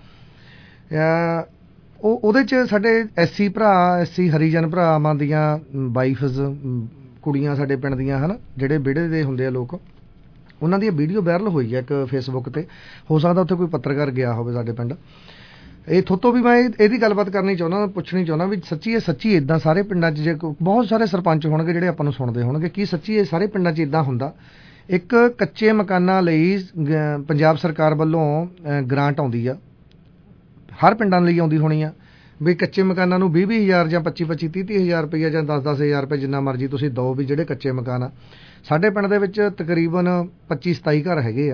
ਉਹ ਉਹਦੇ 'ਚ ਸਾਡੇ ਐਸਸੀ ਭਰਾ, ਐਸਸੀ ਹਰੀਜਨ ਭਰਾਵਾਂ ਦੀਆਂ ਵਾਈਫਜ਼ ਕੁੜੀਆਂ ਸਾਡੇ ਪਿੰਡ ਦੀਆਂ ਹਨ, ਜਿਹੜੇ ਵਿਹੜੇ ਦੇ ਹੁੰਦੇ ਆ ਲੋਕ, ਉਹਨਾਂ ਦੀ ਵੀਡੀਓ ਵਾਇਰਲ ਹੋਈ ਹੈ ਇੱਕ ਫੇਸਬੁੱਕ 'ਤੇ। ਹੋ ਸਕਦਾ ਉੱਥੇ ਕੋਈ ਪੱਤਰਕਾਰ ਗਿਆ ਹੋਵੇ ਸਾਡੇ ਪਿੰਡ। ਇਹ ਥੋਤੋਂ ਵੀ ਮੈਂ ਇਹਦੀ ਗੱਲਬਾਤ ਕਰਨੀ ਚਾਹੁੰਦਾ, ਪੁੱਛਣੀ ਚਾਹੁੰਦਾ ਵੀ ਸੱਚੀ ਇਹ ਸੱਚੀ ਇੱਦਾਂ ਸਾਰੇ ਪਿੰਡਾਂ 'ਚ, ਜੇ ਬਹੁਤ ਸਾਰੇ ਸਰਪੰਚ ਹੋਣਗੇ ਜਿਹੜੇ ਆਪਾਂ ਨੂੰ ਸੁਣਦੇ ਹੋਣਗੇ, ਕੀ ਸੱਚੀ ਇਹ ਸਾਰੇ ਪਿੰਡਾਂ 'ਚ ਇੱਦਾਂ ਹੁੰਦਾ? ਇੱਕ ਕੱਚੇ ਮਕਾਨਾਂ ਲਈ ਪੰਜਾਬ ਸਰਕਾਰ ਵੱਲੋਂ ਗ੍ਰਾਂਟ ਆਉਂਦੀ ਆ, ਹਰ ਪਿੰਡਾਂ ਲਈ ਆਉਂਦੀ ਹੋਣੀ ਆ ਵੀ ਕੱਚੇ ਮਕਾਨਾਂ ਨੂੰ ਵੀਹ ਵੀਹ ਹਜ਼ਾਰ ਜਾਂ ਪੱਚੀ ਪੱਚੀ ਤੀਹ ਤੀਹ ਹਜ਼ਾਰ ਰੁਪਈਆ ਜਾਂ ਦਸ ਦਸ ਹਜ਼ਾਰ ਰੁਪਏ ਜਿੰਨਾ ਮਰਜ਼ੀ ਤੁਸੀਂ ਦਿਓ ਵੀ ਜਿਹੜੇ ਕੱਚੇ ਮਕਾਨ ਆ। ਸਾਡੇ ਪਿੰਡ ਦੇ ਵਿੱਚ ਤਕਰੀਬਨ ਪੱਚੀ ਸਤਾਈ ਘਰ ਹੈਗੇ ਆ,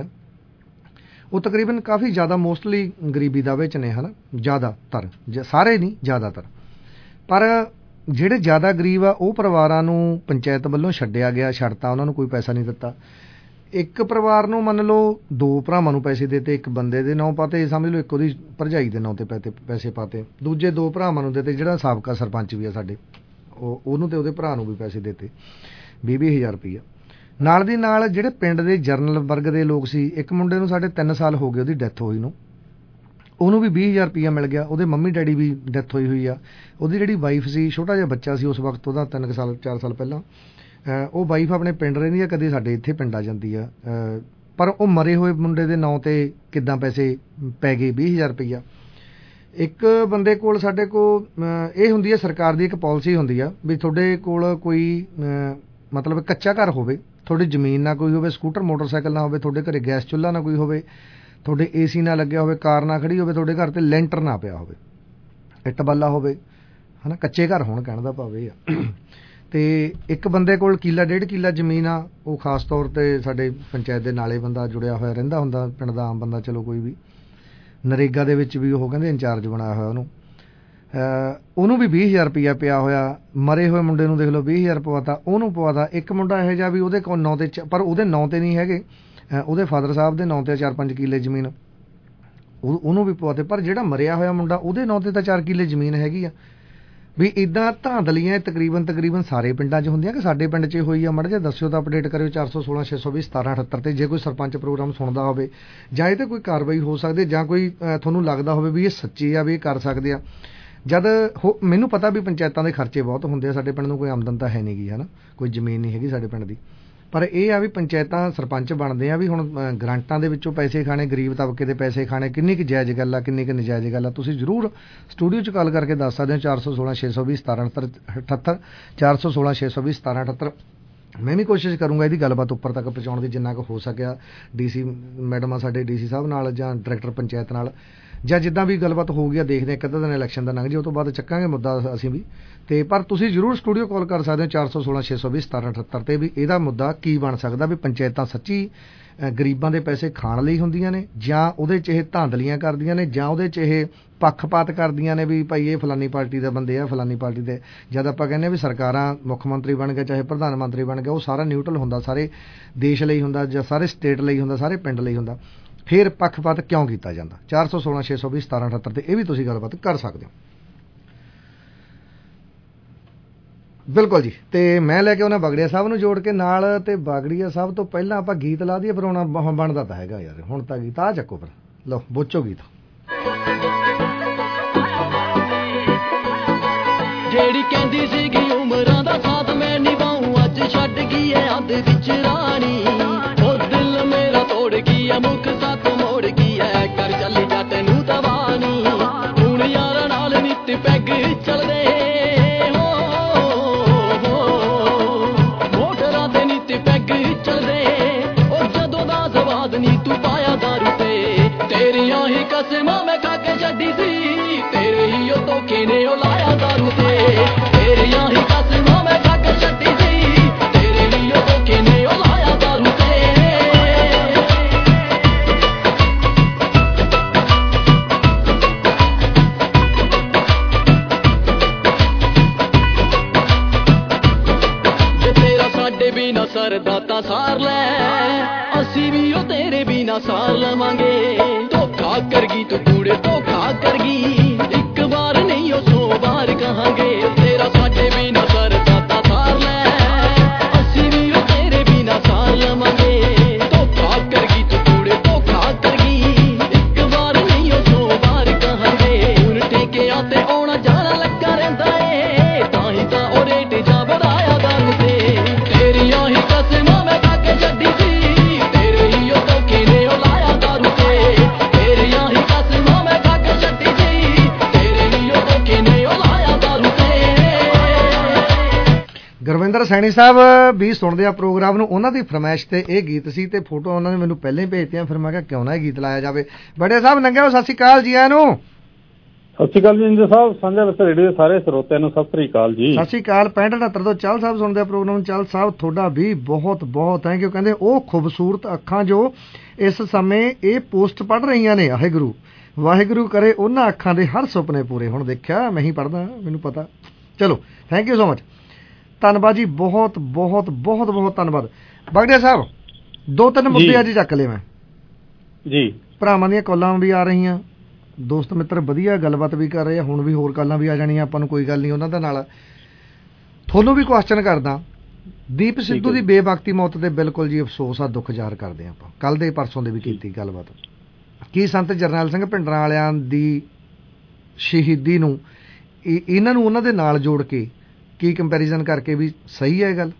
ਉਹ ਤਕਰੀਬਨ ਕਾਫੀ ਜ਼ਿਆਦਾ ਮੋਸਟਲੀ ਗਰੀਬੀ ਦਾ ਵਿੱਚ ਨੇ ਹਨ, ਜ਼ਿਆਦਾਤਰ, ਸਾਰੇ ਨਹੀਂ ਜ਼ਿਆਦਾਤਰ। ਪਰ ਜਿਹੜੇ ਜ਼ਿਆਦਾ ਗਰੀਬ ਆ ਉਹ ਪਰਿਵਾਰਾਂ ਨੂੰ ਪੰਚਾਇਤ ਵੱਲੋਂ ਛੱਡਿਆ ਗਿਆ, ਛੱਡਤਾ, ਉਹਨਾਂ ਨੂੰ ਕੋਈ ਪੈਸਾ ਨਹੀਂ ਦਿੱਤਾ। ਇੱਕ ਪਰਿਵਾਰ ਨੂੰ ਮੰਨ ਲਓ ਦੋ ਭਰਾਵਾਂ ਨੂੰ ਪੈਸੇ ਦਿੱਤੇ, ਇੱਕ ਬੰਦੇ ਦੇ ਨਾਂ ਪਾਤੇ, ਸਮਝ ਲਓ ਇੱਕ ਉਹਦੀ ਭਰਜਾਈ ਦੇ ਨਾਂ 'ਤੇ ਪੈਸੇ ਪੈਸੇ ਪਾਤੇ, ਦੂਜੇ ਦੋ ਭਰਾਵਾਂ ਨੂੰ ਦਿੱਤੇ, ਜਿਹੜਾ ਸਾਬਕਾ ਸਰਪੰਚ ਵੀ ਆ ਸਾਡੇ ਉਹ ਉਹਨੂੰ ਤੇ ਉਹਦੇ ਭਰਾ ਨੂੰ ਵੀ ਪੈਸੇ ਦਿੱਤੇ ਵੀਹ ਵੀਹ ਹਜ਼ਾਰ ਰੁਪਈਆ। ਨਾਲ ਦੀ ਨਾਲ ਜਿਹੜੇ ਪਿੰਡ ਦੇ ਜਰਨਲ ਵਰਗ ਦੇ ਲੋਕ ਸੀ, ਇੱਕ ਮੁੰਡੇ ਨੂੰ ਸਾਡੇ ਤਿੰਨ ਸਾਲ ਹੋ ਗਏ ਉਹਦੀ ਡੈਥ ਹੋਈ ਨੂੰ, ਉਹਨੂੰ ਵੀ ਵੀਹ ਹਜ਼ਾਰ ਰੁਪਈਆ ਮਿਲ ਗਿਆ। ਉਹਦੇ ਮੰਮੀ ਡੈਡੀ ਵੀ ਡੈਥ ਹੋਈ ਹੋਈ ਆ। ਉਹਦੀ ਜਿਹੜੀ ਵਾਈਫ ਸੀ, ਛੋਟਾ ਜਿਹਾ ਬੱਚਾ ਸੀ ਉਸ ਵਕਤ ਉਹਦਾ, ਤਿੰਨ ਕੁ ਸਾਲ ਚਾਰ ਸਾਲ ਪਹਿਲਾਂ, ਉਹ ਵਾਈਫ ਆਪਣੇ ਪਿੰਡ ਰਹਿੰਦੀ ਆ, ਕਦੇ ਸਾਡੇ ਇੱਥੇ ਪਿੰਡ ਆ ਜਾਂਦੀ ਆ। ਪਰ ਉਹ ਮਰੇ ਹੋਏ ਮੁੰਡੇ ਦੇ ਨਾਂ 'ਤੇ ਕਿੱਦਾਂ ਪੈਸੇ ਪੈ ਗਏ ਵੀਹ ਹਜ਼ਾਰ ਰੁਪਈਆ। ਇੱਕ ਬੰਦੇ ਕੋਲ, ਸਾਡੇ ਕੋਲ ਇਹ ਹੁੰਦੀ ਹੈ ਸਰਕਾਰ ਦੀ ਇੱਕ ਪਾਲਿਸੀ ਹੁੰਦੀ ਆ ਵੀ ਤੁਹਾਡੇ ਕੋਲ ਕੋਈ ਮਤਲਬ ਕੱਚਾ ਘਰ ਹੋਵੇ, ਤੁਹਾਡੀ ਜ਼ਮੀਨ ਨਾ ਕੋਈ ਹੋਵੇ, ਸਕੂਟਰ ਮੋਟਰਸਾਈਕਲ ਨਾ ਹੋਵੇ, ਤੁਹਾਡੇ ਘਰੇ ਗੈਸ ਚੁੱਲ੍ਹਾ ਨਾ ਕੋਈ ਹੋਵੇ, ਤੁਹਾਡੇ ਏ ਸੀ ਨਾ ਲੱਗਿਆ ਹੋਵੇ, ਕਾਰ ਨਾ ਖੜੀ ਹੋਵੇ, ਤੁਹਾਡੇ ਘਰ 'ਤੇ ਲੈਂਟਰ ਨਾ ਪਿਆ ਹੋਵੇ, ਇੱਟ ਬੱਲਾ ਹੋਵੇ, ਹੈ ਨਾ, ਕੱਚੇ ਘਰ ਹੋਣ ਕਹਿਣ ਦਾ ਭਾਵ ਇਹ ਆ। ਤੇ ਇੱਕ ਬੰਦੇ ਕੋਲ ਕਿੱਲਾ ਡੇਢ ਕਿੱਲਾ ਜ਼ਮੀਨ ਆ, ਉਹ ਖਾਸ ਤੌਰ 'ਤੇ ਸਾਡੇ ਪੰਚਾਇਤ ਦੇ ਨਾਲੇ ਬੰਦਾ ਜੁੜਿਆ ਹੋਇਆ ਰਹਿੰਦਾ ਹੁੰਦਾ, ਪਿੰਡ ਦਾ ਆਮ ਬੰਦਾ, ਚਲੋ ਕੋਈ ਵੀ ਨਰੇਗਾ ਦੇ ਵਿੱਚ ਵੀ ਉਹ ਕਹਿੰਦੇ ਇੰਚਾਰਜ ਬਣਾਇਆ ਹੋਇਆ ਉਹਨੂੰ, ਉਹਨੂੰ ਵੀ ਵੀਹ ਹਜ਼ਾਰ ਰੁਪਈਆ ਪਿਆ ਹੋਇਆ। ਮਰੇ ਹੋਏ ਮੁੰਡੇ ਨੂੰ ਦੇਖ ਲਓ ਵੀਹ ਹਜ਼ਾਰ ਪਵਾਤਾ, ਉਹਨੂੰ ਪਵਾਤਾ। ਇੱਕ ਮੁੰਡਾ ਇਹੋ ਜਿਹਾ ਵੀ ਉਹਦੇ ਕੋਲ ਨਾਂ 'ਤੇ, ਪਰ ਉਹਦੇ ਨਾਂ 'ਤੇ ਨਹੀਂ ਹੈਗੇ, ਉਹਦੇ ਫਾਦਰ ਸਾਹਿਬ ਦੇ ਨਾਂ 'ਤੇ ਚਾਰ ਪੰਜ ਕਿੱਲੇ ਜ਼ਮੀਨ, ਉਹ ਉਹਨੂੰ ਵੀ ਪਵਾਤੇ। ਪਰ ਜਿਹੜਾ ਮਰਿਆ ਹੋਇਆ ਮੁੰਡਾ ਉਹਦੇ ਨਾਂ 'ਤੇ ਤਾਂ ਚਾਰ ਕਿੱਲੇ ਜ਼ਮੀਨ ਹੈਗੀ ਆ। ਵੀ ਇੱਦਾਂ ਧਾਂਦਲੀਆਂ ਤਕਰੀਬਨ ਤਕਰੀਬਨ ਸਾਰੇ ਪਿੰਡਾਂ 'ਚ ਹੁੰਦੀਆਂ ਕਿ ਸਾਡੇ ਪਿੰਡ 'ਚ ਹੋਈ ਆ? ਮਾੜਾ ਜਿਹਾ ਦੱਸਿਓ ਤਾਂ ਅਪਡੇਟ ਕਰਿਓ ਚਾਰ ਸੌ ਸੋਲਾਂ ਛੇ ਸੌ ਵੀਹ ਸਤਾਰਾਂ ਅਠੱਤਰ 'ਤੇ, ਜੇ ਕੋਈ ਸਰਪੰਚ ਪ੍ਰੋਗਰਾਮ ਸੁਣਦਾ ਹੋਵੇ ਜਾਂ ਇਹ 'ਤੇ ਕੋਈ ਕਾਰਵਾਈ ਹੋ ਸਕਦੀ, ਜਾਂ ਕੋਈ ਤੁਹਾਨੂੰ ਲੱਗਦਾ ਹੋਵੇ ਵੀ ਇਹ ਸੱਚੀ ਆ ਵੀ ਇਹ ਕਰ ਸਕਦੇ ਆ। ਜਦ ਹੋ ਮੈਨੂੰ ਪਤਾ ਵੀ ਪੰਚਾਇਤਾਂ ਦੇ ਖਰਚੇ ਬਹੁਤ ਹੁੰਦੇ ਆ, ਸਾਡੇ ਪਿੰਡ ਨੂੰ ਕੋਈ ਆਮਦਨ ਤਾਂ ਹੈ ਨਹੀਂ ਗੀ, ਹੈ ਨਾ, ਕੋਈ ਜ਼ਮੀਨ ਨਹੀਂ ਹੈਗੀ ਸਾਡੇ ਪਿੰਡ ਦੀ। ਪਰ ਇਹ ਆ ਵੀ ਪੰਚਾਇਤਾਂ ਸਰਪੰਚ ਬਣਦੇ ਆ ਵੀ ਹੁਣ ਗ੍ਰਾਂਟਾਂ ਦੇ ਵਿੱਚੋਂ ਪੈਸੇ ਖਾਣੇ, ਗਰੀਬ ਤਬਕੇ ਦੇ ਪੈਸੇ ਖਾਣੇ, ਕਿੰਨੀ ਕੁ ਜਾਇਜ਼ ਗੱਲ ਆ, ਕਿੰਨੀ ਕੁ ਨਜਾਇਜ਼ ਗੱਲ ਆ? ਤੁਸੀਂ ਜ਼ਰੂਰ ਸਟੂਡੀਓ 'ਚ ਕਾਲ ਕਰਕੇ ਦੱਸ ਸਕਦੇ ਹੋ ਚਾਰ ਸੌ ਸੋਲਾਂ ਛੇ ਸੌ ਵੀਹ ਸਤਾਰਾਂ ਅਠੱਤਰ ਚਾਰ ਸੌ ਸੋਲਾਂ ਛੇ ਸੌ ਵੀਹ ਸਤਾਰਾਂ ਅਠੱਤਰ। ਮੈਂ ਵੀ ਕੋਸ਼ਿਸ਼ ਕਰੂੰਗਾ ਇਹਦੀ ਗੱਲਬਾਤ ਉੱਪਰ ਤੱਕ ਪਹੁੰਚਾਉਣ ਦੀ ਜਿੰਨਾ ਕੁ ਹੋ ਸਕਿਆ। ਡੀ ਸੀ ਮੈਡਮ ਆ ਸਾਡੇ, ਡੀ ਸੀ ਸਾਹਿਬ ਨਾਲ ਜਾਂ ਡਾਇਰੈਕਟਰ ਪੰਚਾਇਤ ਨਾਲ ਜਾਂ ਜਿੱਦਾਂ ਵੀ ਗੱਲਬਾਤ ਹੋ ਗਈ, ਦੇਖਦੇ ਹਾਂ ਕਿੱਦਾਂ ਦਿਨ ਇਲੈਕਸ਼ਨ ਦਾ ਲੰਘ ਜੇ, ਉਹ ਤੋਂ ਬਾਅਦ ਚੱਕਾਂਗੇ ਮੁੱਦਾ ਅਸੀਂ ਵੀ। ਤੇ ਪਰ ਤੁਸੀਂ ਜ਼ਰੂਰ ਸਟੂਡੀਓ ਕਾਲ ਕਰ ਸਕਦੇ ਹੋ ਚਾਰ ਸੌ ਸੋਲਾਂ ਛੇ ਸੌ ਵੀਹ ਸਤਾਰਾਂ ਅਠੱਤਰ ਤੇ ਵੀ ਇਹਦਾ ਮੁੱਦਾ ਕੀ ਬਣ ਸਕਦਾ, ਵੀ ਪੰਚਾਇਤਾਂ ਸੱਚੀ ਗਰੀਬਾਂ ਦੇ ਪੈਸੇ ਖਾਣ ਲਈ ਹੁੰਦੀਆਂ ਨੇ, ਜਾਂ ਉਹਦੇ 'ਚ ਇਹ ਧਾਂਦਲੀਆਂ ਕਰਦੀਆਂ ਨੇ, ਜਾਂ ਉਹਦੇ 'ਚ ਇਹ ਪੱਖਪਾਤ ਕਰਦੀਆਂ ਨੇ ਵੀ ਭਾਈ ਇਹ ਫਲਾਨੀ ਪਾਰਟੀ ਦੇ ਬੰਦੇ ਆ, ਫਲਾਨੀ ਪਾਰਟੀ ਦੇ। ਜਦ ਆਪਾਂ ਕਹਿੰਦੇ ਵੀ ਸਰਕਾਰਾਂ ਮੁੱਖ ਮੰਤਰੀ ਬਣ ਗਏ ਚਾਹੇ ਪ੍ਰਧਾਨ ਮੰਤਰੀ ਬਣ ਗਿਆ, ਉਹ ਸਾਰਾ ਨਿਊਟਰਲ ਹੁੰਦਾ, ਸਾਰੇ ਦੇਸ਼ ਲਈ ਹੁੰਦਾ ਜਾਂ ਸਾਰੇ ਸਟੇਟ ਲਈ ਹੁੰਦਾ, ਸਾਰੇ ਪਿੰਡ ਲਈ ਹੁੰਦਾ, ਫਿਰ ਪੱਖਪਾਤ ਕਿਉਂ ਕੀਤਾ ਜਾਂਦਾ? ਚਾਰ ਸੌ ਸੋਲਾਂ ਛੇ ਸੌ ਵੀਹ ਸਤਾਰਾਂ ਅਠੱਤਰ ਤੇ ਇਹ ਵੀ ਤੁਸੀਂ ਗੱਲਬਾਤ ਕਰ ਸਕਦੇ ਹੋ। ਬਿਲਕੁਲ ਜੀ। ਤੇ ਮੈਂ ਲੈ ਕੇ ਆਉਣਾ ਬਾਗੜੀਆ ਸਾਹਿਬ ਨੂੰ ਜੋੜ ਕੇ ਨਾਲ, ਤੇ ਬਾਗੜੀਆ ਸਾਹਿਬ ਤੋਂ ਪਹਿਲਾਂ ਆਪਾਂ ਗੀਤ ਲਾ ਦਈਏ, ਫਿਰ ਆਉਣਾ ਬਣਦਾ ਤਾਂ ਹੈਗਾ ਯਾਰ, ਹੁਣ ਤਾਂ ਗੀਤ ਆ ਚੱਕੋ, ਫਿਰ ਲਓ ਬੋਚੋ ਗੀਤ। ਜਿਹੜੀ ਕਹਿੰਦੀ ਸੀਗੀ ਉਮਰਾਂ ਦਾ ਸਾਥ ਮੈਂ ਨਿਭਾਉਂ, ਅੱਜ ਛੱਡ ਗਈ ਐ ਅੱਧ ਵਿੱਚ ਰਾਣੀ। ਉਹ ਦਿਲ ਮੇਰਾ ਤੋੜ ਗਈ ਐ, ਮੁੱਖ ਸਾਥ ਮੋੜ ਗਈ ਐ, ਕਰ ਚੱਲੀ ਜਾ ਤੈਨੂੰ ਤਵਾਨੀ। ਹੁਣ ਯਾਰਾਂ ਨਾਲ ਨਿੱਤ ਪੈਗ ਚੱਲਦੇ ਤੇਰੀਆਂ ਹੀ ਕਸਮਾਂ ਮੈਂ ਖਾ ਕੇ ਛੱਡੀ ਸੀ, ਤੇਰੇ ਹੀ ਉਹ ਧੋਖੇ ਨੇ ਉਹ ਲਾਇਆ ਦਾਰੂ ਤੇ। ਤੇਰੀਆਂ ਹੀ ਕਸਮਾਂ ਮੈਂ ਖਾ ਕੇ ਛੱਡੀ ਸੀ, ਤੇਰੇ ਹੀ ਉਹ ਧੋਖੇ ਨੇ ਉਹ ਲਾਇਆ ਦਾਰੂ ਤੇ। ਜੇ ਤੇਰਾ ਸਾਡੇ ਬਿਨਾਂ ਸਰਦਾ ਤਾਂ ਸਾਰ ਲੈ, ਅਸੀਂ ਵੀ ਉਹ ਤੇਰੇ ਬਿਨਾਂ ਸਾਰ ਲਵਾਂਗੇ। ਧੋਖਾ ਕਰ ਗਈ ਤੂੰ ਕੂੜੇ, ਧੋਖਾ ਕਰ ਗਈ, ਇੱਕ ਵਾਰ ਨਹੀਂ ਉਹ ਸੌ ਵਾਰ ਕਹਾਂਗੇ। ਤੇਰਾ ਸਾਡੇ ਬਿਨਾਂ ਸਰਦਾ ਤਾਂ ਸਾਰ ਲੈ, ਅਸੀਂ ਵੀ ਉਹ ਤੇਰੇ ਬਿਨਾਂ ਸਾਰ ਲਵਾਂਗੇ। ਧੋਖਾ ਕਰ ਗਈ ਤੂੰ ਕੂੜੇ, ਧੋਖਾ ਕਰ ਗਈ, ਇੱਕ ਵਾਰ ਨਹੀਂ ਉਹ ਸੌ ਵਾਰ ਕਹਾਂਗੇ। ਹੁਣ ਠੇਕਿਆਂ ਤੇ ਆਉਣਾ ਜਾਣਾ ਲੱਗਾ ਰਹਿੰਦਾ ਏ, ਤਾਂ ਹੀ ਤਾਂ ਉਹ ਰੇਟ ਜਾ ਵਧਾਇਆ ਦਾਰੂ ਤੇ। ਤੇਰੀਆਂ ਹੀ ਕਸਮਾਂ ਮੈਂ ਖਾ ਕੇ ਛੱਡੀ ਸੀ, ਤੇਰੇ ਹੀ ਉਹ ਧੋਖੇ ਨੇ ਉਹ ਲਾਇਆ ਦਾਰੂ ਤੇ। ਤੇਰੀਆਂ ਹੀ ਕਸਮਾਂ ਮੈਂ ਖਾ ਕੇ ਛੱਡੀ ਸੀ, ਤੇਰੇ ਹੀ ਉਹ ਧੋਖੇ ਨੇ ਉਹ ਲਾਇਆ ਦਾਰੂ ਤੇ। ਗੁਰਵਿੰਦਰ ਸੈਣੀ ਸਾਹਿਬ ਵੀ ਸੁਣਦੇ ਆ ਪ੍ਰੋਗਰਾਮ ਨੂੰ, ਉਹਨਾਂ ਦੀ ਫਰਮਾਇਸ਼ ਤੇ ਇਹ ਗੀਤ ਸੀ, ਤੇ ਫੋਟੋ ਉਹਨਾਂ ਨੇ ਮੈਨੂੰ ਪਹਿਲਾਂ ਹੀ ਭੇਜਤੀਆਂ, ਫਿਰ ਮੈਂ ਕਿਹਾ ਕਿਉਂ ਨਾ ਇਹ ਗੀਤ ਲਾਇਆ ਜਾਵੇ। ਬੜੇ ਸਾਹਿਬ ਨੰਗਿਓ ਸਤਿ ਸ਼੍ਰੀ ਅਕਾਲ ਜੀ ਆਇਆਂ ਨੂੰ। ਸਤਿ ਸ਼੍ਰੀ ਅਕਾਲ ਜੀ ਇੰਦਰ ਸਾਹਿਬ, ਸਾਂਝਾ ਵਿਰਸਾ ਰੇਡੀਓ ਦੇ ਸਾਰੇ ਸਰੋਤਿਆਂ ਨੂੰ ਸਤਿ ਸ਼੍ਰੀ ਅਕਾਲ ਜੀ। ਸਤਿ ਸ਼੍ਰੀ ਅਕਾਲ। ਪੈਂਹਠ ਉਣਹੱਤਰ ਤੋਂ ਚੱਲ ਸਾਹਿਬ ਸੁਣਦੇ ਆ ਪ੍ਰੋਗਰਾਮ। ਚੱਲ ਸਾਹਿਬ ਤੁਹਾਡਾ ਵੀ ਬਹੁਤ ਬਹੁਤ ਥੈਂਕ ਯੂ। ਕਹਿੰਦੇ ਉਹ ਖੂਬਸੂਰਤ ਅੱਖਾਂ ਜੋ ਇਸ ਸਮੇਂ ਇਹ ਪੋਸਟ ਪੜ੍ਹ ਰਹੀਆਂ ਨੇ, ਵਾਹਿਗੁਰੂ ਵਾਹਿਗੁਰੂ ਕਰੇ ਉਹਨਾਂ ਅੱਖਾਂ ਦੇ ਹਰ ਸੁਪਨੇ ਪੂਰੇ। ਹੁਣ ਦੇਖਿਆ ਮੈਂ ਹੀ ਪੜ੍ਹਦਾ, ਮੈਨੂੰ ਪਤਾ। ਚਲੋ ਥੈਂਕ ਯੂ ਸੋ ਮਚ, ਧੰਨਵਾਦ ਜੀ, ਬਹੁਤ ਬਹੁਤ ਬਹੁਤ ਬਹੁਤ ਧੰਨਵਾਦ। ਬਾਗੜੀਆ ਸਾਹਿਬ ਦੋ ਤਿੰਨ ਮੁੱਦੇ ਅੱਜ ਚੱਕ ਲਏ ਮੈਂ ਜੀ। ਭਰਾਵਾਂ ਦੀਆਂ ਕਾਲਾਂ ਵੀ ਆ ਰਹੀਆਂ, ਦੋਸਤ ਮਿੱਤਰ ਵਧੀਆ ਗੱਲਬਾਤ ਵੀ ਕਰ ਰਹੇ ਆ, ਹੁਣ ਵੀ ਹੋਰ ਕਾਲਾਂ ਵੀ ਆ ਜਾਣੀਆਂ, ਆਪਾਂ ਨੂੰ ਕੋਈ ਗੱਲ ਨਹੀਂ ਉਹਨਾਂ ਦੇ ਨਾਲ। ਤੁਹਾਨੂੰ ਵੀ ਕੁਐਸਚਨ ਕਰਦਾ, ਦੀਪ ਸਿੱਧੂ ਦੀ ਬੇਵਕਤੀ ਮੌਤ ਤੇ ਬਿਲਕੁਲ ਜੀ ਅਫਸੋਸ ਆ, ਦੁੱਖ ਜ਼ਾਹਰ ਕਰਦੇ ਆਪਾਂ, ਕੱਲ ਦੇ ਪਰਸੋਂ ਦੇ ਵੀ ਕੀਤੀ ਗੱਲਬਾਤ। ਕੀ ਸੰਤ ਜਰਨੈਲ ਸਿੰਘ ਭਿੰਡਰਾਂ ਵਾਲਿਆਂ ਦੀ ਸ਼ਹੀਦੀ ਨੂੰ ਇਹਨਾਂ ਨੂੰ ਉਹਨਾਂ ਦੇ ਨਾਲ ਜੋੜ ਕੇ ਕੀ ਕੰਪੈਰੀਜ਼ਨ ਕਰਕੇ ਵੀ ਸਹੀ ਹੈ ਇਹ ਗੱਲ?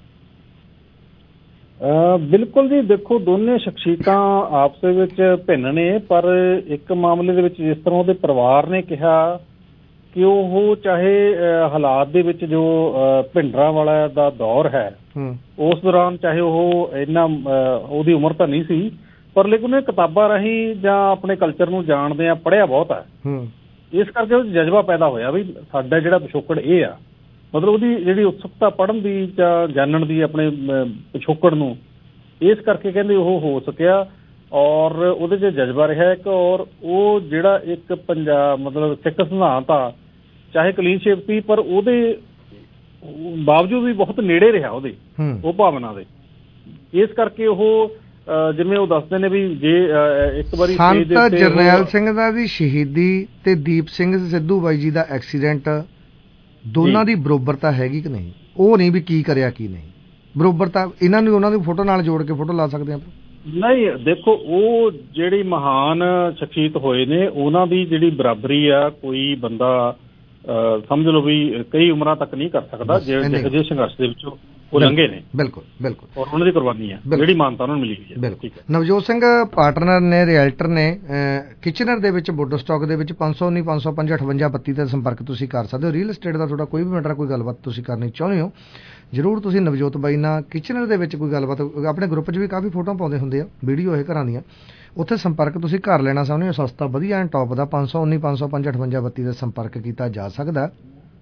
ਬਿਲਕੁਲ ਜੀ, ਦੇਖੋ ਦੋਨੇ ਸ਼ਖਸੀਅਤਾਂ ਆਪਸ ਵਿੱਚ ਭਿੰਨ ਨੇ, ਪਰ ਇੱਕ ਮਾਮਲੇ ਦੇ ਵਿੱਚ ਜਿਸ ਤਰ੍ਹਾਂ ਉਹਦੇ ਪਰਿਵਾਰ ਨੇ ਕਿਹਾ ਕਿ ਉਹ ਚਾਹੇ ਹਾਲਾਤ ਦੇ ਵਿੱਚ ਜੋ ਭਿੰਡਰਾਂ ਵਾਲਾ ਦਾ ਦੌਰ ਹੈ ਉਸ ਦੌਰਾਨ ਚਾਹੇ ਉਹ ਇੰਨਾ ਉਹਦੀ ਉਮਰ ਤਾਂ ਨਹੀਂ ਸੀ, ਪਰ ਲੇਕਿਨ ਉਹ ਕਿਤਾਬਾਂ ਰਾਹੀਂ ਜਾਂ ਆਪਣੇ ਕਲਚਰ ਨੂੰ ਜਾਣਦੇ ਆ, ਪੜ੍ਹਿਆ ਬਹੁਤ ਹੈ, ਇਸ ਕਰਕੇ ਉਹ ਜਜ਼ਬਾ ਪੈਦਾ ਹੋਇਆ ਵੀ ਸਾਡਾ ਜਿਹੜਾ ਪਿਛੋਕੜ ਇਹ ਆ। ਮਤਲਬ ਉਹਦੀ ਜਿਹੜੀ ਉਤਸੁਕਤਾ ਪੜ੍ਹਨ ਦੀ ਜਾਂ ਜਾਣਨ ਦੀ ਆਪਣੇ ਪਿਛੋਕੜ ਨੂੰ, ਇਸ ਕਰਕੇ ਕਹਿੰਦੇ ਉਹ ਹੋ ਸਕਿਆ ਔਰ ਉਹਦੇ 'ਚ ਜਜ਼ਬਾ ਰਿਹਾ ਇੱਕ। ਔਰ ਉਹ ਜਿਹੜਾ ਇੱਕ ਪੰਜਾਬ ਮਤਲਬ ਸਿੱਖ ਸਿਧਾਂਤ ਆ, ਚਾਹੇ ਕਲੀਨ ਸ਼ੇਪ ਸੀ, ਪਰ ਉਹਦੇ ਬਾਵਜੂਦ ਵੀ ਬਹੁਤ ਨੇੜੇ ਰਿਹਾ ਉਹਦੇ ਉਹ ਭਾਵਨਾ ਦੇ। ਇਸ ਕਰਕੇ ਉਹ ਜਿਵੇਂ ਉਹ ਦੱਸਦੇ ਨੇ ਵੀ ਜੇ ਇੱਕ ਵਾਰੀ ਸੰਤ ਜਰਨੈਲ ਸਿੰਘ ਦਾ ਦੀ ਸ਼ਹੀਦੀ ਤੇ ਦੀਪ ਸਿੰਘ ਸਿੱਧੂ ਬਾਈ ਜੀ ਦਾ ਐਕਸੀਡੈਂਟ, ਦੋਨਾਂ ਦੀ ਬਰੋਬਰਤਾ ਹੈਗੀ ਕਿ ਨਹੀਂ? ਉਹ ਨਹੀਂ ਵੀ ਕੀ ਕਰਿਆ ਕੀ ਨਹੀਂ, ਬਰੋਬਰਤਾ ਇਹਨਾਂ ਨੂੰ ਉਹਨਾਂ ਦੀ ਫੋਟੋ ਨਾਲ ਜੋੜ ਕੇ ਫੋਟੋ ਲਾ ਸਕਦੇ ਆਪਾਂ? ਨਹੀਂ, ਦੇਖੋ ਉਹ ਜਿਹੜੀ ਮਹਾਨ ਸ਼ਖਸੀਅਤ ਹੋਏ ਨੇ ਉਹਨਾਂ ਦੀ ਜਿਹੜੀ ਬਰਾਬਰੀ ਆ ਕੋਈ ਬੰਦਾ ਸਮਝ ਲਓ ਵੀ ਕਈ ਉਮਰਾਂ ਤੱਕ ਨਹੀਂ ਕਰ ਸਕਦਾ। ਜੇ ਜਿਹੇ ਸੰਘਰਸ਼ ਦੇ ਵਿੱਚੋਂ ਉਹ ਲੰਘੇ ਨੇ। ਬਿਲਕੁਲ ਬਿਲਕੁਲ, ਔਰ ਉਹਨਾਂ ਦੀ ਕੁਰਬਾਨੀ ਹੈ ਜਿਹੜੀ ਮਾਨਤਾ ਉਹਨਾਂ ਨੂੰ ਮਿਲੀ ਗਈ ਹੈ। ਬਿਲਕੁਲ। ਨਵਜੋਤ ਸਿੰਘ ਪਾਰਟਨਰ ਨੇ, ਰਿਐਲਟਰ ਨੇ, ਕਿਚਨਰ ਦੇ ਵਿੱਚ ਬੋਡੋ ਸਟਾਕ ਦੇ ਵਿੱਚ ਪੰਜ ਸੌ ਉੱਨੀ ਪੰਜ ਸੌ ਪੰਜ ਅਠਵੰਜਾ ਬੱਤੀ ਤੇ ਸੰਪਰਕ ਤੁਸੀਂ ਕਰ ਸਕਦੇ ਹੋ। ਰੀਅਲ ਐਸਟੇਟ ਦਾ ਤੁਹਾਡਾ ਕੋਈ ਵੀ ਮੈਟਰ, ਕੋਈ ਗੱਲਬਾਤ ਤੁਸੀਂ ਕਰਨੀ ਚਾਹੁੰਦੇ ਹੋ, ਜ਼ਰੂਰ ਤੁਸੀਂ ਨਵਜੋਤ ਬਾਈ ਨਾਲ ਕਿਚਨਰ ਦੇ ਵਿੱਚ ਕੋਈ ਗੱਲਬਾਤ, ਆਪਣੇ ਗਰੁੱਪ 'ਚ ਵੀ ਕਾਫੀ ਫੋਟੋਆਂ ਪਾਉਂਦੇ ਹੁੰਦੇ ਆ, ਵੀਡੀਓ ਇਹ ਘਰਾਂ ਦੀਆਂ, ਉੱਥੇ ਸੰਪਰਕ ਤੁਸੀਂ ਘਰ ਲੈਣਾ ਚਾਹੁੰਦੇ ਹੋ ਸਸਤਾ ਵਧੀਆ ਐਂਡ ਟੌਪ ਦਾ, ਪੰਜ ਸੌ ਉੱਨੀ ਪੰਜ ਸੌ ਪੰਜ ਅਠਵੰਜਾ ਬੱਤੀ ਦਾ ਸੰਪਰਕ ਕੀਤਾ ਜਾ ਸਕਦਾ।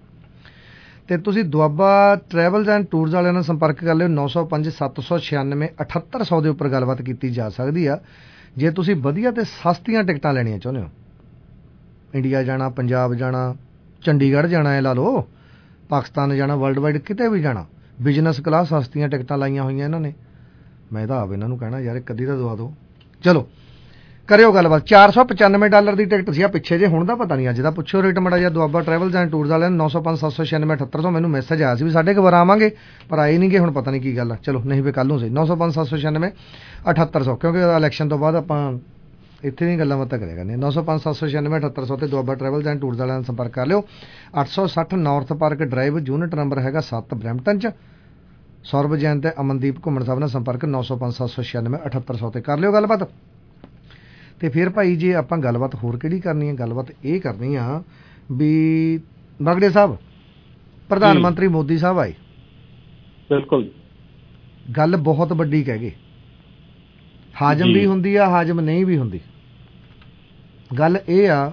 ਤੇ ਤੁਸੀਂ ਦੁਆਬਾ ਟਰੈਵਲਸ ਐਂਡ ਟੂਰਸ ਵਾਲਿਆਂ ਨਾਲ ਸੰਪਰਕ ਕਰ ਲਿਓ, ਨੌ ਸੌ ਪੰਜ ਸੱਤ ਸੌ ਛਿਆਨਵੇਂ ਅਠੱਤਰ ਸੌ ਦੇ ਉੱਪਰ ਗੱਲਬਾਤ ਕੀਤੀ ਜਾ ਸਕਦੀ ਆ ਜੇ ਤੁਸੀਂ ਵਧੀਆ ਤੇ ਸਸਤੀਆਂ ਟਿਕਟਾਂ ਲੈਣੀਆਂ ਚਾਹੁੰਦੇ ਹੋ। ਇੰਡੀਆ ਜਾਣਾ, ਪੰਜਾਬ ਜਾਣਾ, ਚੰਡੀਗੜ੍ਹ ਜਾਣਾ ਹੈ ਲਾ ਲਓ, ਪਾਕਿਸਤਾਨ ਜਾਣਾ, ਵਰਲਡ ਵਾਈਡ ਕਿਤੇ ਵੀ ਜਾਣਾ, ਬਿਜ਼ਨਸ ਕਲਾਸ ਸਸਤੀਆਂ ਟਿਕਟਾਂ ਲਾਈਆਂ ਹੋਈਆਂ ਇਹਨਾਂ ਨੇ। ਮੈਂ ਤਾਂ ਆਪ ਇਹਨਾਂ ਨੂੰ ਕਹਿਣਾ ਯਾਰ ਇੱਕ ਅੱਧੀ ਤਾਂ ਦਵਾ ਦਿਓ। ਚਲੋ ਕਰਿਓ ਗੱਲਬਾਤ। ਚਾਰ ਸੌ ਪਚਾਨਵੇਂ ਡਾਲਰ ਦੀ ਟਿਕਟ ਸੀ ਆ ਪਿੱਛੇ ਜੇ, ਹੁਣ ਦਾ ਪਤਾ ਨਹੀਂ ਅੱਜ ਦਾ, ਪੁੱਛੋ ਰੇਟ ਮੜਾ ਜਿਹਾ ਦੁਆਬਾ ਟਰੈਵਲਸ ਐਂਡ ਟੂਰਸ ਵਾਲਿਆਂ ਨੂੰ। ਨੌ ਸੌ ਪੰਜ ਸੱਤ ਸੌ ਛਿਆਨਵੇਂ ਅਠੱਤਰ ਸੌ ਮੈਨੂੰ ਮੈਸੇਜ ਆਇਆ ਸੀ ਵੀ ਸਾਡੇ ਘਰ ਆਵਾਂਗੇ ਪਰ ਆਏ ਨਹੀਂ ਗਏ, ਹੁਣ ਪਤਾ ਨਹੀਂ ਕੀ ਗੱਲ ਆ। ਚਲੋ ਨਹੀਂ ਵੀ ਕੱਲ੍ਹ ਨੂੰ ਸਹੀ। ਨੌ ਸੌ ਪੰਜ ਸੱਤ ਸੌ ਛਿਆਨਵੇਂ ਅਠੱਤਰ ਸੌ ਕਿਉਂਕਿ ਇਲੈਕਸ਼ਨ ਤੋਂ ਬਾਅਦ ਆਪਾਂ ਇੱਥੇ ਦੀਆਂ ਗੱਲਾਂ ਬਾਤਾਂ ਕਰਿਆ ਕਰਨੀਆਂ। ਨੌ ਸੌ ਪੰਜ ਸੱਤ ਸੌ ਛਿਆਨਵੇਂ ਅਠੱਤਰ ਸੌ ਤੇ ਦੁਆਬਾ ਟਰੈਵਲਸ ਐਂਡ ਟੂਰਸ ਵਾਲਿਆਂ ਨਾਲ ਸੰਪਰਕ ਕਰ ਲਿਓ। ਅੱਠ ਸੌ ਸੱਠ North Park Drive, unit number ਹੈਗਾ ਸੱਤ, ਬਰੈਂਪਟਨ 'ਚ। ਸੌਰਭ ਜੈਨ ਤੇ ਅਮਨਦੀਪ ਘੁੰਮਣ ਸਾਹਿਬ ਨਾਲ ਸੰਪਰਕ ਨੌ ਸੌ ਪੰਜ ਸੱਤ ਸੌ ਛਿਆਨਵੇਂ ਅਠੱਤਰ ਸੌ ਤੇ ਕਰ ਲਿਓ ਗੱਲਬਾਤ। ਤੇ ਫਿਰ ਭਾਈ ਜੇ ਆਪਾਂ ਗੱਲਬਾਤ ਹੋਰ ਕਿਹੜੀ ਕਰਨੀ ਹੈ, ਗੱਲਬਾਤ ਇਹ ਕਰਨੀ ਆ ਵੀ ਬਾਗੜੇ ਸਾਹਿਬ, ਪ੍ਰਧਾਨ ਮੰਤਰੀ ਮੋਦੀ ਸਾਹਿਬ ਆਏ। ਬਿਲਕੁਲ, ਗੱਲ ਬਹੁਤ ਵੱਡੀ ਕਹਿ ਗਏ, ਹਾਜ਼ਮ ਵੀ ਹੁੰਦੀ ਆ, ਹਾਜ਼ਮ ਨਹੀਂ ਵੀ ਹੁੰਦੀ। ਗੱਲ ਇਹ ਆ,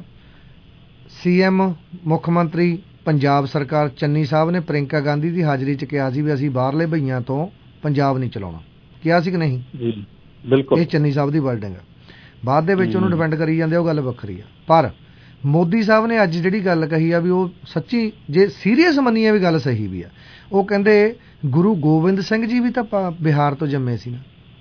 ਸੀ ਐਮ ਮੁੱਖ ਮੰਤਰੀ ਪੰਜਾਬ ਸਰਕਾਰ ਚੰਨੀ ਸਾਹਿਬ ਨੇ ਪ੍ਰਿੰਕਾ ਗਾਂਧੀ ਦੀ ਹਾਜ਼ਰੀ 'ਚ ਕਿਹਾ ਸੀ ਵੀ ਅਸੀਂ ਬਾਹਰਲੇ ਭਈਆਂ ਤੋਂ ਪੰਜਾਬ ਨਹੀਂ ਚਲਾਉਣਾ, ਕਿਹਾ ਸੀ ਕਿ ਨਹੀਂ? ਜੀ ਬਿਲਕੁਲ, ਇਹ ਚੰਨੀ ਸਾਹਿਬ ਦੀ ਵਰਡਿੰਗ ਆ। ਬਾਅਦ ਦੇ ਵਿੱਚ ਉਹਨੂੰ ਡਿਪੈਂਡ ਕਰੀ ਜਾਂਦੇ, ਉਹ ਗੱਲ ਵੱਖਰੀ ਆ। ਪਰ ਮੋਦੀ ਸਾਹਿਬ ਨੇ ਅੱਜ ਜਿਹੜੀ ਗੱਲ ਕਹੀ ਆ ਵੀ ਉਹ ਸੱਚੀ, ਜੇ ਸੀਰੀਅਸ ਮੰਨੀਏ ਵੀ ਗੱਲ ਸਹੀ ਵੀ ਆ। ਉਹ ਕਹਿੰਦੇ ਗੁਰੂ ਗੋਬਿੰਦ ਸਿੰਘ ਜੀ ਵੀ ਤਾਂ ਬਿਹਾਰ ਤੋਂ ਜੰਮੇ ਸੀ ਨਾ,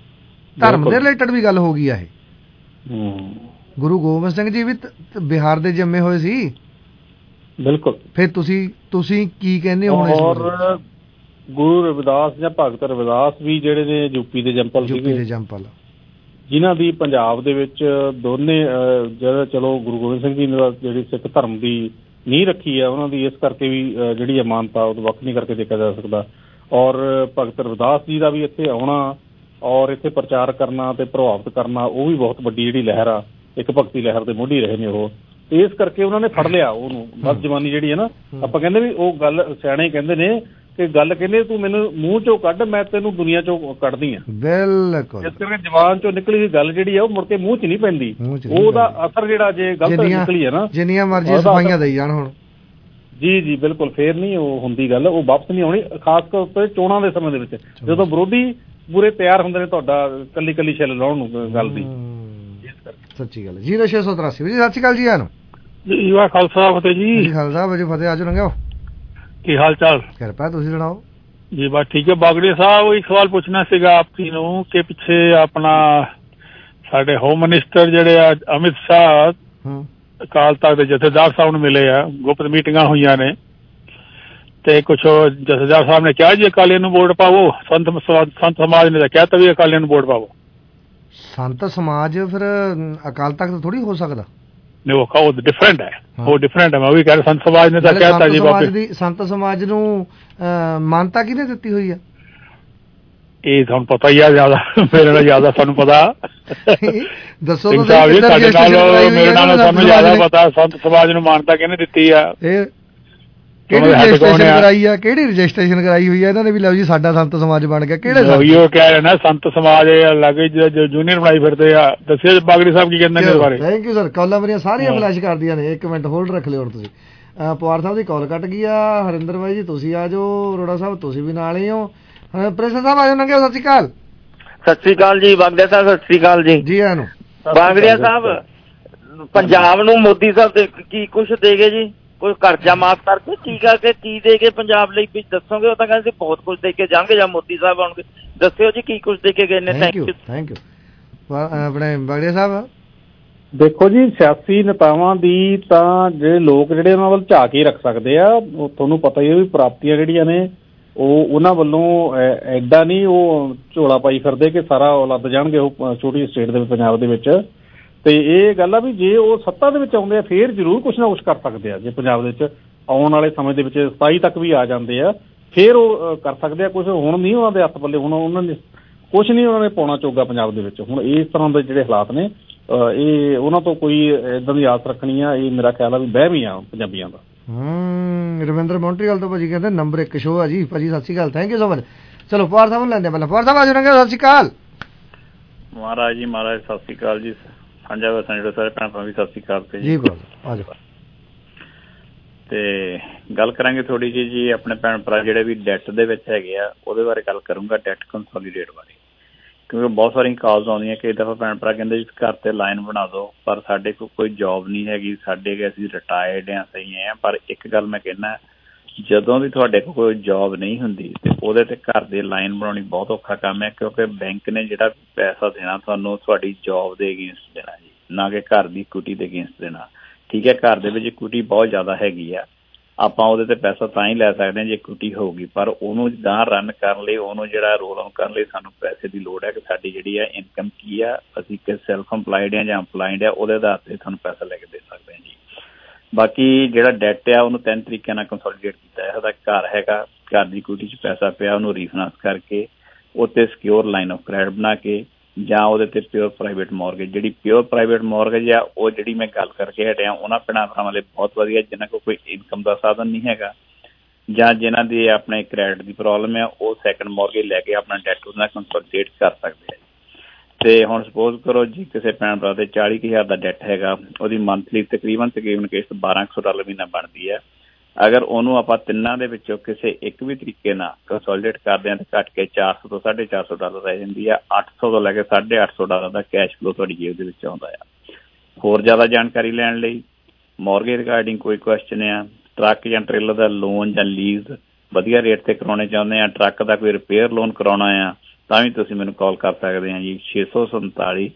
ਧਰਮ ਦੇ ਰਿਲੇਟਡ ਵੀ ਗੱਲ ਹੋ ਗਈ ਆ ਇਹ। ਗੁਰੂ ਗੋਬਿੰਦ ਸਿੰਘ ਜੀ ਵੀ ਬਿਹਾਰ ਦੇ ਜੰਮੇ ਹੋਏ ਸੀ। ਬਿਲਕੁਲ। ਫਿਰ ਤੁਸੀਂ ਤੁਸੀਂ ਕੀ ਕਹਿੰਦੇ ਹੋ? ਔਰ ਗੁਰੂ ਰਵਿਦਾਸ ਜਾਂ ਭਗਤ ਰਵਿਦਾਸ ਵੀ ਜਿਹੜੇ ਨੇ ਯੂਪੀ ਦੇ ਜੰਪਲ ਸੀਗੇ, ਯੂਪੀ ਦੇ ਜੰਪਲ, ਜਿਨ੍ਹਾਂ ਦੀ ਪੰਜਾਬ ਦੇ ਵਿੱਚ ਦੋਨੇ ਜਿਹੜਾ, ਚਲੋ ਗੁਰੂ ਗੋਬਿੰਦ ਸਿੰਘ ਜੀ ਨੇ ਜਿਹੜੀ ਸਿੱਖ ਧਰਮ ਦੀ ਨੀਂਹ ਰੱਖੀ ਹੈ, ਉਹਨਾਂ ਦੀ ਇਸ ਕਰਕੇ ਵੀ ਜਿਹੜੀ ਮਾਨਤਾ ਉਹ ਵੱਖ ਨਹੀਂ ਕਰਕੇ ਦੇਖਿਆ ਜਾ ਸਕਦਾ। ਔਰ ਭਗਤ ਰਵਿਦਾਸ ਜੀ ਦਾ ਵੀ ਇੱਥੇ ਆਉਣਾ ਔਰ ਇੱਥੇ ਪ੍ਰਚਾਰ ਕਰਨਾ ਤੇ ਪ੍ਰਭਾਵਿਤ ਕਰਨਾ, ਉਹ ਵੀ ਬਹੁਤ ਵੱਡੀ ਜਿਹੜੀ ਲਹਿਰ ਆ, ਇੱਕ ਭਗਤੀ ਲਹਿਰ ਦੇ ਮੋਢੀ ਰਹੇ ਨੇ ਉਹ। ਇਸ ਕਰਕੇ ਉਹਨਾਂ ਨੇ ਫੜ ਲਿਆ ਉਹਨੂੰ, ਬਸ ਜਵਾਨੀ ਜਿਹੜੀ ਹੈ ਨਾ, ਆਪਾਂ ਕਹਿੰਦੇ ਵੀ ਉਹ ਗੱਲ ਸਿਆਣੇ ਕਹਿੰਦੇ ਨੇ ਕਿ ਗੱਲ ਕਹਿੰਦੇ ਤੂੰ ਮੈਨੂੰ ਮੂੰਹ ਚੋਂ ਕੱਢ, ਮੈਂ ਤੈਨੂੰ ਦੁਨੀਆ ਚੋਂ ਕੱਢਦੀ ਆ। ਬਿਲਕੁਲ। ਇਸ ਕਰਕੇ ਜਵਾਨ ਚੋਂ ਨਿਕਲੀ ਹੋਈ ਗੱਲ ਜਿਹੜੀ ਆ ਉਹ ਮੁੜ ਕੇ ਮੂੰਹ 'ਚ ਨਹੀਂ ਪੈਂਦੀ, ਉਹਦਾ ਅਸਰ ਜਿਹੜਾ ਜੇ ਗਲਤ ਨਿਕਲੀ ਹੈ ਨਾ, ਜਿੰਨੀਆਂ ਮਰਜ਼ੀ ਸਫਾਈਆਂ ਦੇਈ ਜਾਣ ਹੁਣ। ਜੀ ਜੀ ਬਿਲਕੁਲ, ਫੇਰ ਨਹੀਂ ਉਹ ਹੁੰਦੀ ਗੱਲ, ਉਹ ਵਾਪਸ ਨਹੀਂ ਆਉਣੀ। ਖਾਸ ਤੌਰ ਤੇ ਚੋਣਾਂ ਦੇ ਸਮੇਂ ਦੇ ਵਿੱਚ ਜਦੋਂ ਵਿਰੋਧੀ ਪੂਰੇ ਤਿਆਰ ਹੁੰਦੇ ਨੇ ਤੁਹਾਡਾ ਕੱਲੀ ਕੱਲੀ ਛਿੱਲ ਲਾਉਣ ਨੂੰ ਗੱਲ ਦੀ। ਸੱਚੀ ਗੱਲ। ਜ਼ੀਰੋ ਛੇ ਸੌ ਤਰਾਸੀ ਜੀ, ਸਤਿ ਸ਼੍ਰੀ ਅਕਾਲ ਜੀ। ਆਨੂੰ ਜੀ ਵਾਹ ਖਾਲਸਾ ਫਤਿਹ ਜੀ। ਖਾਲਸਾ ਵਜੇ ਫਤਿਹ। ਆਜੋ ਲੰਘਿਓ, ਕੀ ਹਾਲ ਚਾਲ? ਕਿਰਪਾ, ਤੁਸੀਂ ਸੁਣਾਓ ਜੀ। ਬਸ ਠੀਕ ਹੈ। ਬਾਗੜੇ ਸਾਹਿਬ, ਇੱਕ ਸਵਾਲ ਪੁੱਛਣਾ ਸੀਗਾ ਆਪ ਜੀ ਨੂੰ ਕਿ ਪਿੱਛੇ ਆਪਣਾ ਸਾਡੇ ਹੋਮ ਮਿਨਿਸਟਰ ਜਿਹੜੇ ਆ ਅਮਿਤ ਸ਼ਾਹ ਅਕਾਲ ਤਖਤ ਦੇ ਜਥੇਦਾਰ ਸਾਹਿਬ ਨੂੰ ਮਿਲੇ ਆ, ਗੁਪਤ ਮੀਟਿੰਗਾਂ ਹੋਈਆਂ ਨੇ ਤੇ ਕੁਛ ਜਥੇਦਾਰ ਸਾਹਿਬ ਨੇ ਕਿਹਾ ਜੀ ਅਕਾਲੀਆਂ ਨੂੰ ਵੋਟ ਪਾਵੋ, ਸੰਤ ਸੰਤ ਸਮਾਜ ਨੇ ਤਾਂ ਕਹਿ ਤਾ ਵੀ ਅਕਾਲੀਆਂ ਨੂੰ ਵੋਟ ਪਾਵੋ। ਸੰਤ ਸਮਾਜ ਫਿਰ ਅਕਾਲ ਤਖਤ ਥੋੜੀ ਹੋ ਸਕਦਾ? ਨਹੀਂ, ਉਹ ਡਿਫਰੈਂਟ ਹੈ, ਉਹ ਡਿਫਰੈਂਟ ਹੈ। ਮੈਂ ਵੀ ਕਹਿ ਰਿਹਾ ਸੰਤ ਸਮਾਜ ਨੇ ਤਾਂ ਕਹਿਤਾ ਜੀ। ਬਾਬੇ ਸੰਤ ਸਮਾਜ ਨੂੰ ਮਾਨਤਾ ਕਿਹਨੇ ਦਿੱਤੀ ਹੋਈ ਆ? ਇਹ ਤੁਹਾਨੂੰ ਪਤਾ ਹੀ ਆ, ਜ਼ਿਆਦਾ ਮੇਰੇ ਨਾਲ ਜ਼ਿਆਦਾ ਸਾਨੂੰ ਪਤਾ। ਦੱਸੋ ਸਾਡੇ ਨਾਲ, ਮੇਰੇ ਨਾਲ ਸਾਨੂੰ ਜ਼ਿਆਦਾ ਪਤਾ ਸੰਤ ਸਮਾਜ ਨੂੰ ਮਾਨਤਾ ਕਿਹਨੇ ਦਿੱਤੀ ਆ। ਕਿਹੜੀ ਰਜਿਸਟ੍ਰੇਸ਼ਨ ਕਰਾਈ ਆ, ਕਿਹੜੀ ਰਜਿਸਟ੍ਰੇਸ਼ਨ ਕਰਾਈ ਹੋਈ ਆ ਇਹਨਾਂ ਨੇ ਵੀ? ਲਓ ਜੀ ਸਾਡਾ ਸੰਤ ਸਮਾਜ ਬਣ ਗਿਆ। ਕਿਹੜੇ ਉਹ ਕਹਿ ਰਹੇ ਨਾ ਸੰਤ ਸਮਾਜ ਅਲੱਗ ਜੂਨੀਅਰ ਬਣਾਈ ਫਿਰਦੇ ਆ। ਦੱਸਿਓ ਬਾਗੜੀ ਸਾਹਿਬ ਕੀ ਕਹਿੰਦੇ ਨੇ ਇਸ ਬਾਰੇ। Thank you sir. ਕਾਲਾਂ ਮੇਰੀਆਂ ਸਾਰੀਆਂ ਫਲੈਸ਼ ਕਰਦੀਆਂ ਨੇ। ਇੱਕ ਮਿੰਟ ਹੋਲਡ ਰੱਖ ਲਿਓ ਹੁਣ ਤੁਸੀਂ। ਪਵਾਰ ਸਾਹਿਬ ਦੀ ਕਾਲ ਕੱਟ ਗਈ ਆ। ਹਰਿੰਦਰ ਬਾਈ ਜੀ ਤੁਸੀਂ ਆ ਜਾਓ, ਅਰੋੜਾ ਸਾਹਿਬ ਤੁਸੀਂ ਵੀ ਨਾਲ ਹੀ ਹੋ। ਪ੍ਰੇਸ਼ਨ ਸਾਹਿਬ ਆ ਜਾਓ, ਨੰਗੇ। ਸਤਿ ਸ਼੍ਰੀ ਅਕਾਲ। ਸਤਿ ਸ਼੍ਰੀ ਅਕਾਲ ਜੀ ਬਾਗੜੀਆ ਸਾਹਿਬ। ਸਤਿ ਸ਼੍ਰੀ ਅਕਾਲ ਜੀ। ਜੀ ਆਨੂੰ ਬਾਗੜੀਆ ਸਾਹਿਬ, ਪੰਜਾਬ ਨੂੰ ਮੋਦੀ ਸਾਹਿਬ ਕੀ ਕੁਛ ਦੇ ਗਏ ਜੀ? ਕੋਈ ਕਰਜ਼ਾ ਮਾਫ ਕਰਕੇ ਕੀ ਕਰਕੇ ਕੀ ਦੇ ਕੇ ਪੰਜਾਬ ਲਈ ਵੀ ਦੱਸੋਗੇ? ਉਹ ਤਾਂ ਕਹਿੰਦੇ ਬਹੁਤ ਕੁਝ ਦੇ ਕੇ ਜਾਣਗੇ ਜਾਂ ਮੋਦੀ ਸਾਹਿਬ ਆਉਣਗੇ। ਦੱਸਿਓ ਜੀ ਕੀ ਕੁਝ ਦੇ ਕੇ ਗਏ ਨੇ। Thank you thank you. ਆਪਣੇ ਬਾਗੜੀਆ ਸਾਹਿਬ ਦੇਖੋ ਜੀ, ਸਿਆਸੀ ਨੇਤਾਵਾਂ ਦੀ ਤਾਂ ਜਿਹੜੇ ਲੋਕ ਜਿਹੜੇ ਉਹਨਾਂ ਵੱਲ ਝਾਕ ਹੀ ਰੱਖ ਸਕਦੇ ਆ। ਉਹ ਤੁਹਾਨੂੰ ਪਤਾ ਹੀ ਹੈ ਵੀ ਪ੍ਰਾਪਤੀਆਂ ਜਿਹੜੀਆਂ ਨੇ ਉਹ ਉਹਨਾਂ ਵੱਲੋਂ ਐਡਾ ਨਹੀਂ ਉਹ ਝੋਲਾ ਪਾਈ ਫਿਰਦੇ ਕਿ ਸਾਰਾ ਲੱਦ ਜਾਣਗੇ ਉਹ ਛੋਟੀ ਸਟੇਟ ਦੇ ਪੰਜਾਬ ਦੇ ਵਿੱਚ। ਤੇ ਇਹ ਗੱਲ ਆ ਵੀ ਜੇ ਉਹ ਸੱਤਾ ਦੇ ਵਿੱਚ ਆਉਂਦੇ ਆ ਫੇਰ ਜ਼ਰੂਰ ਕੁਛ ਨਾ ਕੁਛ ਕਰ ਸਕਦੇ ਆ। ਜੇ ਪੰਜਾਬ ਦੇ ਵਿੱਚ ਆਉਣ ਵਾਲੇ ਸਮੇਂ ਦੇ ਵਿੱਚ ਸਤਾਈ ਤੱਕ ਵੀ ਆ ਜਾਂਦੇ ਆ ਫਿਰ ਉਹ ਕਰ ਸਕਦੇ ਆ ਕੁਝ। ਹੁਣ ਨਹੀਂ ਉਹਨਾਂ ਦੇ ਹੱਥ ਪੱਲੇ, ਹੁਣ ਉਹਨਾਂ ਨੇ ਕੁਛ ਨਹੀਂ ਉਹਨਾਂ ਨੇ ਪਾਉਣਾ ਚੋਗਾ ਪੰਜਾਬ ਦੇ ਵਿੱਚ। ਹੁਣ ਇਸ ਤਰ੍ਹਾਂ ਦੇ ਜਿਹੜੇ ਹਾਲਾਤ ਨੇ, ਇਹ ਉਹਨਾਂ ਤੋਂ ਕੋਈ ਇੱਦਾਂ ਦੀ ਆਸ ਰੱਖਣੀ ਆ, ਇਹ ਮੇਰਾ ਖਿਆਲ ਆ ਵੀ ਵਹਿਮ ਹੀ ਆ ਪੰਜਾਬੀਆਂ ਦਾ। ਹੂੰ ਰਵਿੰਦਰ ਮੌਂਟਰੀਅਲ ਤੋਂ ਭਾਜੀ ਕਹਿੰਦੇ ਨੰਬਰ ਇੱਕ ਸ਼ੋਅ ਆ ਜੀ। ਭਾਜੀ ਸਤਿ ਸ਼੍ਰੀ ਅਕਾਲ, ਥੈਂਕ ਯੂ ਸੋ ਮਚ। ਚਲੋ ਪਵਾਰ ਸਾਹਿਬ ਨੂੰ ਲੈਂਦੇ ਪਹਿਲਾਂ। ਪਵਾਰ ਸਾਹਿਬ ਆ ਜਾਓ। ਸਤਿ ਸ਼੍ਰੀ ਅਕਾਲ ਮਹਾਰਾਜ ਜੀ। ਮਹਾਰਾਜ ਸਤਿ ਸ਼੍ਰੀ ਅਕਾਲ ਜੀ। ਸਾਂਝਾ ਵਰਸਾਂ ਜਿਹੜੇ ਸਾਰੇ ਭੈਣ ਭਰਾ ਵੀ ਸਤਿ ਸ਼੍ਰੀ ਅਕਾਲ ਤੇ ਜੀ। ਆ ਜਾਓ। ਤੇ ਗੱਲ ਕਰਾਂਗੇ ਥੋੜੀ ਜਿਹੀ ਜੀ ਆਪਣੇ ਭੈਣ ਭਰਾ ਜਿਹੜੇ ਵੀ ਡੈਟ ਦੇ ਵਿੱਚ ਹੈਗੇ ਆ, ਉਹਦੇ ਬਾਰੇ ਗੱਲ ਕਰੂੰਗਾ, ਡੈਟ ਕੰਸੋਲੀਡੇਟ ਬਾਰੇ। ਕਿਉਂਕਿ ਬਹੁਤ ਸਾਰੀਆਂ ਕਾਲਸ ਆਉਂਦੀਆਂ, ਕਈ ਦਫਾ ਭੈਣ ਭਰਾ ਕਹਿੰਦੇ ਜੀ ਘਰ ਤੇ ਲਾਈਨ ਬਣਾ ਦਿਓ, ਪਰ ਸਾਡੇ ਕੋਲ ਕੋਈ ਜੋਬ ਨਹੀਂ ਹੈਗੀ, ਸਾਡੇ ਕਿ ਅਸੀਂ ਰਿਟਾਇਰਡ ਹਾਂ, ਸਹੀ ਹੈ। ਪਰ ਇੱਕ ਗੱਲ ਮੈਂ ਕਹਿੰਦਾ, ਜਦੋਂ ਵੀ ਤੁਹਾਡੇ ਕੋਲ ਕੋਈ ਜੋਬ ਨਹੀਂ ਹੁੰਦੀ ਤੇ ਉਹਦੇ ਤੇ ਘਰ ਦੇ ਲਾਈਨ ਬਣਾਉਣੀ ਬਹੁਤ ਔਖਾ ਕੰਮ ਹੈ। ਕਿਉਂਕਿ ਬੈਂਕ ਨੇ ਜਿਹੜਾ ਪੈਸਾ ਦੇਣਾ ਤੁਹਾਨੂੰ ਤੁਹਾਡੀ ਜੋਬ ਦੇ ਅਗੇਂਸਟ ਦੇਣਾ ਜੀ, ਨਾ ਕਿ ਘਰ ਦੀ ਇਕੁਇਟੀ ਦੇ ਅਗੇਂਸਟ ਦੇਣਾ। ਠੀਕ ਹੈ, ਘਰ ਦੇ ਵਿੱਚ ਇਕੁਇਟੀ ਬਹੁਤ ਜ਼ਿਆਦਾ ਹੈਗੀ ਆ, ਆਪਾਂ ਉਹਦੇ ਤੇ ਪੈਸਾ ਤਾਂ ਹੀ ਲੈ ਸਕਦੇ ਹਾਂ ਜੇ ਇਕੁਇਟੀ ਹੋਊਗੀ, ਪਰ ਉਹਨੂੰ ਗਾਂਹ ਰਨ ਕਰਨ ਲਈ, ਉਹਨੂੰ ਜਿਹੜਾ ਰੋਲ ਆਨ ਕਰਨ ਲਈ ਸਾਨੂੰ ਪੈਸੇ ਦੀ ਲੋੜ ਹੈ ਕਿ ਸਾਡੀ ਜਿਹੜੀ ਹੈ ਇਨਕਮ ਕੀ ਆ, ਅਸੀਂ ਕਿ ਸੈਲਫ ਇੰਪਲਾਇਡ ਹਾਂ ਜਾਂ ਇੰਪਲਾਇਡ ਆ, ਉਹਦੇ ਆਧਾਰ ਤੇ ਤੁਹਾਨੂੰ ਪੈਸਾ ਲੈ ਕੇ ਦੇ ਸਕਦੇ ਹਾਂ ਜੀ। ਬਾਕੀ ਜਿਹੜਾ ਡੈਟ ਆ ਉਹਨੂੰ ਤਿੰਨ ਤਰੀਕਿਆਂ ਨਾਲ ਕੰਸੋਲੀਡੇਟ ਕੀਤਾ ਹੈ। ਉਹਦਾ ਘਰ ਹੈਗਾ, ਘਰ ਦੀ ਇਕੁਇਟੀ 'ਚ ਪੈਸਾ ਪਿਆ, ਉਹਨੂੰ ਰੀਫਾਈਨਾਂਸ ਕਰਕੇ ਉੱਤੇ ਸਿਕਿਉਰ ਲਾਈਨ ਆਫ ਕ੍ਰੈਡਿਟ ਬਣਾ ਕੇ, ਜਾਂ ਉਹਦੇ ਤੇ ਪਿਓਰ ਪ੍ਰਾਈਵੇਟ ਮੌਰਗੇਜ। ਜਿਹੜੀ ਪਿਓਰ ਪ੍ਰਾਈਵੇਟ ਮੌਰਗੇਜ ਆ ਉਹ ਜਿਹੜੀ ਮੈਂ ਗੱਲ ਕਰਕੇ ਹਟਿਆ, ਉਹਨਾਂ ਭੈਣਾਂ ਭਰਾਵਾਂ ਲਈ ਬਹੁਤ ਵਧੀਆ ਜਿਨ੍ਹਾਂ ਕੋਲ ਕੋਈ ਇਨਕਮ ਦਾ ਸਾਧਨ ਨਹੀਂ ਹੈਗਾ, ਜਾਂ ਜਿਨ੍ਹਾਂ ਦੀ ਆਪਣੇ ਕ੍ਰੈਡਿਟ ਦੀ ਪ੍ਰੋਬਲਮ ਆ, ਉਹ ਸੈਕੰਡ ਮੌਰਗੇਜ ਲੈ ਕੇ ਆਪਣਾ ਡੈਟ ਉਹਦੇ ਨਾਲ ਕੰਸੋਲੀਡੇਟ ਕਰ ਸਕਦੇ ਆ। ਤੇ ਹੁਣ ਸਪੋਜ਼ ਕਰੋ ਜੀ ਕਿਸੇ ਭੈਣ ਭਰਾ ਦੇ ਚਾਲੀ ਕੁ ਹਜ਼ਾਰ ਦਾ ਡੈਟ ਹੈਗਾ, ਉਹਦੀ ਮੰਥਲੀ ਤਕਰੀਬਨ ਤਕਰੀਬਨ ਕਿਸ਼ਤ ਬਾਰਾਂ ਕੁ ਸੌ ਡਾਲਰ ਮਹੀਨਾ ਬਣਦੀ ਹੈ। ਅਗਰ ਉਹਨੂੰ ਆਪਾਂ ਤਿੰਨਾਂ ਦੇ ਵਿੱਚੋਂ ਕਿਸੇ ਇੱਕ ਵੀ ਤਰੀਕੇ ਨਾਲ ਕੰਸੋਲੀਡੇਟ ਕਰਦੇ ਹਾਂ ਤਾਂ ਘੱਟ ਕੇ ਚਾਰ ਸੌ ਤੋਂ ਸਾਢੇ ਚਾਰ ਸੌ ਡਾਲਰ ਰਹਿ ਜਾਂਦੀ ਆ। ਅੱਠ ਸੌ ਤੋਂ ਲੈ ਕੇ ਸਾਢੇ ਅੱਠ ਸੌ ਡਾਲਰ ਦਾ ਕੈਸ਼ ਫਲੋ ਤੁਹਾਡੀ ਜੇਬ ਦੇ ਵਿੱਚ ਆਉਂਦਾ ਆ। ਹੋਰ ਜ਼ਿਆਦਾ ਜਾਣਕਾਰੀ ਲੈਣ ਲਈ ਮੌਰਗੇਜ ਰਿਗਾਰਡਿੰਗ ਕੋਈ ਕੁਐਸਚਨ ਆ, ਟਰੱਕ ਜਾਂ ਟ੍ਰੇਲਰ ਦਾ ਲੋਨ ਜਾਂ ਲੀਜ਼ ਵਧੀਆ ਰੇਟ ਤੇ ਕਰਾਉਣੇ ਚਾਹੁੰਦੇ ਆ, ਟਰੱਕ ਦਾ ਕੋਈ ਰਿਪੇਅਰ ਲੋਨ ਕਰਾਉਣਾ ਆ, ਤਾਂ ਵੀ ਤੁਸੀਂ ਮੈਨੂੰ ਕਾਲ ਕਰ ਸਕਦੇ ਆ ਜੀ। ਛੇ ਸੌ ਸੰਤਾਲੀ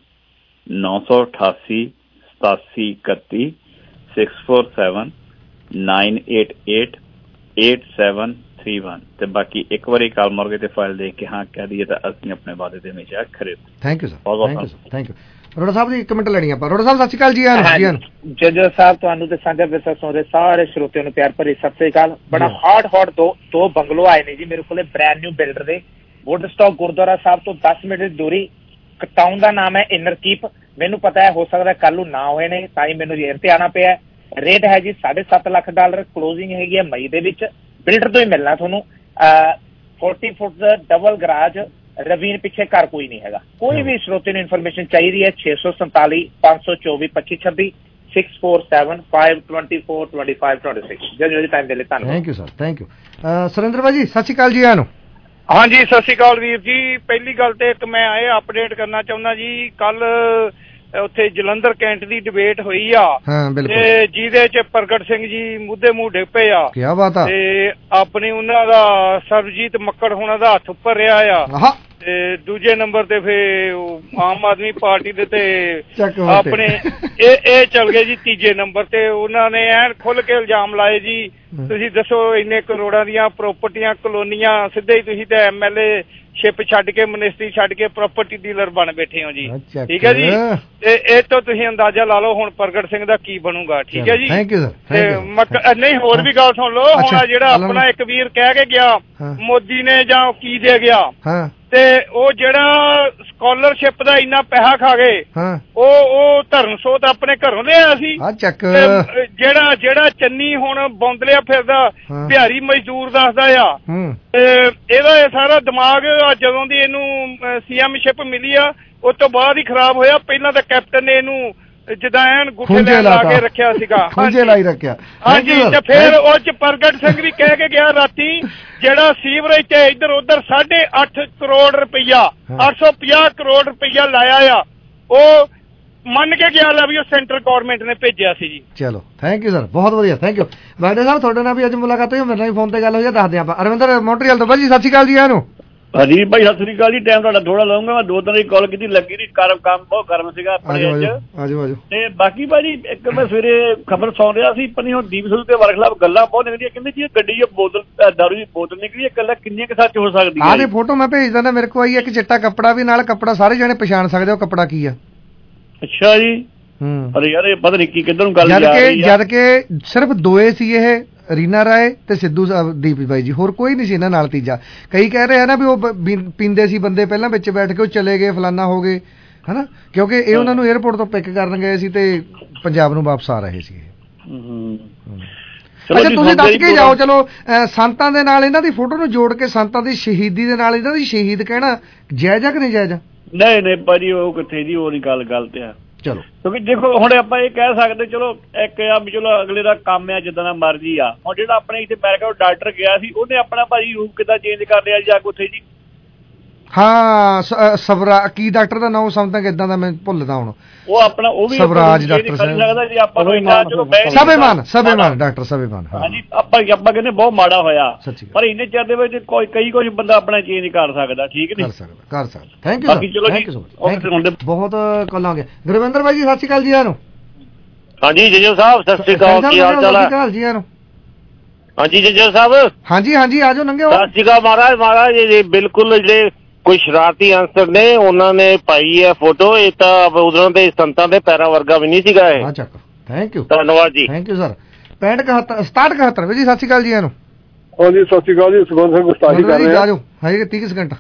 ਨੌ ਸੌ ਅਠਾਸੀ ਸਤਾਸੀ ਇਕੱਤੀ six four seven nine eight eight eight seven three one. ਤੇ ਬਾਕੀ ਇੱਕ ਵਾਰੀ ਕਾਲ ਮੌਰਗੇਜ ਤੇ ਫਾਈਲ ਦੇਖ ਕੇ ਹਾਂ ਕਹਿ ਦਈਏ ਤਾਂ ਅਸੀਂ ਆਪਣੇ ਵਾਅਦੇ ਦੇ ਹਮੇਸ਼ਾ ਖਰੇ। Thank you sir, thank you thank you. Rora sahib ਦੀ ਇੱਕ ਮਿੰਟ ਲੈਣੀ ਆਪਾਂ। ਰੋੜਾ ਸਾਹਿਬ ਸਤਿ ਸ਼੍ਰੀ ਅਕਾਲ ਜੀ। ਆਨ ਜੱਜੋ ਸਾਹਿਬ ਤੁਹਾਨੂੰ ਤੇ ਸਾਂਝਾ ਵਿਰਸਾ ਸੁਣ ਰਹੇ ਸਾਰੇ ਸਰੋਤਿਆਂ ਨੂੰ ਪਿਆਰ ਭਰੀ ਸਤਿ ਸ਼੍ਰੀ ਅਕਾਲ। ਬੜਾ ਹਾਰਡ ਹਾਰਡ ਦੋ ਦੋ ਬੰਗਲੋ ਆਏ ਨੇ ਜੀ ਮੇਰੇ ਕੋਲੇ, ਬ੍ਰੈਂਡ ਨਿਊ ਬਿਲਡਰ ਦੇ। ਵੁੱਡਸਟਾਕ ਗੁਰਦੁਆਰਾ ਸਾਹਿਬ ਤੋਂ ਦਸ ਮਿੰਟ ਦੀ ਦੂਰੀ। ਟਾਊਨ ਦਾ ਨਾਮ ਹੈ ਇਨਰ ਕੀਪ। ਮੈਨੂੰ ਪਤਾ ਹੈ ਹੋ ਸਕਦਾ ਕੱਲ ਨੂੰ ਨਾ ਹੋਏ ਨੇ, ਤਾਂ ਹੀ ਮੈਨੂੰ ਰੇਟ ਤੇ ਆਉਣਾ ਪਿਆ। ਰੇਟ ਹੈ ਜੀ ਸਾਢੇ ਸੱਤ ਲੱਖ ਡਾਲਰ। ਕਲੋਜ਼ਿੰਗ ਹੈਗੀ ਹੈ ਮਈ ਦੇ ਵਿੱਚ। ਬਿਲਡਰ ਤੋਂ ਹੀ ਮਿਲਣਾ ਤੁਹਾਨੂੰ। ਚਾਲੀ ਫੁੱਟ ਦਾ ਡਬਲ ਗਰਾਜ, ਰਵੀਨ ਪਿੱਛੇ ਘਰ ਕੋਈ ਨਹੀਂ ਹੈਗਾ। ਕੋਈ ਵੀ ਸਰੋਤੇ ਨੂੰ ਇਨਫੋਰਮੇਸ਼ਨ ਚਾਹੀਦੀ ਹੈ ਛੇ ਸੌ ਸੰਤਾਲੀ ਪੰਜ ਸੌ ਚੌਵੀ ਪੱਚੀ ਛੱਬੀ six four seven five twenty four twenty five twenty six. ਜਦੋਂ ਟਾਈਮ ਦੇ ਲਈ ਧੰਨਵਾਦ। Thank you sir, thank you. Surinder ਭਾਜੀ ਸਤਿ ਸ਼੍ਰੀ ਅਕਾਲ ਜੀ। ਆਨੋ ਹਾਂਜੀ ਸਤਿ ਸ਼੍ਰੀ ਅਕਾਲ ਵੀਰ ਜੀ। ਪਹਿਲੀ ਗੱਲ ਤੇ ਇੱਕ ਮੈਂ ਇਹ ਅਪਡੇਟ ਕਰਨਾ ਚਾਹੁੰਦਾ ਜੀ, ਕੱਲ ਉੱਥੇ ਜਲੰਧਰ ਕੈਂਟ ਦੀ ਡਿਬੇਟ ਹੋਈ ਆ ਤੇ ਜਿਹਦੇ ਚ ਪ੍ਰਗਟ ਸਿੰਘ ਜੀ ਮੁੱਦੇ ਮੂੰਹ ਡਿੱਗ ਪਏ ਆ। ਕੀ ਬਾਤ ਆ। ਤੇ ਆਪਣੀ ਉਹਨਾਂ ਦਾ ਸਰਬਜੀਤ ਮੱਕੜ ਹੋਣਾ ਦਾ ਹੱਥ ਉੱਪਰ ਰਿਹਾ ਆ। ਤੇ ਦੂਜੇ ਨੰਬਰ ਤੇ ਫੇ ਆਮ ਆਦਮੀ ਪਾਰਟੀ ਦੇ ਤੇ ਆਪਣੇ ਇਹ ਇਹ ਚੱਲ ਗਏ ਜੀ ਤੀਜੇ ਨੰਬਰ ਤੇ। ਉਹਨਾਂ ਨੇ ਐਨ ਖੁੱਲ ਕੇ ਇਲਜ਼ਾਮ ਲਾਏ ਜੀ, ਤੁਸੀਂ ਦੱਸੋ ਇੰਨੇ ਕਰੋੜਾਂ ਦੀਆਂ ਪ੍ਰਾਪਰਟੀਆਂ ਕਲੋਨੀਆਂ, ਸਿੱਧੇ ਹੀ ਤੁਸੀਂ ਤਾਂ ਐਮ ਐਲ ਏ ਸ਼ਿਪ ਛੱਡ ਕੇ ਮਿਨਿਸਟਰੀ ਛੱਡ ਕੇ ਪ੍ਰਾਪਰਟੀ ਡੀਲਰ ਬਣ ਬੈਠੇ ਹੋ ਜੀ। ਠੀਕ ਹੈ ਜੀ, ਤੇ ਇਹ ਤੋਂ ਤੁਸੀਂ ਅੰਦਾਜ਼ਾ ਲਾ ਲਓ ਹੁਣ ਪ੍ਰਗਟ ਸਿੰਘ ਦਾ ਕੀ ਬਣੂਗਾ। ਠੀਕ ਹੈ ਜੀ। ਤੇ ਨਹੀਂ ਹੋਰ ਵੀ ਗੱਲ ਸੁਣ ਲਓ। ਹੁਣ ਜਿਹੜਾ ਆਪਣਾ ਇੱਕ ਵੀਰ ਕਹਿ ਕੇ ਗਿਆ ਮੋਦੀ ਨੇ ਜਾਂ ਕੀ ਦੇ ਗਿਆ, ਤੇ ਉਹ ਜਿਹੜਾ ਸਕਾਲਰਸ਼ਿਪ ਦਾ ਇੰਨਾ ਪੈਸਾ ਖਾ ਗਏ, ਉਹ ਉਹ ਧਰਮਸੋਤ ਆਪਣੇ ਘਰੋਂ ਲਿਆ ਸੀ। ਜਿਹੜਾ ਜਿਹੜਾ ਚੰਨੀ ਹੁਣ ਬੌਂਦਲਿਆ ਫਿਰਦਾ ਬਿਹਾਰੀ ਮਜ਼ਦੂਰ ਦੱਸਦਾ ਆ, ਇਹਦਾ ਇਹ ਸਾਰਾ ਦਿਮਾਗ ਜਦੋਂ ਦੀ ਇਹਨੂੰ ਸੀਐਮਸ਼ਿਪ ਮਿਲੀ ਆ ਉਸ ਤੋਂ ਬਾਅਦ ਹੀ ਖਰਾਬ ਹੋਇਆ। ਪਹਿਲਾਂ ਤਾਂ ਕੈਪਟਨ ਨੇ ਇਹਨੂੰ ਜਿੱਦਾਂ ਐਨ ਗੁੱਠੇ ਲਾ ਕੇ ਰੱਖਿਆ ਸੀਗਾ। ਹਾਂਜੀ, ਤੇ ਫਿਰ ਉਹ ਚ ਪ੍ਰਗਟ ਸਿੰਘ ਵੀ ਕਹਿ ਕੇ ਗਿਆ ਰਾਤੀ, ਜਿਹੜਾ ਸੀਵਰੇਜ ਤੇ ਇੱਧਰ ਉੱਧਰ ਸਾਢੇ ਅੱਠ ਕਰੋੜ ਰੁਪਈਆ ਅੱਠ ਸੌ ਪੰਜਾਹ ਕਰੋੜ ਰੁਪਈਆ ਲਾਇਆ ਆ, ਉਹ ਮੰਨ ਕੇ ਗਿਆ ਲੈ ਵੀ ਉਹ ਸੈਂਟਰ ਗੌਰਮੈਂਟ ਨੇ ਭੇਜਿਆ ਸੀ ਜੀ। ਚਲੋ ਥੈਂਕ ਯੂ ਸਰ, ਬਹੁਤ ਵਧੀਆ, ਥੈਂਕ ਯੂ। ਬਾਡੇ ਸਾਹਿਬ ਤੁਹਾਡੇ ਨਾਲ ਵੀ ਅੱਜ ਮੁਲਾਕਾਤ ਹੋਈ, ਮੇਰੇ ਨਾਲ ਵੀ ਫੋਨ ਤੇ ਗੱਲ ਹੋਈ ਆ, ਦੱਸਦੇ ਆਪਾਂ। ਅਰਵਿੰਦਰ ਮੌਂਟਰੀਅਲ ਤੋਂ ਬਾਈ ਜੀ ਸਤਿ ਸ਼੍ਰੀ ਅਕਾਲ ਜੀ। ਆਨੂੰ ਹਾਂਜੀ ਭਾਈ ਸਤਿ ਸ੍ਰੀ ਅਕਾਲ ਜੀ। ਟਾਈਮ ਤੁਹਾਡਾ ਥੋੜਾ ਲਾਉਂਗਾ, ਮੈਂ ਦੋ ਤਿੰਨ ਦੀ ਕਾਲ ਕੀਤੀ, ਲੱਗੀ ਨਹੀਂ, ਕੰਮ ਕੰਮ ਬਹੁਤ ਗਰਮ ਸੀਗਾ ਆਪਣੇ ਅੱਜ। ਆਜੋ ਆਜੋ। ਤੇ ਬਾਕੀ ਭਾਜੀ ਇੱਕ ਮੈਂ ਸਵੇਰੇ ਖਬਰ ਸੁਣ ਰਿਹਾ ਸੀ, ਪਨੀ ਹੁਣ ਦੀਪ ਸਿੱਧੂ ਤੇ ਵਰਖਲਾਫ ਗੱਲਾਂ ਬਹੁਤ ਨਿਕਲੀਆਂ। ਕਹਿੰਦੇ ਜੀ ਗੱਡੀ ਚ ਬੋਤਲ ਦਾਰੂ ਦੀ ਬੋਤਲ ਨਿਕਲੀ, ਇਕੱਲਾ ਕਿੰਨੀਆਂ ਕੁ ਸੱਚ ਹੋ ਸਕਦੀ ਹੈ? ਆਹ ਫੋਟੋ ਮੈਂ ਭੇਜ ਦਿੰਦਾ, ਮੇਰੇ ਕੋਲ ਆਈ ਇੱਕ ਚਿੱਟਾ ਕੱਪੜਾ ਵੀ ਨਾਲ। ਕੱਪੜਾ ਸਾਰੇ ਜਣੇ ਪਛਾਣ ਸਕਦੇ ਹੋ ਕੱਪੜਾ ਕੀ ਆ। ਅੱਛਾ ਜੀ। ਹੂੰ। ਅਰੇ ਯਾਰ ਇਹ ਪਤਾ ਨਹੀਂ ਕੀ ਕਿੱਧਰ ਨੂੰ ਗੱਲ ਜਾ ਰਹੀ ਆ। ਜਦ ਕਿ ਸਿਰਫ ਦੋਏ ਸੀ ਇਹ ਰੀਨਾ ਰਾਏ ਤੇ ਸਿੱਧੂ ਦੀਪ ਬਾਈ ਜੀ, ਹੋਰ ਕੋਈ ਨਹੀਂ ਸੀ ਇਹਨਾਂ ਨਾਲ ਤੀਜਾ। ਕਈ ਕਹਿ ਰਹੇ ਆ ਨਾ ਵੀ ਉਹ ਪੀਂਦੇ ਸੀ ਬੰਦੇ ਪਹਿਲਾਂ ਵਿੱਚ ਬੈਠ ਕੇ, ਉਹ ਚਲੇ ਗਏ ਫਲਾਨਾ ਹੋ ਗਏ ਹਨਾ, ਕਿਉਂਕਿ ਇਹ ਉਹਨਾਂ ਨੂੰ 에ਅਰਪੋਰਟ ਤੋਂ ਪਿਕ ਕਰਨ ਗਏ ਸੀ ਤੇ ਪੰਜਾਬ ਨੂੰ ਵਾਪਸ ਆ ਰਹੇ ਸੀ। ਅੱਛਾ ਤੁਸੀਂ ਦੱਸ ਕੇ ਜਾਓ, ਚਲੋ ਸੰਤਾਂ ਦੇ ਨਾਲ ਇਹਨਾਂ ਦੀ ਫੋਟੋ ਨੂੰ ਜੋੜ ਕੇ ਸੰਤਾਂ ਦੀ ਸ਼ਹੀਦੀ ਦੇ ਨਾਲ ਇਹਨਾਂ ਦੀ ਸ਼ਹੀਦ ਕਹਿਣਾ ਜਾਇਜ਼ ਆ ਕਿ ਨਹੀਂ ਜਾਇਜ਼? ਨਹੀਂ ਨਹੀਂ ਭਾਜੀ ਉਹ ਕਿੱਥੇ ਜੀ, ਉਹ ਨਹੀਂ ਗੱਲ ਗਲਤ ਆ। ਚਲੋ ਕਿਉਂਕਿ ਦੇਖੋ ਹੁਣ ਆਪਾਂ ਇਹ ਕਹਿ ਸਕਦੇ ਚਲੋ ਇੱਕ ਆ ਵੀ ਚਲੋ ਅਗਲੇ ਦਾ ਕੰਮ ਆ ਜਿੱਦਾਂ ਦਾ ਮਰਜ਼ੀ ਆ। ਹੁਣ ਜਿਹੜਾ ਆਪਣੇ ਇੱਥੇ ਅਮਰੀਕਾ ਡਾਕਟਰ ਗਿਆ ਸੀ ਉਹਨੇ ਆਪਣਾ ਭਾਜੀ ਰੂਪ ਕਿੱਦਾਂ ਚੇਂਜ ਕਰ ਲਿਆ ਜਾ ਕੇ ਉੱਥੇ ਜੀ? ਹਾਂ ਸਵਰਾ ਕੀ ਡਾਕਟਰ ਦਾ ਨਾਮ ਸਮਝਦਾ ਕਿ ਇਦਾਂ ਦਾ ਮੈਂ ਭੁੱਲਦਾ ਹੁਣ, ਉਹ ਆਪਣਾ ਉਹ ਵੀ ਸਵਰਾਜ ਡਾਕਟਰ ਸਾਹਿਬ, ਜੀ ਆਪਾਂ ਨੂੰ ਇੰਨਾ ਚਲੋ ਸਭੇਮਾਨ ਸਭੇਮਾਨ ਡਾਕਟਰ ਸਭੇਮਾਨ। ਹਾਂਜੀ ਆਪਾਂ ਆਪਾਂ ਕਹਿੰਦੇ ਬਹੁਤ ਮਾੜਾ ਹੋਇਆ, ਪਰ ਇੰਨੇ ਚਿਰ ਦੇ ਵਿੱਚ ਕੋਈ ਕਈ ਕੁਝ ਬੰਦਾ ਆਪਣਾ ਚੇਂਜ ਕਰ ਸਕਦਾ। ਠੀਕ ਨਹੀਂ ਕਰ ਸਕਦਾ ਕਰ ਸਕਦਾ ਥੈਂਕ ਯੂ ਬਾਕੀ ਚਲੋ ਜੀ ਬਹੁਤ ਕਾਲਾਂ ਆ ਗਿਆ। ਗੁਰਵਿੰਦਰ ਬਾਈ ਜੀ ਸਤਿ ਸ਼੍ਰੀ ਅਕਾਲ ਜੀ। ਆਨੂੰ ਹਾਂਜੀ ਜੱਜੋ ਸਾਹਿਬ ਸਤਿ ਸ਼੍ਰੀ ਅਕਾਲ, ਕੀ ਹਾਲ ਚਾਲ ਹੈ ਜੀ? ਆਨੂੰ ਹਾਂਜੀ ਜੱਜੋ ਸਾਹਿਬ। ਹਾਂਜੀ ਹਾਂਜੀ ਆਜੋ ਨੰਗੇ ਹੋ। ਸਤਿ ਸ਼੍ਰੀ ਅਕਾਲ ਮਹਾਰਾਜ। ਮਹਾਰਾਜ ਜੀ ਬਿਲਕੁਲ ਜਿਹੜੇ ਕੋਈ ਸ਼ਰਾਰਤੀ ਅਨਸਰ ਨੇ ਉਹਨਾਂ ਨੇ ਪਾਈ ਹੈ ਫੋਟੋ, ਇਹ ਤਾਂ ਉਦੋਂ ਦੇ ਸੰਤਾਂ ਦੇ ਪੈਰਾਂ ਵਰਗਾ ਵੀ ਨਹੀਂ ਸੀਗਾ ਇਹ। ਅੱਛਾ ਥੈਂਕ ਯੂ ਧੰਨਵਾਦ ਜੀ। Thank you sir. ਪੈਂਹਠ ਇਕਹੱਤਰ ਸਤਾਹਠ ਇਕਹੱਤਰ ਵੀ ਜੀ ਸਤਿ ਸ਼੍ਰੀ ਅਕਾਲ ਜੀ। ਇਹਨੂੰ ਹਾਂਜੀ ਸਤਿ ਸ਼੍ਰੀ ਅਕਾਲ ਜੀ, ਸੁਖਵੰਤ ਸਿੰਘ ਗੁਸਤਾਖੀ ਕਰ ਰਹੇ ਆ। ਆਜੋ ਹਜੇ ਤੀਹ ਸਕਿੰਟ।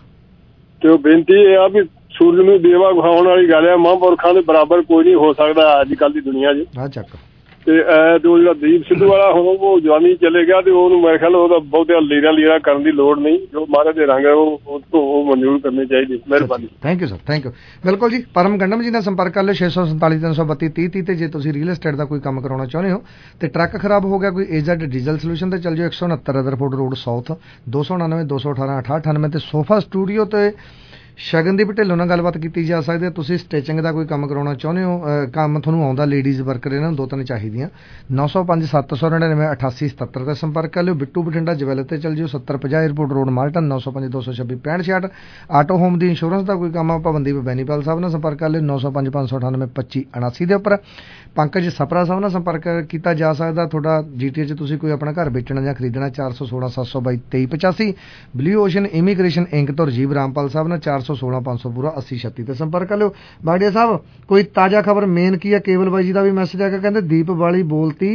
ਤੇ ਉਹ ਬੇਨਤੀ ਇਹ ਆ ਵੀ ਸੂਰਜ ਨੂੰ ਦੇਵਾ ਵਿਖਾਉਣ ਵਾਲੀ ਗੱਲ ਆ, ਮਹਾਂਪੁਰਖਾਂ ਦੇ ਬਰਾਬਰ ਕੋਈ ਨਹੀਂ ਹੋ ਸਕਦਾ ਅੱਜ ਕੱਲ੍ਹ ਦੀ ਦੁਨੀਆ 'ਚ। ਹਾਂ ਚੱਕ ਤੇ ਉਹ ਜਿਹੜਾ ਦੀਪ ਸਿੱਧੂ ਵਾਲਾ ਹੁਣ ਉਹ ਜਵਾਨੀ ਚਲੇ ਗਿਆ ਤੇ ਉਹਨੂੰ ਮੇਰੇ ਖਿਆਲ ਉਹਦਾ ਬਹੁਤੇ ਲੀਰਾਂ ਲੀਰਾਂ ਕਰਨ ਦੀ ਲੋੜ ਨਹੀਂ, ਜੋ ਮਹਾਰਾਜ ਦੇ ਰੰਗ ਹੈ ਉਹ ਉਹ ਮਨਜ਼ੂਰ ਕਰਨੇ ਚਾਹੀਦੇ। ਮਿਹਰਬਾਨੀ। Thank you sir thank you. ਬਿਲਕੁਲ ਜੀ ਪਰਮ ਗੰਡਮ ਜੀ ਨਾਲ ਸੰਪਰਕ ਕਰ ਲਿਓ ਛੇ ਸੌ ਸੰਤਾਲੀ ਤਿੰਨ ਸੌ ਬੱਤੀ ਤੀਹ ਤੀਹ ਤੇ ਜੇ ਤੁਸੀਂ ਰੀਅਲ ਐਸਟੇਟ ਦਾ ਕੋਈ ਕੰਮ ਕਰਾਉਣਾ ਚਾਹੁੰਦੇ ਹੋ ਤੇ ਟਰੱਕ ਖਰਾਬ ਹੋ ਗਿਆ ਕੋਈ ਏਜਡ ਡੀਜ਼ਲ ਸੋਲੂਸ਼ਨ ਤੇ ਚੱਲ ਜਾਓ ਇੱਕ ਸੌ ਉਨੱਤਰ ਰਦਰਫੋਰਡ ਰੋਡ ਸਾਊਥ ਦੋ ਸੌ ਉਣਾਨਵੇਂ ਦੋ ਸੌ ਅਠਾਰਾਂ ਅਠਾਹਠ ਅਠਾਨਵੇਂ ਤੇ ਸੋਫਾ ਸਟੂਡੀਓ ਤੇ ਸ਼ਗਨਦੀਪ ਢਿੱਲੋਂ ਨਾਲ ਗੱਲਬਾਤ ਕੀਤੀ ਜਾ ਸਕਦੀ ਹੈ। ਤੁਸੀਂ ਸਟਿਚਿੰਗ ਦਾ ਕੋਈ ਕੰਮ ਕਰਾਉਣਾ ਚਾਹੁੰਦੇ ਹੋ, ਕੰਮ ਤੁਹਾਨੂੰ ਆਉਂਦਾ, ਲੇਡੀਜ਼ ਵਰਕਰ ਇਹਨਾਂ ਨੂੰ ਦੋ ਤਿੰਨ ਚਾਹੀਦੀਆਂ, ਨੌ ਸੌ ਪੰਜ ਸੱਤ ਸੌ ਨੜਿਨਵੇਂ ਅਠਾਸੀ ਸਤੱਤਰ ਦਾ ਸੰਪਰਕ ਕਰ ਲਿਓ। ਬਿੱਟੂ ਬਠਿੰਡਾ ਜਵੈਲਰ ਤੇ ਚੱਲ ਜਿਓ ਸੱਤਰ ਪੰਜਾਹ ਏਅਰਪੋਰਟ ਰੋਡ ਮਾਲਟਨ ਨੌ ਸੌ ਪੰਜ ਦੋ ਸੌ ਛੱਬੀ ਪੈਂਹਠ ਛਿਆਹਠ। ਆਟੋ ਹੋਮ ਦੀ ਇੰਸ਼ੋਰੈਂਸ ਦਾ ਕੋਈ ਕੰਮ ਆ ਪਾਬੰਦੀ ਬੈਨੀਪਾਲ ਸਾਹਿਬ ਨਾਲ ਸੰਪਰਕ ਕਰ ਲਿਓ ਨੌ ਸੌ ਪੰਜ ਪੰਜ ਸੌ ਅਠਾਨਵੇਂ ਪੱਚੀ ਉਨਾਸੀ ਦੇ ਉੱਪਰ। ਪੰਕਜ ਸਪਰਾ ਸਾਹਿਬ ਨਾਲ ਸੰਪਰਕ ਕੀਤਾ ਜਾ ਸਕਦਾ। ਤੁਹਾਡਾ ਜੀ ਟੀ ਏ 'ਚ ਤੁਸੀਂ ਕੋਈ ਆਪਣਾ ਘਰ ਵੇਚਣਾ ਜਾਂ ਖਰੀਦਣਾ ਚਾਰ ਸੌ ਸੋਲਾਂ ਸੱਤ ਸੌ ਬਾਈ ਤੇਈ ਪਚਾਸੀ। ਬਲੂ ਓਸ਼ਨ ਇਮੀਗ੍ਰੇਸ਼ਨ ਇੰਕ ਤੋਂ ਰਜੀਵ ਰਾਮਪਾਲ ਸਾਹਿਬ ਨਾਲ ਚਾਰ ਸੌ ਸੋਲਾਂ ਪੰਜ ਸੌ ਪੂਰਾ ਅੱਸੀ ਛੱਤੀ ਤੇ ਸੰਪਰਕ ਕਰ ਲਿਓ। ਬਾਗੜੀਆ ਸਾਹਿਬ ਕੋਈ ਤਾਜ਼ਾ ਖਬਰ ਮੇਨ ਕੀ ਹੈ? ਕੇਵਲ ਬਾਈ ਜੀ ਦਾ ਵੀ ਮੈਸੇਜ ਆ ਕੇ ਕਹਿੰਦੇ ਦੀਪ ਵਾਲੀ ਬੋਲਤੀ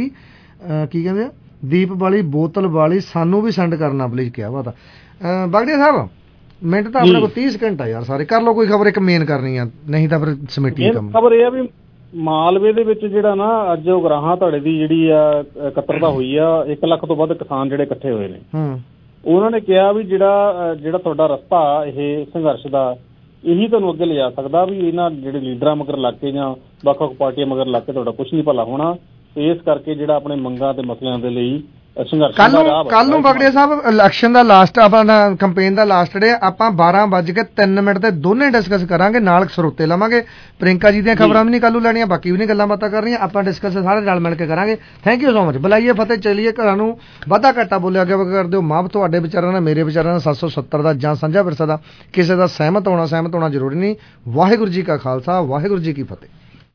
ਕੀ ਕਹਿੰਦੇ ਆ ਦੀਪ ਵਾਲੀ ਬੋਤਲ ਵਾਲੀ ਸਾਨੂੰ ਵੀ ਸੈਂਡ ਕਰਨਾ ਪਲੀਜ਼ ਕਿਹਾ ਵਾ ਤਾਂ। ਬਾਗੜੀਆ ਸਾਹਿਬ ਮਿੰਟ ਤਾਂ ਆਪਣੇ ਕੋਲ ਤੀਹ ਸਕਿੰਟ ਆ ਯਾਰ ਸਾਰੇ, ਕਰ ਲਓ ਕੋਈ ਖਬਰ ਇੱਕ ਮੇਨ ਕਰਨੀ ਆ, ਨਹੀਂ ਤਾਂ ਫਿਰ ਸਮਿਟੀ ਕੰਮ। ਖਬਰ ਇਹ ਆ ਵੀ ਮਾਲਵੇ ਦੇ ਵਿੱਚ ਜਿਹੜਾ ਨਾ ਅੱਜ ਉਗਰਾਹਾਂ ਧੜੇ ਦੀ ਜਿਹੜੀ ਆ ਇਕੱਤਰਤਾ ਹੋਈ ਆ, ਇੱਕ ਲੱਖ ਤੋਂ ਵੱਧ ਕਿਸਾਨ ਜਿਹੜੇ ਇਕੱਠੇ ਹੋਏ ਨੇ। ਉਹਨਾਂ ਨੇ ਕਿਹਾ ਵੀ ਜਿਹੜਾ ਜਿਹੜਾ ਤੁਹਾਡਾ ਰਸਤਾ ਇਹ ਸੰਘਰਸ਼ ਦਾ ਇਹੀ ਤੁਹਾਨੂੰ ਅੱਗੇ ਲਿਜਾ ਸਕਦਾ, ਵੀ ਇਹਨਾਂ ਜਿਹੜੇ ਲੀਡਰਾਂ ਮਗਰ ਲੱਗ ਕੇ ਜਾਂ ਵੱਖ ਵੱਖ ਪਾਰਟੀਆਂ ਮਗਰ ਲੱਗ ਕੇ ਤੁਹਾਡਾ ਕੁਛ ਨਹੀਂ ਭਲਾ ਹੋਣਾ। ਇਸ ਕਰਕੇ ਜਿਹੜਾ ਆਪਣੇ ਮੰਗਾਂ ਤੇ ਮਸਲਿਆਂ ਦੇ ਲਈ ਸੰਘਰਸ਼ ਕੱਲ ਨੂੰ ਕੱਲ ਨੂੰ ਬਗੜੀਆ ਸਾਹਿਬ ਇਲੈਕਸ਼ਨ ਦਾ ਲਾਸਟ ਆਪਣਾ ਕੰਪੇਨ ਦਾ ਲਾਸਟ ਡੇ ਆਪਾਂ ਬਾਰਾਂ ਵੱਜ ਕੇ ਤਿੰਨ ਮਿੰਟ ਤੇ ਦੋਨੇ ਡਿਸਕਸ ਕਰਾਂਗੇ, ਨਾਲ ਸਰੋਤੇ ਲਵਾਂਗੇ। ਪ੍ਰਿੰਕਾ ਜੀ ਦੀਆਂ ਖਬਰਾਂ ਵੀ ਨਹੀਂ ਕੱਲ ਨੂੰ ਲੈਣੀਆਂ, ਬਾਕੀ ਵੀ ਨਹੀਂ ਗੱਲਾਂ ਬਾਤਾਂ ਕਰਨੀਆਂ, ਆਪਾਂ ਡਿਸਕਸ ਸਾਰੇ ਰਲ ਮਿਲ ਕੇ ਕਰਾਂਗੇ। Thank you so much. ਬੁਲਾਈਏ ਫਤਿਹ, ਚਲੀਏ ਘਰਾਂ ਨੂੰ। ਵਾਧਾ ਘਾਟਾ ਬੋਲਿਆ ਅੱਗੇ ਕਰ ਦਿਓ ਮਾਫ। ਤੁਹਾਡੇ ਵਿਚਾਰਾਂ ਨਾਲ ਮੇਰੇ ਵਿਚਾਰਾਂ ਨਾਲ ਸੱਤ ਸੌ ਸੱਤਰ ਦਾ ਜਾਂ ਸਾਂਝਾ ਵਿਰਸਾ ਦਾ ਕਿਸੇ ਦਾ ਸਹਿਮਤ ਹੋਣਾ ਸਹਿਮਤ ਹੋਣਾ ਜ਼ਰੂਰੀ ਨਹੀਂ। ਵਾਹਿਗੁਰੂ ਜੀ ਕਾ ਖਾਲਸਾ, ਵਾਹਿਗੁਰੂ ਜੀ ਕੀ ਫਤਿਹ।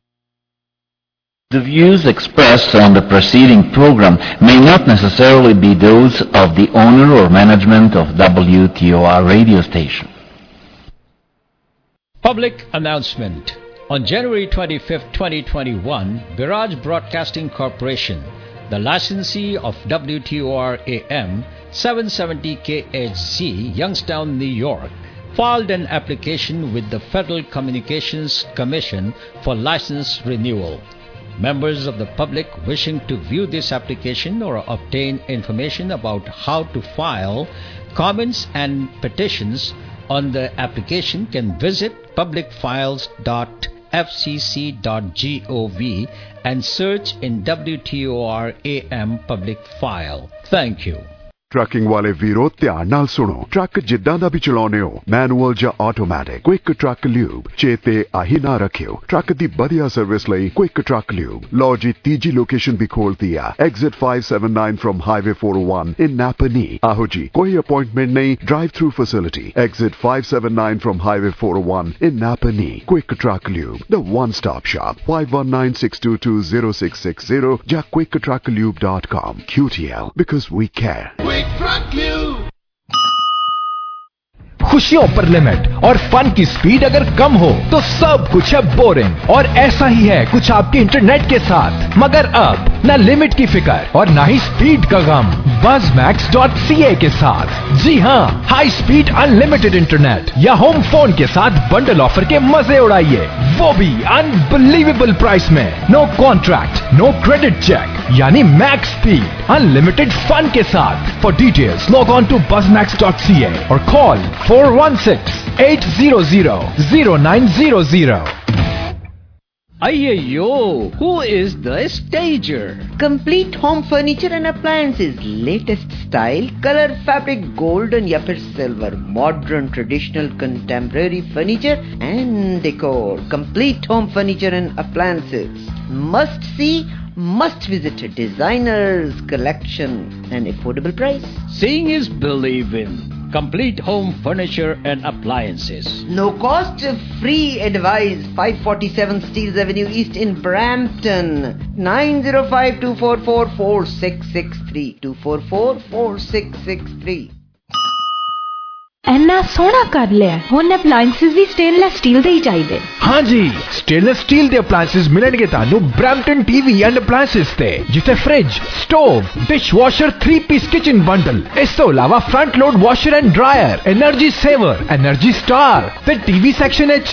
The views expressed on the preceding program may not necessarily be those of the owner or management of W T O R radio station. Public announcement. On January twenty-fifth, twenty twenty-one, Biraj Broadcasting Corporation, the licensee of W T O R A M seven seventy K H Z, Youngstown, New York, filed an application with the Federal Communications Commission for license renewal. Members of the public wishing to view this application or obtain information about how to file comments and petitions on the application can visit public files dot f c c dot gov and search in W T O R A M public file. Thank you. Trucking ਵਾਲੇ ਵੀਰੋ ਧਿਆਨ ਨਾਲ ਸੁਣੋ। Truck ਜਿੱਦਾਂ ਦਾ ਵੀ ਚਲਾਉਣੇ ਹੋ, manual ਜਾਂ automatic, quick truck lube ਚੇਤੇ ਆਹੀ ਨਾ ਰੱਖਿਓ। ਟਰੱਕ ਦੀ ਵਧੀਆ ਸਰਵਿਸ ਲਈ ਕੁਇਕ ਟਰੱਕ ਲਿਊਬ। ਲਓ ਜੀ ਤੀਜੀ ਲੋਕੇਸ਼ਨ ਵੀ ਖੋਲਤੀ ਆ, exit five seventy-nine from Highway four oh one in Napanee। ਆਹੋ ਜੀ ਕੋਈ ਅਪਾਇੰਟਮੈਂਟ ਨਹੀਂ, drive through facility. Exit five seventy-nine from Highway four oh one in Napanee। Quick truck lube, the one stop shop। five one nine six two two zero six six zero ਜਾਂ quick truck lube dot com। Q T L, because we care। खुशियों पर limit और fun की speed अगर कम हो तो सब कुछ है बोरिंग। और ऐसा ही है कुछ आपके इंटरनेट के साथ, मगर अब न लिमिट की फिक्र और न ही स्पीड का गम buzz max dot C A के साथ। जी हाँ, हाई स्पीड अनलिमिटेड इंटरनेट या होम फोन के साथ बंडल ऑफर के मजे उड़ाइए, वो भी अनबिलीवेबल प्राइस में। No contract, no credit check, यानी मैक्स स्पीड अनलिमिटेड फन के साथ। For details log on to buzz max dot C A और call four one six eight zero zero zero nine zero zero. Ayyo, who is the stager? Complete home furniture and appliances, latest style, color, fabric, golden या फिर silver, modern, traditional, contemporary furniture and decor. Complete home furniture and appliances. Must see, must visit designers collection and affordable price. Seeing is believing. Complete home furniture and appliances. No cost, free advice. five forty-seven Steeles Avenue East in Brampton. nine zero five two four four four six six three. two four four four six six three. ਇੰਨਾ ਸੋਹਣਾ ਕਰ ਲਿਆ, ਹੁਣ appliances ਵੀ stainless steel ਦੇ ਹੀ ਚਾਹੀਦੇ। हाँ जी, स्टेनलेस स्टील ਦੇ ਅਪਲਾਈਐਂਸਸ ਮਿਲਣਗੇ ਤੁਹਾਨੂੰ ਬ੍ਰੈਂਪਟਨ ਟੀਵੀ ਐਂਡ ਅਪਲਾਈਐਂਸਸ ਤੇ, ਜਿੱਥੇ fridge, stove, dishwasher, three piece kitchen bundle, ਇਸ ਤੋਂ ਇਲਾਵਾ front load washer and dryer, energy saver, energy star ਤੇ ਟੀਵੀ ਸੈਕਸ਼ਨ ਵਿੱਚ